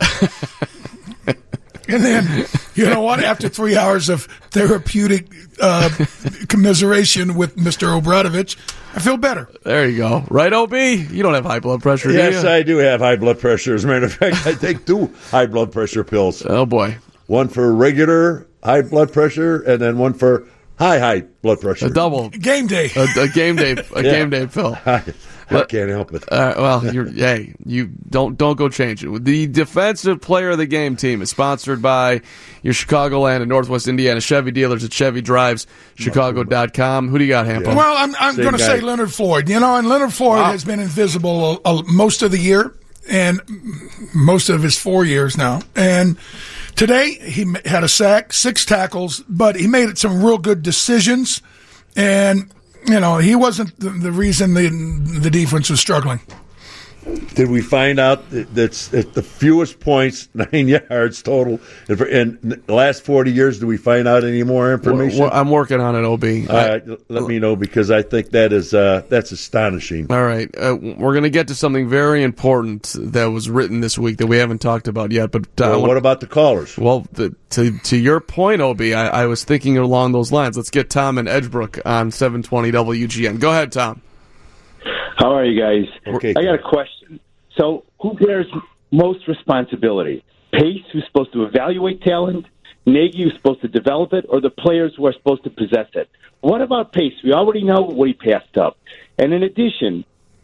Speaker 4: And then, you know what? After three hours of therapeutic uh, commiseration with Mister Obradovich, I feel better.
Speaker 2: There you go. Right, O B? You don't have high blood pressure,
Speaker 3: yes,
Speaker 2: do you?
Speaker 3: Yes, I do have high blood pressure. As a matter of fact, I take two high blood pressure pills.
Speaker 2: Oh, boy.
Speaker 3: One for regular high blood pressure and then one for high, high blood pressure.
Speaker 2: A double.
Speaker 4: Game day.
Speaker 2: A, a game day A
Speaker 3: yeah.
Speaker 2: game day pill.
Speaker 3: I, I can't help it.
Speaker 2: Uh, well, you're, hey, you don't don't go change it. The Defensive Player of the Game team is sponsored by your Chicagoland and Northwest Indiana Chevy dealers at Chevy Drives Chicago dot com. Who do you got, Hampo?
Speaker 4: Yeah. Well, I'm, I'm going to say Leonard Floyd. You know, and Leonard Floyd wow. has been invisible uh, most of the year and most of his four years now. And today he had a sack, six tackles, but he made some real good decisions. And you know, he wasn't the, the reason the the defense was struggling.
Speaker 3: Did we find out that that's at the fewest points, nine yards total, and for, in the last forty years? Do we find out any more information?
Speaker 2: Well, I'm working on it, O B.
Speaker 3: All right, let me know, because I think that is uh, that's astonishing.
Speaker 2: All right, uh, we're going to get to something very important that was written this week that we haven't talked about yet. But uh,
Speaker 3: well, what about the callers?
Speaker 2: Well, the, to to your point, O B, I, I was thinking along those lines. Let's get Tom in Edgebrook on seven twenty W G N. Go ahead, Tom.
Speaker 21: How are you guys?
Speaker 3: Okay.
Speaker 21: I got a question. So, who bears most responsibility? Pace, who's supposed to evaluate talent, Nagy, who's supposed to develop it, or the players who are supposed to possess it? What about Pace? We already know what he passed up. And in addition,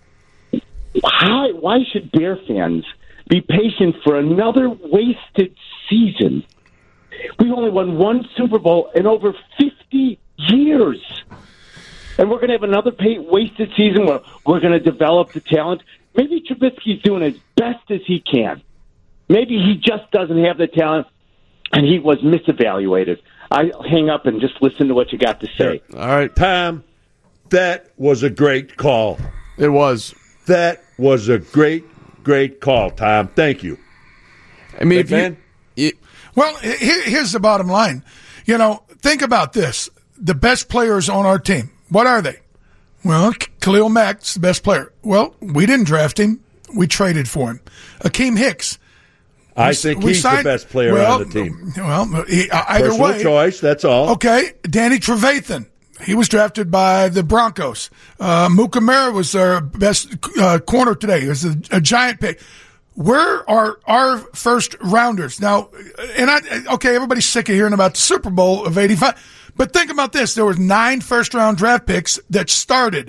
Speaker 21: why, why should Bear fans be patient for another wasted season? We've only won one Super Bowl in over fifty years. And we're going to have another pay- wasted season where we're going to develop the talent. Maybe Trubisky's doing as best as he can. Maybe he just doesn't have the talent, and he was misevaluated. I hang up and just listen to what you got to say.
Speaker 3: All right, Tom, that was a great call.
Speaker 2: It was.
Speaker 3: That was a great, great call, Tom. Thank you.
Speaker 2: I mean,
Speaker 3: Big
Speaker 2: if you,
Speaker 3: man?
Speaker 2: it,
Speaker 4: Well, here, here's the bottom line. You know, think about this. The best players on our team, what are they? Well, Khalil Mack's the best player. Well, we didn't draft him. We traded for him. Akeem Hicks.
Speaker 3: I
Speaker 4: we,
Speaker 3: think
Speaker 4: we
Speaker 3: he's
Speaker 4: signed,
Speaker 3: the best player
Speaker 4: well,
Speaker 3: on the team.
Speaker 4: Well, he, either
Speaker 3: Personal
Speaker 4: way.
Speaker 3: choice, that's all.
Speaker 4: Okay, Danny Trevathan. He was drafted by the Broncos. Uh, Mukamara was our best uh, corner today. He was a, a giant pick. Where are our first rounders now? And I, okay, everybody's sick of hearing about the Super Bowl of eighty-five, but think about this: there was nine first round draft picks that started,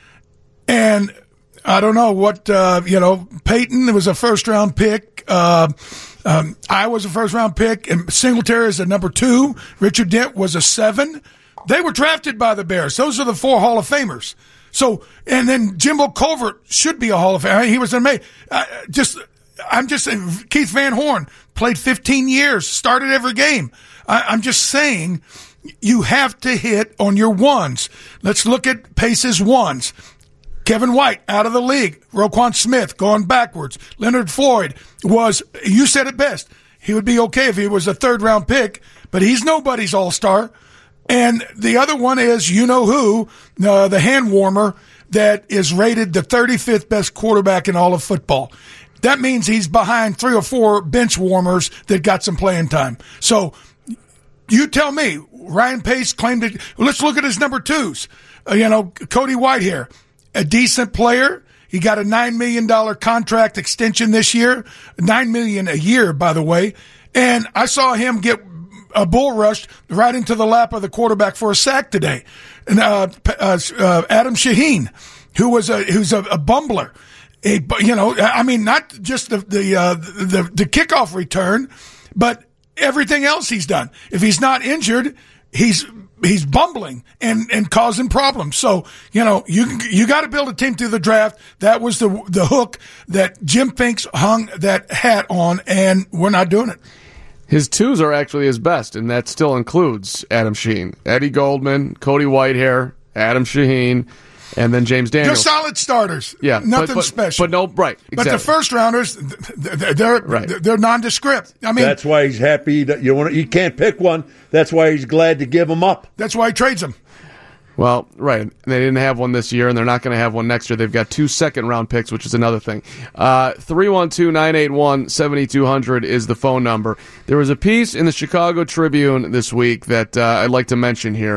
Speaker 4: and I don't know what uh, you know. Peyton was a first round pick. Uh, um, I was a first round pick, and Singletary is a number two. Richard Dent was a seven. They were drafted by the Bears. Those are the four Hall of Famers. So, and then Jimbo Covert should be a Hall of Famer. He was amazing. Uh, just. I'm just saying, Keith Van Horn played fifteen years, started every game. I, I'm just saying, you have to hit on your ones. Let's look at Pace's ones. Kevin White out of the league. Roquan Smith going backwards. Leonard Floyd was, you said it best, he would be okay if he was a third round pick, but he's nobody's all-star. And the other one is, you know who, uh, the hand warmer that is rated the thirty-fifth best quarterback in all of football. That means he's behind three or four bench warmers that got some playing time. So you tell me, Ryan Pace claimed it. Let's look at his number twos. Uh, you know, Cody Whitehair, a decent player. He got a nine million dollars contract extension this year, nine million dollars a year, by the way. And I saw him get a bull rushed right into the lap of the quarterback for a sack today. And uh, uh, uh, Adam Shaheen, who was a who's a, a bumbler. A, you know, I mean, not just the the, uh, the the kickoff return, but everything else he's done. If he's not injured, he's he's bumbling and, and causing problems. So, you know, you you got to build a team through the draft. That was the the hook that Jim Finks hung that hat on, and we're not doing it.
Speaker 2: His twos are actually his best, and that still includes Adam Shaheen, Eddie Goldman, Cody Whitehair, Adam Shaheen. And then James Daniels.
Speaker 4: They're solid starters.
Speaker 2: Yeah,
Speaker 4: nothing
Speaker 2: but, but,
Speaker 4: special.
Speaker 2: But no, right. Exactly.
Speaker 4: But the first rounders, they're
Speaker 2: right.
Speaker 4: they're nondescript. I mean,
Speaker 3: that's why he's happy that you want. You can't pick one. That's why he's glad to give them up.
Speaker 4: That's why he trades them.
Speaker 2: Well, right. They didn't have one this year, and they're not going to have one next year. They've got two second-round picks, which is another thing. Uh, three one two, nine eight one, seven two zero zero is the phone number. There was a piece in the Chicago Tribune this week that uh, I'd like to mention here,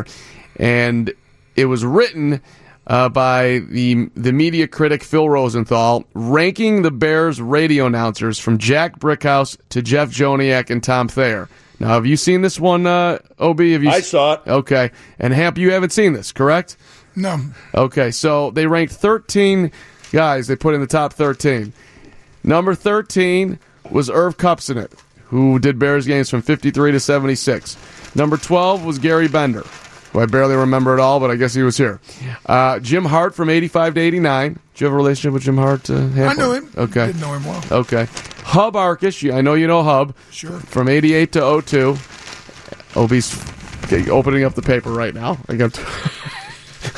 Speaker 2: and it was written Uh, by the the media critic Phil Rosenthal, ranking the Bears radio announcers from Jack Brickhouse to Jeff Joniak and Tom Thayer. Now, have you seen this one, uh, O B? Have you
Speaker 3: I saw it.
Speaker 2: Okay. And Hamp, you haven't seen this, correct?
Speaker 4: No.
Speaker 2: Okay, so they ranked thirteen guys. They put in the top thirteen. Number thirteen was Irv Kupcinet, who did Bears games from fifty-three to seventy-six. Number twelve was Gary Bender, who I barely remember at all, but I guess he was here. Uh, Jim Hart from eighty-five to eighty-nine. Do you have a relationship with Jim Hart? Uh,
Speaker 4: I knew him.
Speaker 2: Okay.
Speaker 4: Didn't know him well.
Speaker 2: Okay. Hub Arkish. I know you know Hub.
Speaker 4: Sure.
Speaker 2: From eighty-eight to oh two. O B's okay, opening up the paper right now. I got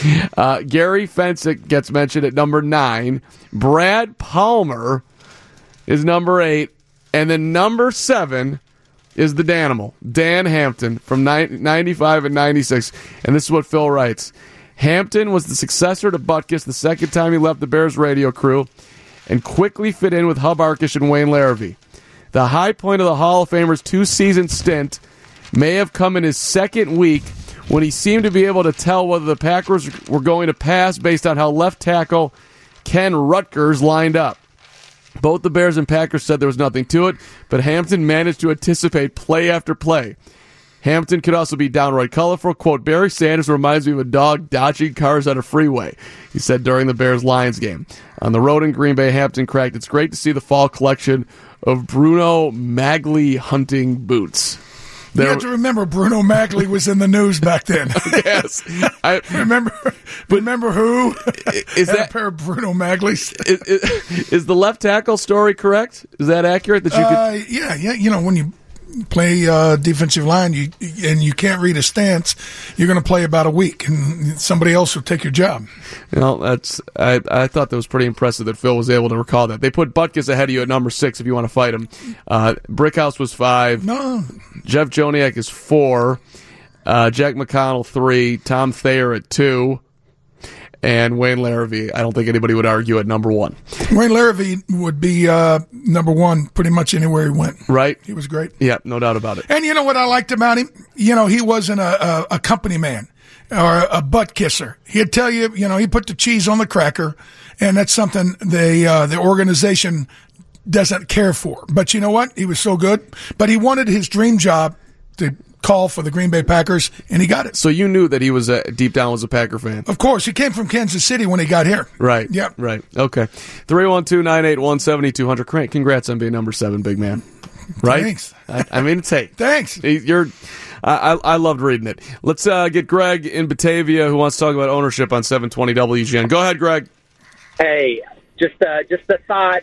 Speaker 2: Uh, Gary Fensick gets mentioned at number nine. Brad Palmer is number eight. And then number seven is the Danimal, Dan Hampton, from ninety-five and ninety-six. And this is what Phil writes. Hampton was the successor to Butkus the second time he left the Bears radio crew and quickly fit in with Hub Arkush and Wayne Larrivee. The high point of the Hall of Famer's two-season stint may have come in his second week when he seemed to be able to tell whether the Packers were going to pass based on how left tackle Ken Rutgers lined up. Both the Bears and Packers said there was nothing to it, but Hampton managed to anticipate play after play. Hampton could also be downright colorful. Quote, Barry Sanders reminds me of a dog dodging cars on a freeway, he said during the Bears-Lions game. On the road in Green Bay, Hampton cracked, it's great to see the fall collection of Bruno Magli hunting boots.
Speaker 4: You have to remember Bruno Magli was in the news back then.
Speaker 2: Yes. I
Speaker 4: remember remember who?
Speaker 2: Is
Speaker 4: Had
Speaker 2: that
Speaker 4: a pair of Bruno Maglis?
Speaker 2: Is, is, is the left tackle story correct? Is that accurate? That you could
Speaker 4: uh, yeah, yeah, you know, when you play uh, defensive line you and you can't read a stance, you're going to play about a week and somebody else will take your job.
Speaker 2: You know, that's I, I thought that was pretty impressive that Phil was able to recall that. They put Butkus ahead of you at number six if you want to fight him. Uh, Brickhouse was five.
Speaker 4: No.
Speaker 2: Jeff Joniak is four. Uh, Jack McConnell three. Tom Thayer at two. And Wayne Larrivee, I don't think anybody would argue at number one.
Speaker 4: Wayne Larrivee would be uh, number one pretty much anywhere he went.
Speaker 2: Right.
Speaker 4: He was great.
Speaker 2: Yeah, no doubt about it.
Speaker 4: And you know what I liked about him? You know, he wasn't a, a, a company man or a butt kisser. He'd tell you, you know, he put the cheese on the cracker, and that's something the uh, the organization doesn't care for. But you know what? He was so good. But he wanted his dream job to call for the Green Bay Packers, and he got it.
Speaker 2: So you knew that he was a, deep down was a Packer fan.
Speaker 4: Of course. He came from Kansas City when he got here.
Speaker 2: Right.
Speaker 4: Yeah.
Speaker 2: Right. Okay. three one two, nine eight one, seven two zero zero. Congrats on being number seven, big man. Right?
Speaker 4: Thanks.
Speaker 2: I, I mean, it's hey.
Speaker 4: Thanks.
Speaker 2: You're, I, I, I loved reading it. Let's uh, get Greg in Batavia who wants to talk about ownership on seven twenty W G N. Go ahead, Greg.
Speaker 1: Hey, just uh, just a thought.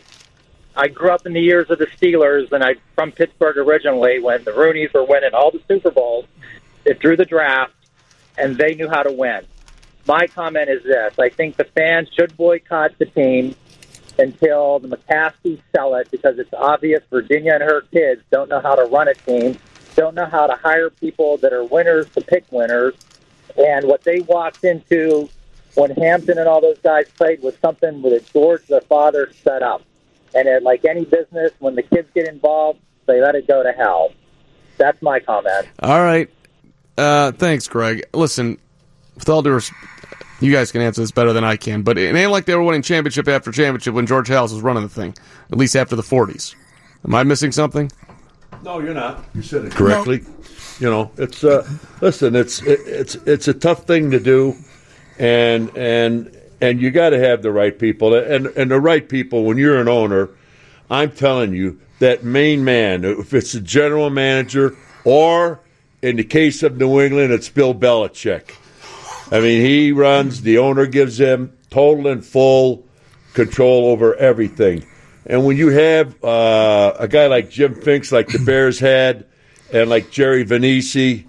Speaker 1: I grew up in the years of the Steelers, and I'm from Pittsburgh originally when the Rooneys were winning all the Super Bowls through the draft, and they knew how to win. My comment is this. I think the fans should boycott the team until the McCaskies sell it because it's obvious Virginia and her kids don't know how to run a team, don't know how to hire people that are winners to pick winners, and what they walked into when Hampton and all those guys played was something that George, their father, set up. And it, like any business, when the kids get involved, they let it go to hell. That's my comment.
Speaker 2: All right. Uh, thanks, Greg. Listen, with all due respect, you guys can answer this better than I can, but it ain't like they were winning championship after championship when George Halas was running the thing, at least after the forties. Am I missing something?
Speaker 3: No, you're not. You said it correctly. No. You know, it's uh, listen, it's it, it's it's a tough thing to do, and and. And you got to have the right people. And and the right people, when you're an owner, I'm telling you, that main man, if it's a general manager or, in the case of New England, it's Bill Belichick. I mean, he runs, the owner gives him total and full control over everything. And when you have uh, a guy like Jim Finks, like the Bears had, and like Jerry Vanisi,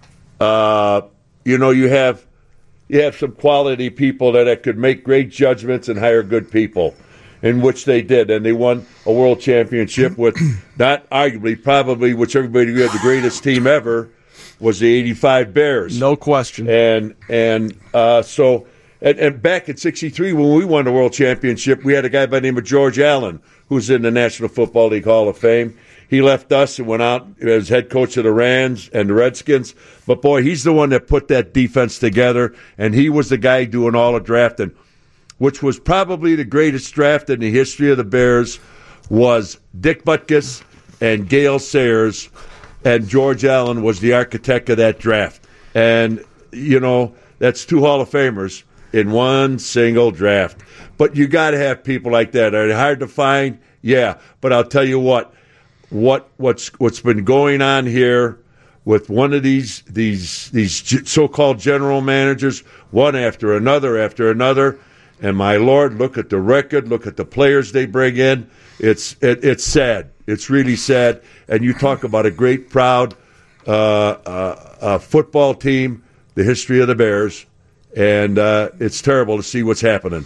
Speaker 3: uh, you know, you have... You have some quality people that, that could make great judgments and hire good people, in which they did. And they won a world championship with, not arguably, probably, which everybody knew had the greatest team ever, was the eighty-five Bears.
Speaker 2: No question.
Speaker 3: And and uh, so, and, and back in sixty-three, when we won the world championship, we had a guy by the name of George Allen, who's in the National Football League Hall of Fame. He left us and went out as head coach of the Rams and the Redskins. But, boy, he's the one that put that defense together, and he was the guy doing all the drafting, which was probably the greatest draft in the history of the Bears, was Dick Butkus and Gale Sayers, and George Allen was the architect of that draft. And, you know, that's two Hall of Famers in one single draft. But you got to have people like that. Are they hard to find? Yeah. But I'll tell you what. What what's what's been going on here with one of these these these so-called general managers, one after another after another, and my Lord, look at the record, look at the players they bring in. It's it, it's sad. It's really sad. And you talk about a great, proud uh, uh, uh, football team, the history of the Bears. and uh, it's terrible to see what's happening.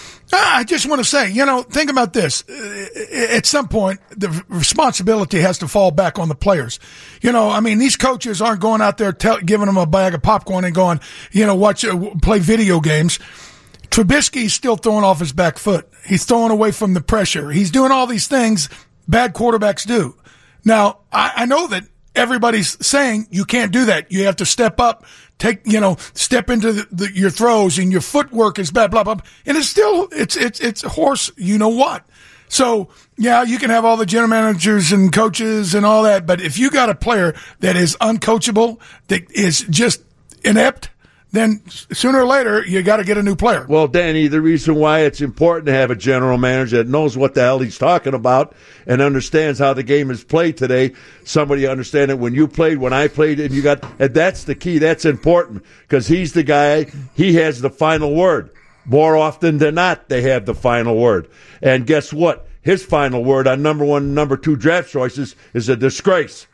Speaker 4: I just want to say, you know, think about this. At some point, the responsibility has to fall back on the players. You know, I mean, these coaches aren't going out there tell, giving them a bag of popcorn and going, you know, watch, uh, play video games. Trubisky's still throwing off his back foot. He's throwing away from the pressure. He's doing all these things bad quarterbacks do. Now, I, I know that everybody's saying you can't do that. You have to step up. Take, you know, step into the, the, your throws and your footwork is bad, blah, blah, blah. And it's still, it's, it's, it's horse, you know what. So, yeah, you can have all the general managers and coaches and all that, but if you got a player that is uncoachable, that is just inept, then sooner or later you got to get a new player.
Speaker 3: Well, Danny, the reason why it's important to have a general manager that knows what the hell he's talking about and understands how the game is played today. Somebody understand it when you played, when I played, and you got, and that's the key. That's important because he's the guy. He has the final word. More often than not, they have the final word. And guess what? His final word on number one, number two draft choices is a disgrace.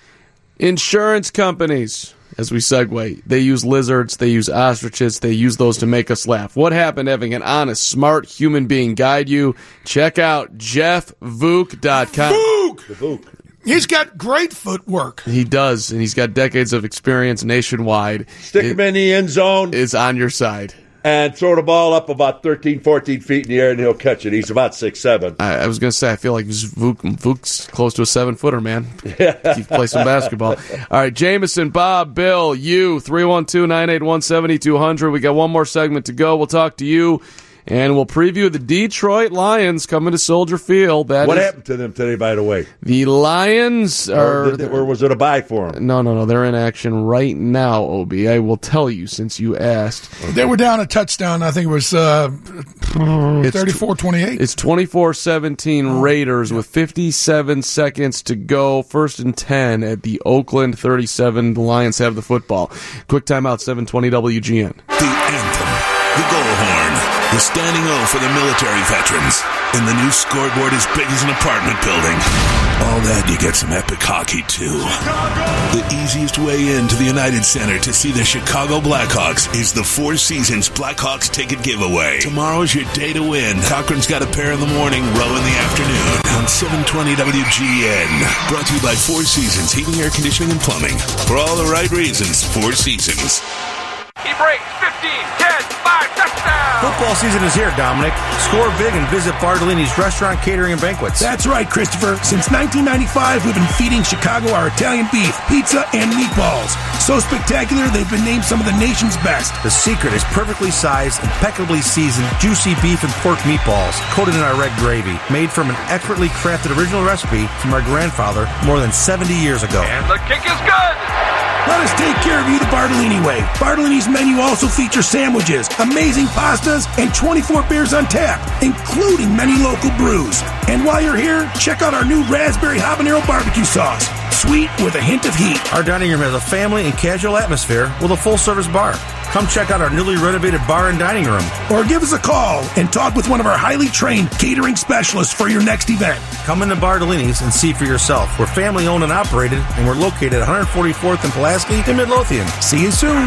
Speaker 2: Insurance companies. As we segue, they use lizards, they use ostriches, they use those to make us laugh. What happened having an honest, smart human being guide you? Check out Jeff Vuk dot com.
Speaker 4: Vuk! He's got great footwork.
Speaker 2: He does, and he's got decades of experience nationwide.
Speaker 3: Stick him in the end zone.
Speaker 2: Is on your side.
Speaker 3: And throw the ball up about thirteen, fourteen feet in the air, and he'll catch it. He's about six seven.
Speaker 2: I, I was going to say, I feel like Vuk, Vuk's close to a seven-footer, man. He plays some basketball. All right, Jameson, Bob, Bill, you, three one two, nine eight one, seven two zero zero. We got one more segment to go. We'll talk to you, and we'll preview the Detroit Lions coming to Soldier Field. That
Speaker 3: what
Speaker 2: is,
Speaker 3: happened to them today, by the way?
Speaker 2: The Lions are...
Speaker 3: Or, did, or was it a bye for them?
Speaker 2: No, no, no. They're in action right now, Obi. I will tell you since you asked.
Speaker 4: They were down a touchdown. I think it was uh, thirty-four twenty-eight.
Speaker 2: It's twenty-four seventeen oh, Raiders yeah. with fifty-seven seconds to go. First and ten at the Oakland thirty-seven. The Lions have the football. Quick timeout, seven twenty W G N.
Speaker 6: The anthem, the goal horn, the standing O for the military veterans, and the new scoreboard as big as an apartment building. All that, you get some epic hockey, too. The easiest way into the United Center to see the Chicago Blackhawks is the Four Seasons Blackhawks ticket giveaway. Tomorrow's your day to win. Cochran's got a pair in the morning, row in the afternoon on seven twenty W G N. Brought to you by Four Seasons Heating, Air Conditioning, and Plumbing. For all the right reasons, Four Seasons.
Speaker 7: He breaks fifteen, ten, five, touchdown!
Speaker 22: Football season is here, Dominic. Score big and visit Bartolini's Restaurant, Catering, and Banquets.
Speaker 23: That's right, Christopher. Since nineteen ninety-five, we've been feeding Chicago our Italian beef, pizza, and meatballs. So spectacular, they've been named some of the nation's best.
Speaker 22: The secret is perfectly sized, impeccably seasoned, juicy beef and pork meatballs, coated in our red gravy, made from an expertly crafted original recipe from our grandfather more than seventy years ago.
Speaker 7: And the kick is good!
Speaker 23: Let us take care of you the Bartolini way. Bartolini's menu also features sandwiches, amazing pastas, and twenty-four beers on tap, including many local brews. And while you're here, check out our new raspberry habanero barbecue sauce. Sweet with a hint of heat.
Speaker 22: Our dining room has a family and casual atmosphere with a full-service bar. Come check out our newly renovated bar and dining room.
Speaker 23: Or give us a call and talk with one of our highly trained catering specialists for your next event.
Speaker 22: Come into Bartolini's and see for yourself. We're family-owned and operated, and we're located at one forty-fourth and Pulaski in Midlothian.
Speaker 23: See you soon.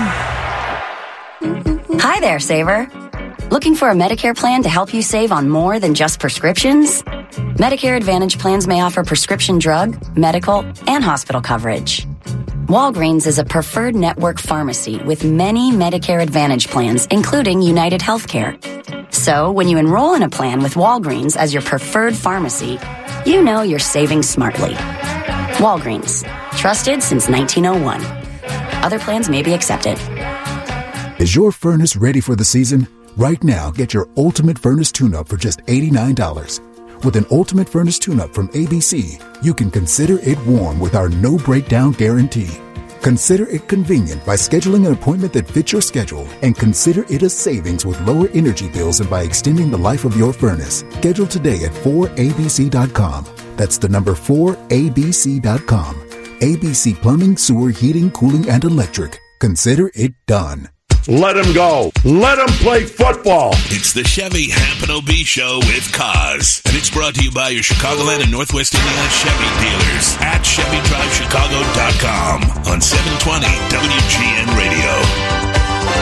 Speaker 24: Hi there, Saver. Looking for a Medicare plan to help you save on more than just prescriptions? Medicare Advantage plans may offer prescription drug, medical, and hospital coverage. Walgreens is a preferred network pharmacy with many Medicare Advantage plans, including United Healthcare. So, when you enroll in a plan with Walgreens as your preferred pharmacy, you know you're saving smartly. Walgreens, trusted since nineteen oh one. Other plans may be accepted.
Speaker 25: Is your furnace ready for the season? Right now, get your Ultimate Furnace Tune-Up for just eighty-nine dollars. With an Ultimate Furnace Tune-Up from A B C, you can consider it warm with our no-breakdown guarantee. Consider it convenient by scheduling an appointment that fits your schedule, and consider it a savings with lower energy bills and by extending the life of your furnace. Schedule today at four A B C dot com. That's the number four A B C dot com. A B C Plumbing, Sewer, Heating, Cooling, and Electric. Consider it done.
Speaker 3: Let him go. Let him play football.
Speaker 6: It's the Chevy Hampton O B Show with Kaz. And it's brought to you by your Chicagoland and Northwest Indiana Chevy dealers at Chevy Drive Chicago dot com on seven twenty W G N Radio.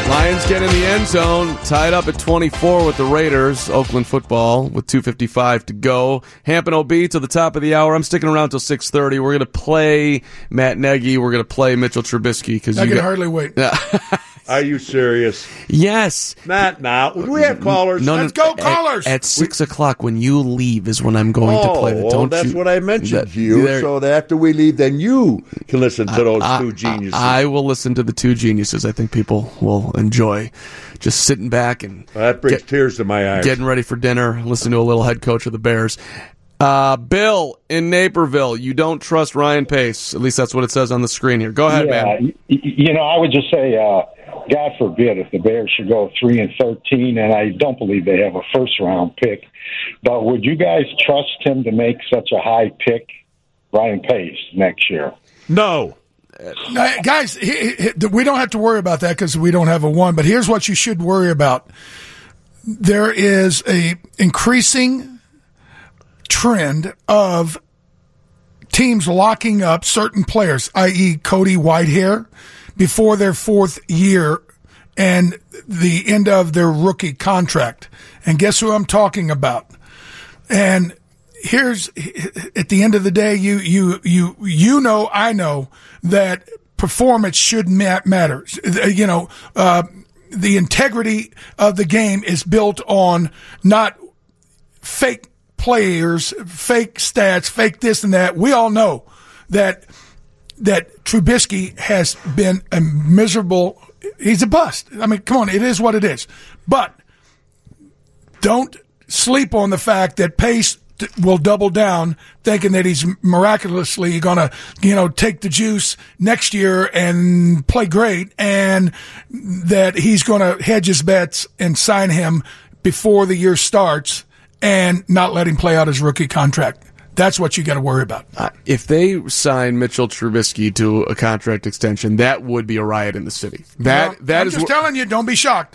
Speaker 2: Lions get in the end zone, tied up at twenty-four with the Raiders. Oakland football with two fifty-five to go. Hampton O B to the top of the hour. I'm sticking around till six thirty. We're going to play Matt Nagy. We're going to play Mitchell Trubisky. Because
Speaker 4: I
Speaker 2: you
Speaker 4: can
Speaker 2: got,
Speaker 4: hardly wait.
Speaker 3: Are you serious?
Speaker 2: Yes.
Speaker 3: Not now. Do we have callers?
Speaker 2: No, no,
Speaker 4: Let's go,
Speaker 2: at,
Speaker 4: callers.
Speaker 2: At six o'clock when you leave is when I'm going
Speaker 3: oh,
Speaker 2: to play the
Speaker 3: well,
Speaker 2: Don't
Speaker 3: that's
Speaker 2: you,
Speaker 3: what I mentioned
Speaker 2: that,
Speaker 3: to you.
Speaker 2: there,
Speaker 3: So that after we leave, then you can listen to those
Speaker 2: I,
Speaker 3: two geniuses.
Speaker 2: I, I will listen to the two geniuses. I think people will enjoy just sitting back and
Speaker 3: well, that brings
Speaker 2: get,
Speaker 3: tears to my eyes.
Speaker 2: Getting ready for dinner, listening to a little head coach of the Bears. Uh, Bill in Naperville, you don't trust Ryan Pace. At least that's what it says on the screen here. Go ahead,
Speaker 8: yeah,
Speaker 2: man.
Speaker 8: You know, I would just say, uh, God forbid if the Bears should go three and thirteen, and I don't believe they have a first round pick. But would you guys trust him to make such a high pick, Ryan Pace, next year?
Speaker 3: No.
Speaker 4: Now, guys, he, he, we don't have to worry about that because we don't have a one. But here's what you should worry about: there is a increasing trend of teams locking up certain players, that is. Cody Whitehair, before their fourth year and the end of their rookie contract. And guess who I'm talking about? And here's, at the end of the day, you, you, you, you know, I know that performance should matter. You know, uh, the integrity of the game is built on not fake players, fake stats, fake this and that. We all know that that Trubisky has been a miserable. He's a bust. I mean, come on, it is what it is. But don't sleep on the fact that Pace will double down, thinking that he's miraculously going to, you know, take the juice next year and play great, and that he's going to hedge his bets and sign him before the year starts and not let him play out his rookie contract. That's what you got to worry about.
Speaker 2: Uh, if they sign Mitchell Trubisky to a contract extension, that would be a riot in the city. That
Speaker 4: well,
Speaker 2: that
Speaker 4: I'm
Speaker 2: is
Speaker 4: just
Speaker 2: wh-
Speaker 4: telling you, don't be shocked.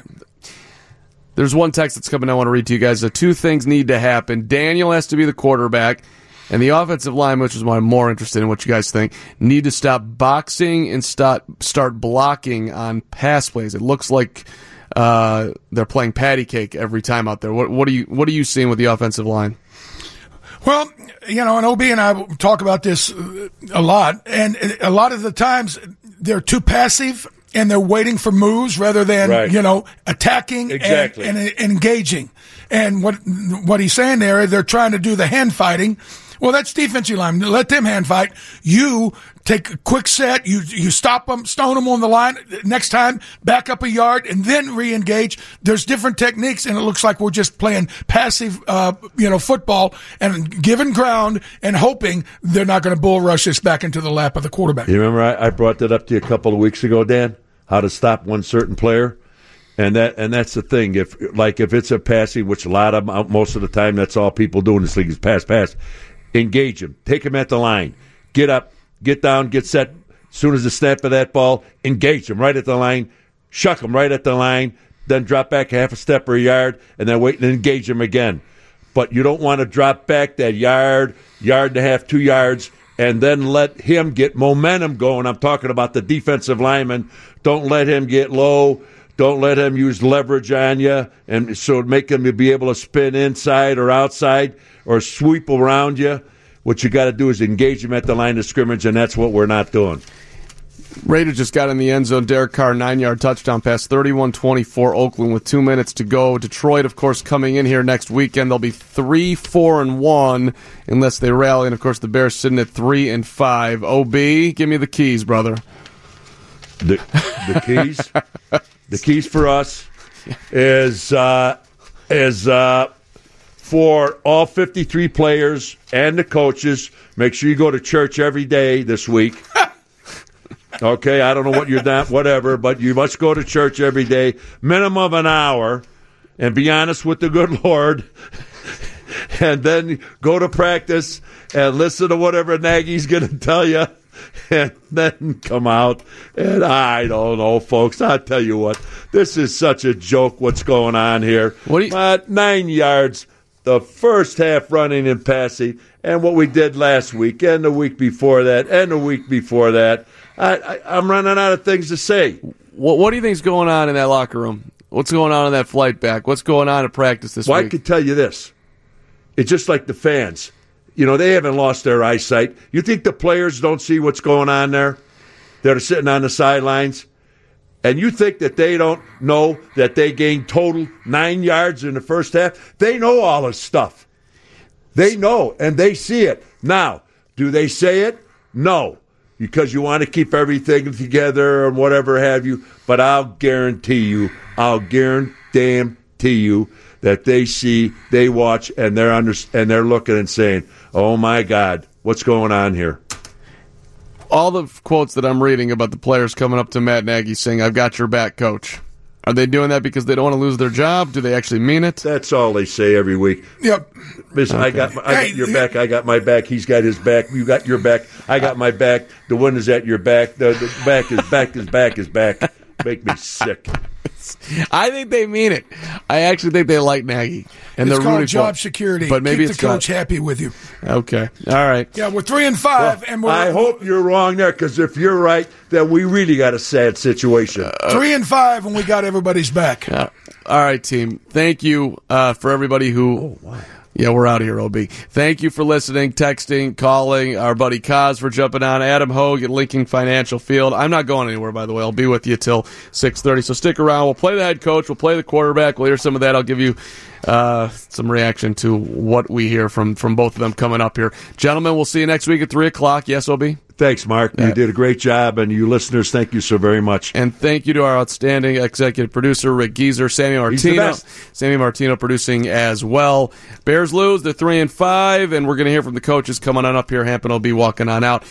Speaker 2: There's one text that's coming I want to read to you guys. The two things need to happen. Daniel has to be the quarterback, and the offensive line, which is what I'm more interested in what you guys think, need to stop boxing and start start blocking on pass plays. It looks like uh, they're playing patty cake every time out there. What, what are you what are you seeing with the offensive line?
Speaker 4: Well, you know, and O B and I talk about this a lot, and a lot of the times they're too passive and they're waiting for moves rather than,
Speaker 3: right.
Speaker 4: you know, attacking
Speaker 3: exactly.
Speaker 4: and, and, and engaging. And what what he's saying there, they're trying to do the hand fighting. Well, that's defensive line. Let them hand fight. You take a quick set. You you stop them, stone them on the line. Next time, back up a yard and then re-engage. There's different techniques, and it looks like we're just playing passive, uh, you know, football and giving ground and hoping they're not going to bull rush us back into the lap of the quarterback.
Speaker 3: You remember I, I brought that up to you a couple of weeks ago, Dan? How to stop one certain player, and that and that's the thing. If like if it's a passing, which a lot of most of the time that's all people do in this league is pass, pass. Engage him. Take him at the line. Get up. Get down. Get set. As soon as the snap of that ball, engage him right at the line. Shuck him right at the line. Then drop back half a step or a yard, and then wait and engage him again. But you don't want to drop back that yard, yard and a half, two yards, and then let him get momentum going. I'm talking about the defensive lineman. Don't let him get low. Don't let him use leverage on you, and so make him be able to spin inside or outside or sweep around you. What you got to do is engage him at the line of scrimmage, and that's what we're not doing.
Speaker 2: Raiders just got in the end zone. Derek Carr, nine-yard touchdown pass, thirty-one twenty-four Oakland with two minutes to go. Detroit, of course, coming in here next weekend. They'll be three, four, and one unless they rally. And, of course, the Bears sitting at three and five. O B, give me the keys, brother.
Speaker 3: The, the keys? The keys for us is uh, is uh, for all fifty-three players and the coaches. Make sure you go to church every day this week. Okay, I don't know what you're not, whatever, but you must go to church every day, minimum of an hour, and be honest with the good Lord. And then go to practice and listen to whatever Nagy's going to tell you. And then come out, and I don't know, folks. I'll tell you what, this is such a joke what's going on here.
Speaker 2: What do you-
Speaker 3: uh, nine yards, the first half running and passing, and what we did last week, and the week before that, and the week before that. I, I, I'm running out of things to say.
Speaker 2: what, what do you think's going on in that locker room? What's going on in that flight back? What's going on at practice this
Speaker 3: well,
Speaker 2: week?
Speaker 3: I could tell you this. It's just like the fans. You know, they haven't lost their eyesight. You think the players don't see what's going on there? That are sitting on the sidelines? And you think that they don't know that they gained total nine yards in the first half? They know all this stuff. They know, and they see it. Now, do they say it? No, because you want to keep everything together and whatever have you. But I'll guarantee you, I'll guarantee you that they see, they watch, and they're under, and they're looking and saying, "Oh my God, what's going on here?"
Speaker 2: All the quotes that I'm reading about the players coming up to Matt Nagy saying, "I've got your back, coach." Are they doing that because they don't want to lose their job? Do they actually mean it?
Speaker 3: That's all they say every week.
Speaker 4: Yep.
Speaker 3: Listen, okay. I got my, I got your back. I got my back. He's got his back. You got your back. I got my back. The wind is at your back. The, the back is back is back is back. Make me sick.
Speaker 2: I think they mean it. I actually think they like Nagy. And
Speaker 4: it's
Speaker 2: they're
Speaker 4: called
Speaker 2: rooting
Speaker 4: job
Speaker 2: for
Speaker 4: security.
Speaker 2: But maybe
Speaker 4: Keep
Speaker 2: it's
Speaker 4: the coach
Speaker 2: not.
Speaker 4: happy with you.
Speaker 2: Okay. All right.
Speaker 4: Yeah, we're three and five,
Speaker 3: well,
Speaker 4: and we're.
Speaker 3: I hope you're wrong there, because if you're right, then we really got a sad situation.
Speaker 2: Uh,
Speaker 4: three and five, and we got everybody's back.
Speaker 2: Uh, all right, team. Thank you uh, for everybody who. Oh, wow. Yeah, we're out of here, O B. Thank you for listening, texting, calling. Our buddy Kaz for jumping on. Adam Hogue at Lincoln Financial Field. I'm not going anywhere, by the way. I'll be with you till six thirty, so stick around. We'll play the head coach. We'll play the quarterback. We'll hear some of that. I'll give you uh, some reaction to what we hear from, from both of them coming up here. Gentlemen, we'll see you next week at three o'clock. Yes, O B?
Speaker 3: Thanks, Mark. You did a great job, and you listeners, thank you so very much.
Speaker 2: And thank you to our outstanding executive producer, Rick Geezer, Sammy Martino. Sammy Martino producing as well. Bears lose. They're three and five, and we're going to hear from the coaches coming on up here. Hampton will be walking on out.